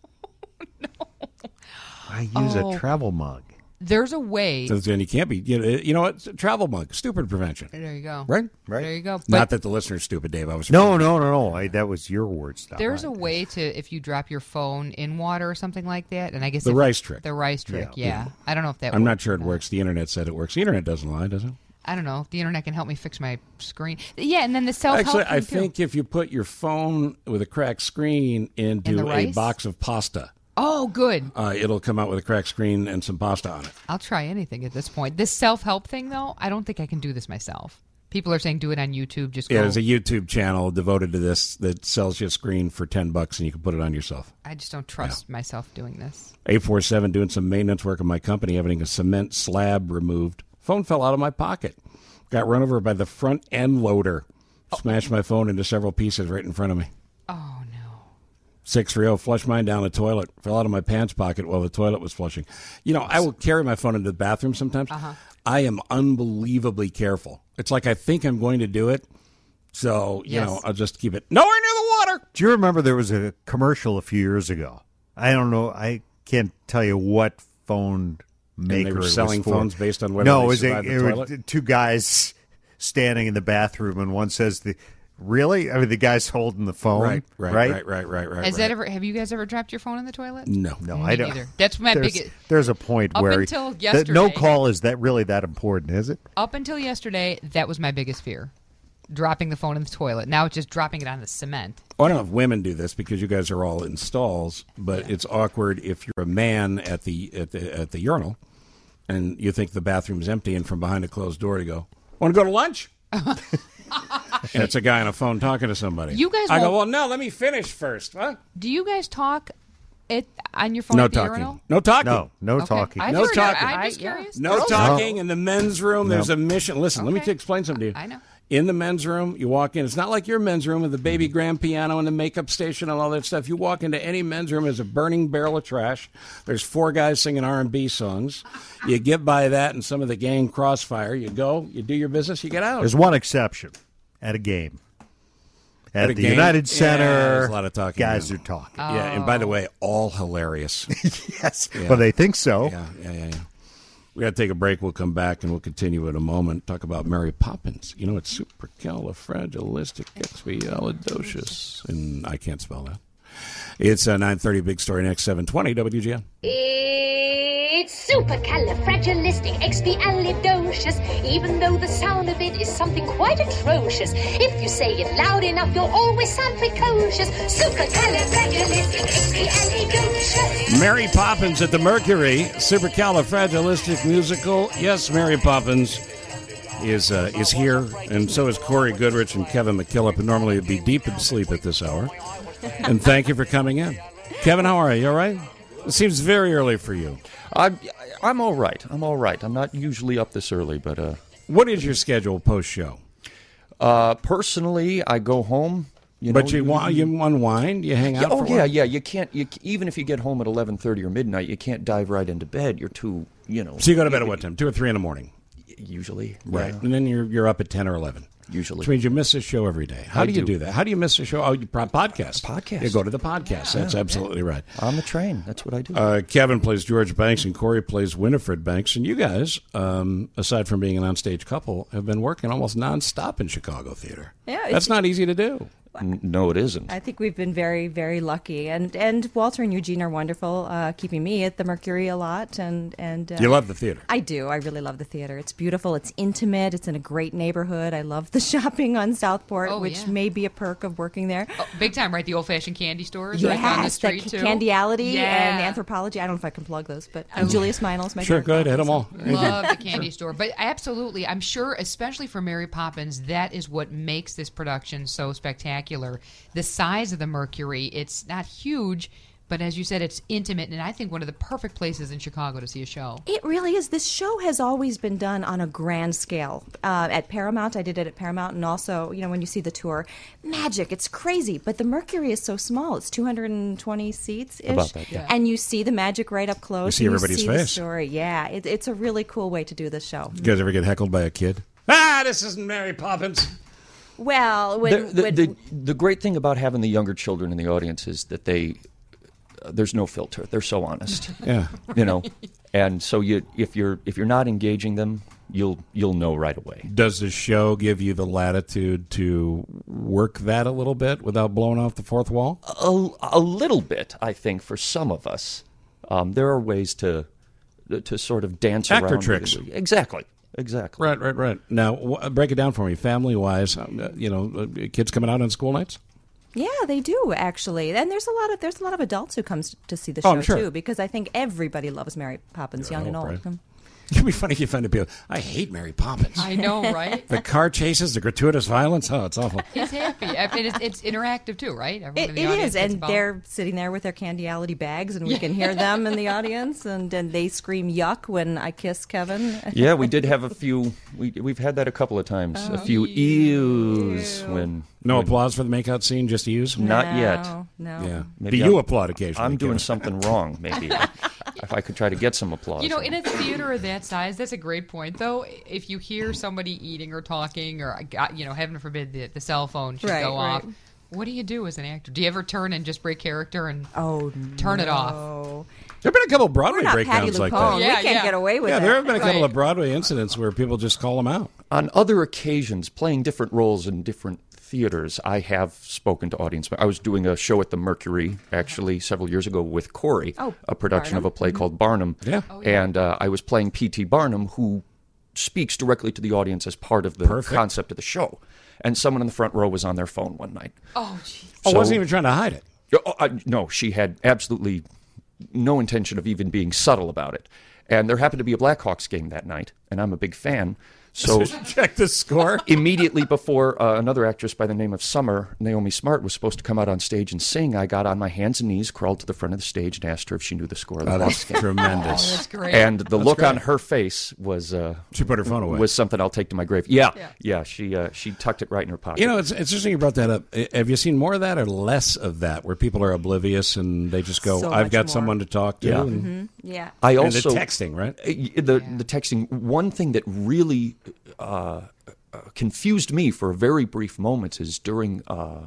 I use a travel mug. There's a way. So then you can't be, you know what? Travel mug, stupid prevention. There you go. Right? There you go. Not that the listener's stupid, Dave. I was No. That was your words. There's a way to, if you drop your phone in water or something like that, and I guess The rice trick. The rice trick, yeah. I don't know if that I'm works not sure it works. The internet said it works. The internet doesn't lie, does it? I don't know. The internet can help me fix my screen. Yeah, and then the self-help Actually, thing I too. think if you put your phone with a cracked screen into a rice? box of pasta, Oh, good. It'll come out with a cracked screen and some pasta on it. I'll try anything at this point. This self-help thing, though, I don't think I can do this myself. People are saying do it on YouTube. Just go. Yeah, there's a YouTube channel devoted to this that sells you a screen for $10 and you can put it on yourself. I just don't trust myself doing this. 847, doing some maintenance work on my company, having a cement slab removed. Phone fell out of my pocket. Got run over by the front end loader. Smashed my phone into several pieces right in front of me. Oh, 630, flushed mine down the toilet. Fell out of my pants pocket while the toilet was flushing. I will carry my phone into the bathroom sometimes. I am unbelievably careful. It's like I think I'm going to do it. So, I'll just keep it nowhere near the water. Do you remember there was a commercial a few years ago? I don't know. I can't tell you what phone maker they were it selling was for. phones based on whether they survived the it toilet? was two guys standing in the bathroom, and one says, really? I mean, the guy's holding the phone. Right. Has that ever? Have you guys ever dropped your phone in the toilet? No, Me I don't. neither. That's my biggest. There's a point up where until yesterday, no call is that really that important, is it? Up until yesterday, that was my biggest fear. Dropping the phone in the toilet. Now it's just dropping it on the cement. Well, I don't know if women do this because you guys are all in stalls, but it's awkward if you're a man at the urinal and you think the bathroom's empty, and from behind a closed door you go, "Want to go to lunch?" And it's a guy on a phone talking to somebody. You guys I go, won't- "Well, no, let me finish first." Huh? Do you guys talk on your phone No at the talking. urinal? No talking. No Okay. talking. I No figured- talking. I'm just curious. No talking in the men's room. No. There's a mission. Listen, let me explain something to you. I know. In the men's room, you walk in. It's not like your men's room with the baby grand piano and the makeup station and all that stuff. You walk into any men's room, there's a burning barrel of trash. There's 4 guys singing R&B songs. You get by that and some of the gang crossfire. You go, you do your business, you get out. There's one exception at a game. At a the game? United Center, Yeah, there's a lot of talking. guys Yeah. are talking. Yeah, and by the way, all hilarious. Yes. Yeah. Well, they think so. Yeah. We got to take a break. We'll come back and we'll continue in a moment. Talk about Mary Poppins. You know, it's supercalifragilisticexpialidocious, and I can't spell that. It's 9:30. Big story next. 7:20 WGN. It's supercalifragilisticexpialidocious, even though the sound of it is something quite atrocious. If you say it loud enough, you'll always sound precocious. Supercalifragilisticexpialidocious. Mary Poppins at the Mercury. Supercalifragilistic musical. Yes, Mary Poppins is here, and so is Corey Goodrich and Kevin McKillop, who normally would be deep in sleep at this hour. And thank you for coming in. Kevin, how are you? You all right? It seems very early for you. I'm all right. I'm not usually up this early, but what is your schedule post-show? Personally, I go home. You unwind, you hang out. Yeah, You can't. Even if you get home at 11:30 or midnight, you can't dive right into bed. You're too. So you go to bed at what time? 2 or 3 in the morning. Usually, right, yeah. and then you're up at 10 or 11. Usually, which means you miss a show every day. How do you do that? How do you miss a show? Oh, you podcast. You go to the podcast. That's absolutely right. On the train. That's what I do. Kevin plays George Banks and Corey plays Winifred Banks. And you guys, aside from being an onstage couple, have been working almost nonstop in Chicago theater. Yeah, that's not easy to do. No, it isn't. I think we've been very, very lucky, and Walter and Eugene are wonderful, keeping me at the Mercury a lot. And you love the theater. I do. I really love the theater. It's beautiful. It's intimate. It's in a great neighborhood. I love the shopping on Southport, which may be a perk of working there. Oh, big time, right? The old-fashioned candy stores, Yes, right down the street too. Candyality Yeah. and Anthropology. I don't know if I can plug those, but Julius Meinl's my Sure, go ahead, hit them all. Love the candy store, but absolutely, I'm sure, especially for Mary Poppins, that is what makes this production so spectacular. The size of the Mercury, it's not huge, but as you said, it's intimate, and I think one of the perfect places in Chicago to see a show. It really is. This show has always been done on a grand scale. At Paramount, I did it at Paramount, and also, when you see the tour, magic, it's crazy. But the Mercury is so small. It's 220 seats-ish. About that, yeah. And you see the magic right up close. You see everybody's the face. story. Yeah, it's a really cool way to do this show. You guys ever get heckled by a kid? This isn't Mary Poppins. Well, the great thing about having the younger children in the audience is that there's no filter. They're so honest. Yeah. And so if you're not engaging them, you'll know right away. Does the show give you the latitude to work that a little bit without blowing off the fourth wall? A little bit, I think, for some of us. There are ways to sort of dance around. Actor tricks. Exactly. Right. Now, break it down for me, family-wise. Kids coming out on school nights? Yeah, they do actually, and there's a lot of adults who comes to see the show I'm sure. too, because I think everybody loves Mary Poppins, young and old. Right. It'd be funny if you find people. I hate Mary Poppins. I know, right? The car chases, the gratuitous violence. Oh, it's awful. He's happy. It's interactive too, right? It is, and they're sitting there with their Candyality bags, and we can hear them in the audience, and they scream "yuck" when I kiss Kevin. Yeah, we did have a few. We've had that a couple of times. A few ews when. No applause for the makeout scene, just ews? Not yet. No. Yeah. Maybe Do you applaud occasionally? I'm doing Kevin? something wrong, maybe. If I could try to get some applause. In a theater of that size, that's a great point, though. If you hear somebody eating or talking or, heaven forbid, the cell phone should go off, what do you do as an actor? Do you ever turn and just break character and turn it off? There have been a couple of Broadway We're not breakdowns Patty like LuPone. that. We can't get away with it. Yeah, there have been a couple of Broadway incidents where people just call them out. On other occasions, playing different roles in different theaters, I have spoken to audience. I was doing a show at the Mercury, actually, several years ago with Corey, a production of a play called Barnum. Yeah. And I was playing P.T. Barnum, who speaks directly to the audience as part of the concept of the show. And someone in the front row was on their phone one night. Oh, jeez. I wasn't even trying to hide it. No, she had absolutely no intention of even being subtle about it. And there happened to be a Blackhawks game that night, and I'm a big fan. So check the score. Immediately before another actress by the name of Summer, Naomi Smart, was supposed to come out on stage and sing, I got on my hands and knees, crawled to the front of the stage, and asked her if she knew the score of the Hawks game. Tremendous. Oh, that's great. And the look on her face was she put her phone away. Was something I'll take to my grave. Yeah. She tucked it right in her pocket. You know, it's interesting you brought that up. Have you seen more of that or less of that, where people are oblivious and they just go, "I've got someone to talk to"? Yeah. Yeah. I also and the texting, right? The texting. One thing that really confused me for a very brief moment is during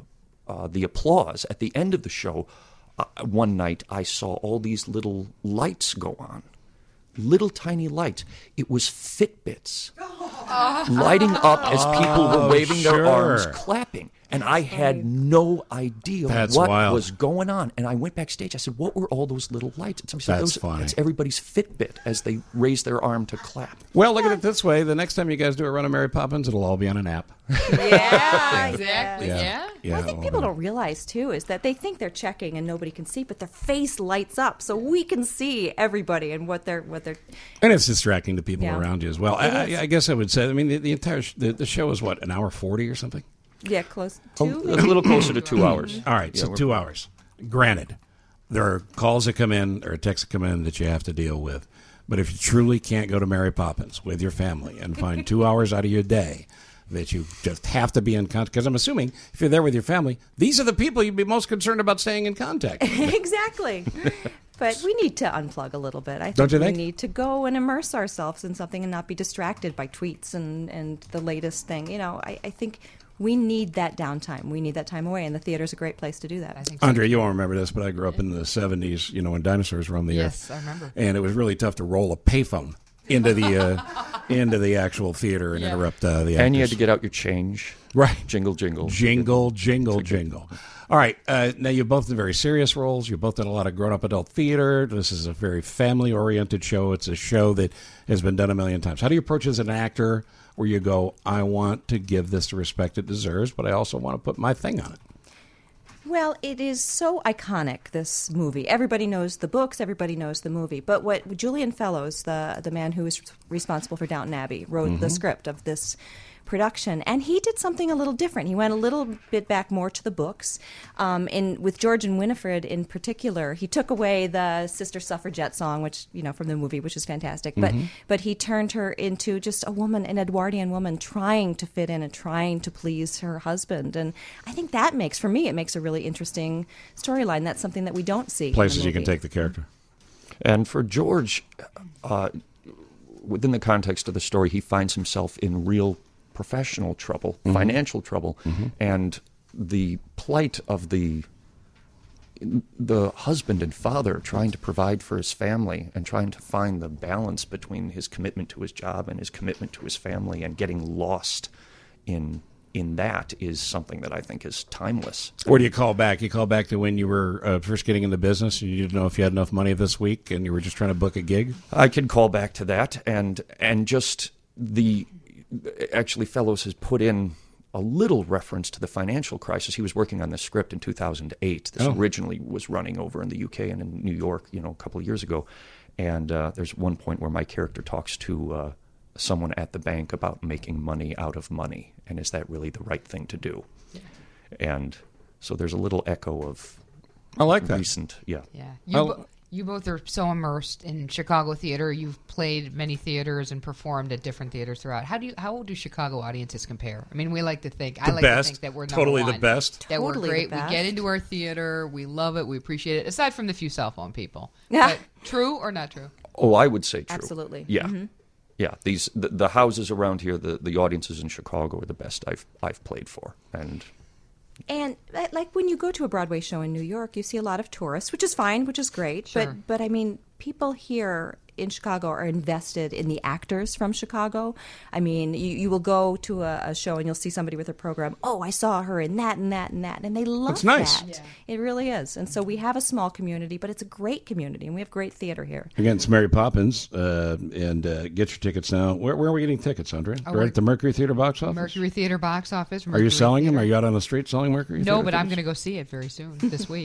the applause at the end of the show. One night I saw all these little lights go on, little tiny lights. It was Fitbits lighting up as people were waving their arms, clapping. And I had no idea what was going on. And I went backstage. I said, "What were all those little lights?" And somebody said, funny. That's everybody's Fitbit as they raise their arm to clap. Well, look at it this way. The next time you guys do a run of Mary Poppins, it'll all be on an app. Yeah, exactly. Yeah. Well, I think people don't realize, too, is that they think they're checking and nobody can see, but their face lights up so we can see everybody and what they're. And it's distracting to people Yeah. around you as well. I guess I would say, I mean, the entire the show is what, an hour 40 or something? Yeah, close. A little closer to 2 hours. All right, so 2 hours. Granted, there are calls that come in or texts that come in that you have to deal with. But if you truly can't go to Mary Poppins with your family and find 2 hours out of your day that you just have to be in contact, because I'm assuming if you're there with your family, these are the people you'd be most concerned about staying in contact with. Exactly. But we need to unplug a little bit. I think Don't you think? we need to go and immerse ourselves in something and not be distracted by tweets and the latest thing. You know, I think we need that downtime. We need that time away, and the theater's a great place to do that. I think. Andre, you won't remember this, but I grew up in the 70s, when dinosaurs roamed the earth. Yes, I remember. And it was really tough to roll a payphone into the actual theater and interrupt the actors. And you had to get out your change. Right. Jingle, jingle. Jingle, jingle, jingle. All right. Now, you've both done very serious roles. You've both done a lot of grown-up adult theater. This is a very family-oriented show. It's a show that has been done a million times. How do you approach as an actor where you go, I want to give this the respect it deserves, but I also want to put my thing on it? Well, it is so iconic, this movie. Everybody knows the books, everybody knows the movie. But what Julian Fellows, the man who is responsible for Downton Abbey, wrote the script of this production, and he did something a little different. He went a little bit back more to the books. With George and Winifred in particular, he took away the Sister Suffragette song, which, from the movie, which is fantastic, but he turned her into just a woman, an Edwardian woman, trying to fit in and trying to please her husband. And I think that makes a really interesting storyline. That's something that we don't see. Places you can take the character. And for George, within the context of the story, he finds himself in real professional trouble, financial trouble, and the plight of the husband and father trying to provide for his family and trying to find the balance between his commitment to his job and his commitment to his family and getting lost in that is something that I think is timeless. Where do you call back? You call back to when you were first getting into business and you didn't know if you had enough money this week and you were just trying to book a gig? I can call back to that and just actually Fellows has put in a little reference to the financial crisis. He was working on this script in 2008. This originally was running over in the UK and in New York, a couple of years ago. And there's one point where my character talks to someone at the bank about making money out of money, and is that really the right thing to do? Yeah. And so there's a little echo of I like that. Recent, yeah. You both are so immersed in Chicago theater. You've played many theaters and performed at different theaters throughout. How do Chicago audiences compare? I mean, we like to think I like to think that we're totally number the one, best. That totally we're great. The best. We get into our theater. We love it. We appreciate it. Aside from the few cell phone people. Yeah. But true or not true? Oh, I would say true. Absolutely. Yeah. Yeah. The houses around here, the audiences in Chicago are the best I've played for. And like when you go to a Broadway show in New York, you see a lot of tourists, which is fine, which is great. Sure. But I mean, people here in Chicago are invested in the actors from Chicago. I mean, you will go to a show and you'll see somebody with a program. Oh, I saw her in that and that and that, and they love That's nice. that. Yeah. It really is. And so we have a small community, but it's a great community, and we have great theater here. Again, it's Mary Poppins, and get your tickets now. Where are we getting tickets, Andre? Right at the Mercury Theater box office? Mercury Theater box office. Are you selling them? Are you out on the street selling Mercury Theater No, but I'm tickets? going to go see it very soon, this week.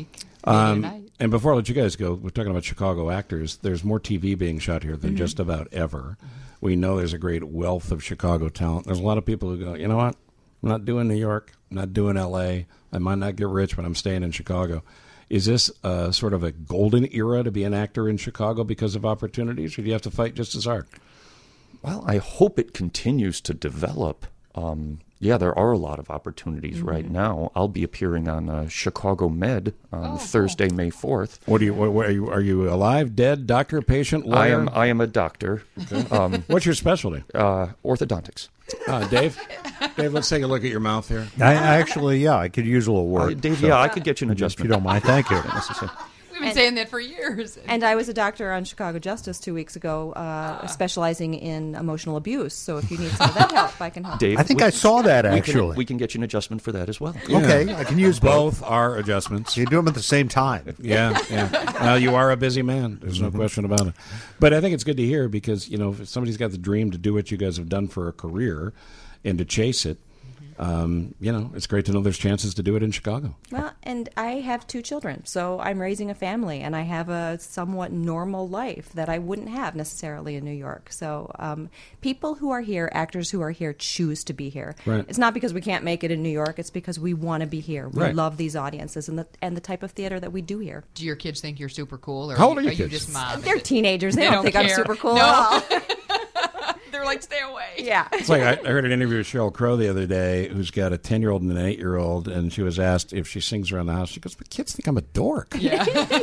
And before I let you guys go, we're talking about Chicago actors. There's more TV being shot here than just about ever. We know there's a great wealth of Chicago talent. There's a lot of people who go, you know what? I'm not doing New York. I'm not doing L.A. I might not get rich, but I'm staying in Chicago. Is this sort of a golden era to be an actor in Chicago because of opportunities, or do you have to fight just as hard? Well, I hope it continues to develop. Yeah, there are a lot of opportunities right now. I'll be appearing on Chicago Med on Thursday, May 4th. Are you alive, dead, doctor, patient, lawyer? I am a doctor. Okay. What's your specialty? Orthodontics. Dave, let's take a look at your mouth here. I could use a little work. Dave, I could get you an adjustment. If you don't mind, thank you. We've been saying that for years. And I was a doctor on Chicago Justice 2 weeks ago, specializing in emotional abuse. So if you need some of that help, I can help. Dave, I think I saw that, actually. We can get you an adjustment for that as well. Yeah. Okay, I can use both are adjustments. You do them at the same time. Yeah. You are a busy man. There's no question about it. But I think it's good to hear because, if somebody's got the dream to do what you guys have done for a career and to chase it, it's great to know there's chances to do it in Chicago. Well, and I have 2 children, so I'm raising a family, and I have a somewhat normal life that I wouldn't have necessarily in New York. So people who are here, actors who are here, choose to be here. Right. It's not because we can't make it in New York. It's because we want to be here. We Right. love these audiences and the type of theater that we do here. Do your kids think you're super cool? Or How old are you your kids? just mom? They're teenagers. They don't think care. I'm super cool No. at all. They're like, stay away. Yeah. It's like I heard an interview with Sheryl Crow the other day, who's got a 10-year-old and an 8-year-old, and she was asked if she sings around the house. She goes, "But kids think I'm a dork." Yeah.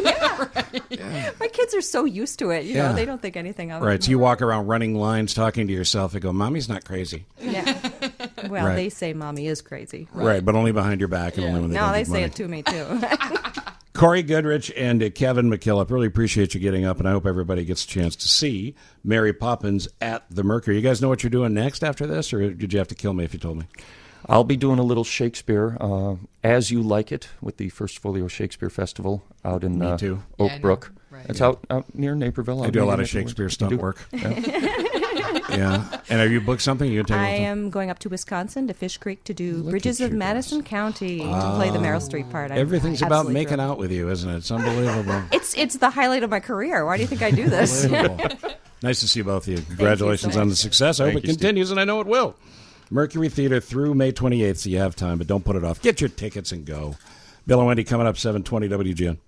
My kids are so used to it. You Yeah. know, they don't think anything of it. Right. So you walk around running lines, talking to yourself. They go, "Mommy's not crazy." Yeah. Well, Right. they say mommy is crazy. Right, but only behind your back and only when they No, don't they give say money. it to me, too. Corey Goodrich and Kevin McKillop, really appreciate you getting up, and I hope everybody gets a chance to see Mary Poppins at the Mercury. You guys know what you're doing next after this, or did you have to kill me if you told me? I'll be doing a little Shakespeare, As You Like It, with the First Folio Shakespeare Festival out in Me too. Oak Brook. Right. It's out near Naperville. I do a lot of Shakespeare stunt work. Yeah. Yeah. And have you booked something? You can I take am going up to Wisconsin, to Fish Creek, to do Bridges of Madison County, to play the Meryl Streep part. I'm Everything's about absolutely making thrilled. out with you, isn't it? It's unbelievable. It's the highlight of my career. Why do you think I do this? Unbelievable. Nice to see both of you. Congratulations so on much. the success. I hope Thank it you, Steve. continues, and I know it will. Mercury Theater through May 28th, so you have time, but don't put it off. Get your tickets and go. Bill and Wendy coming up, 720 WGN.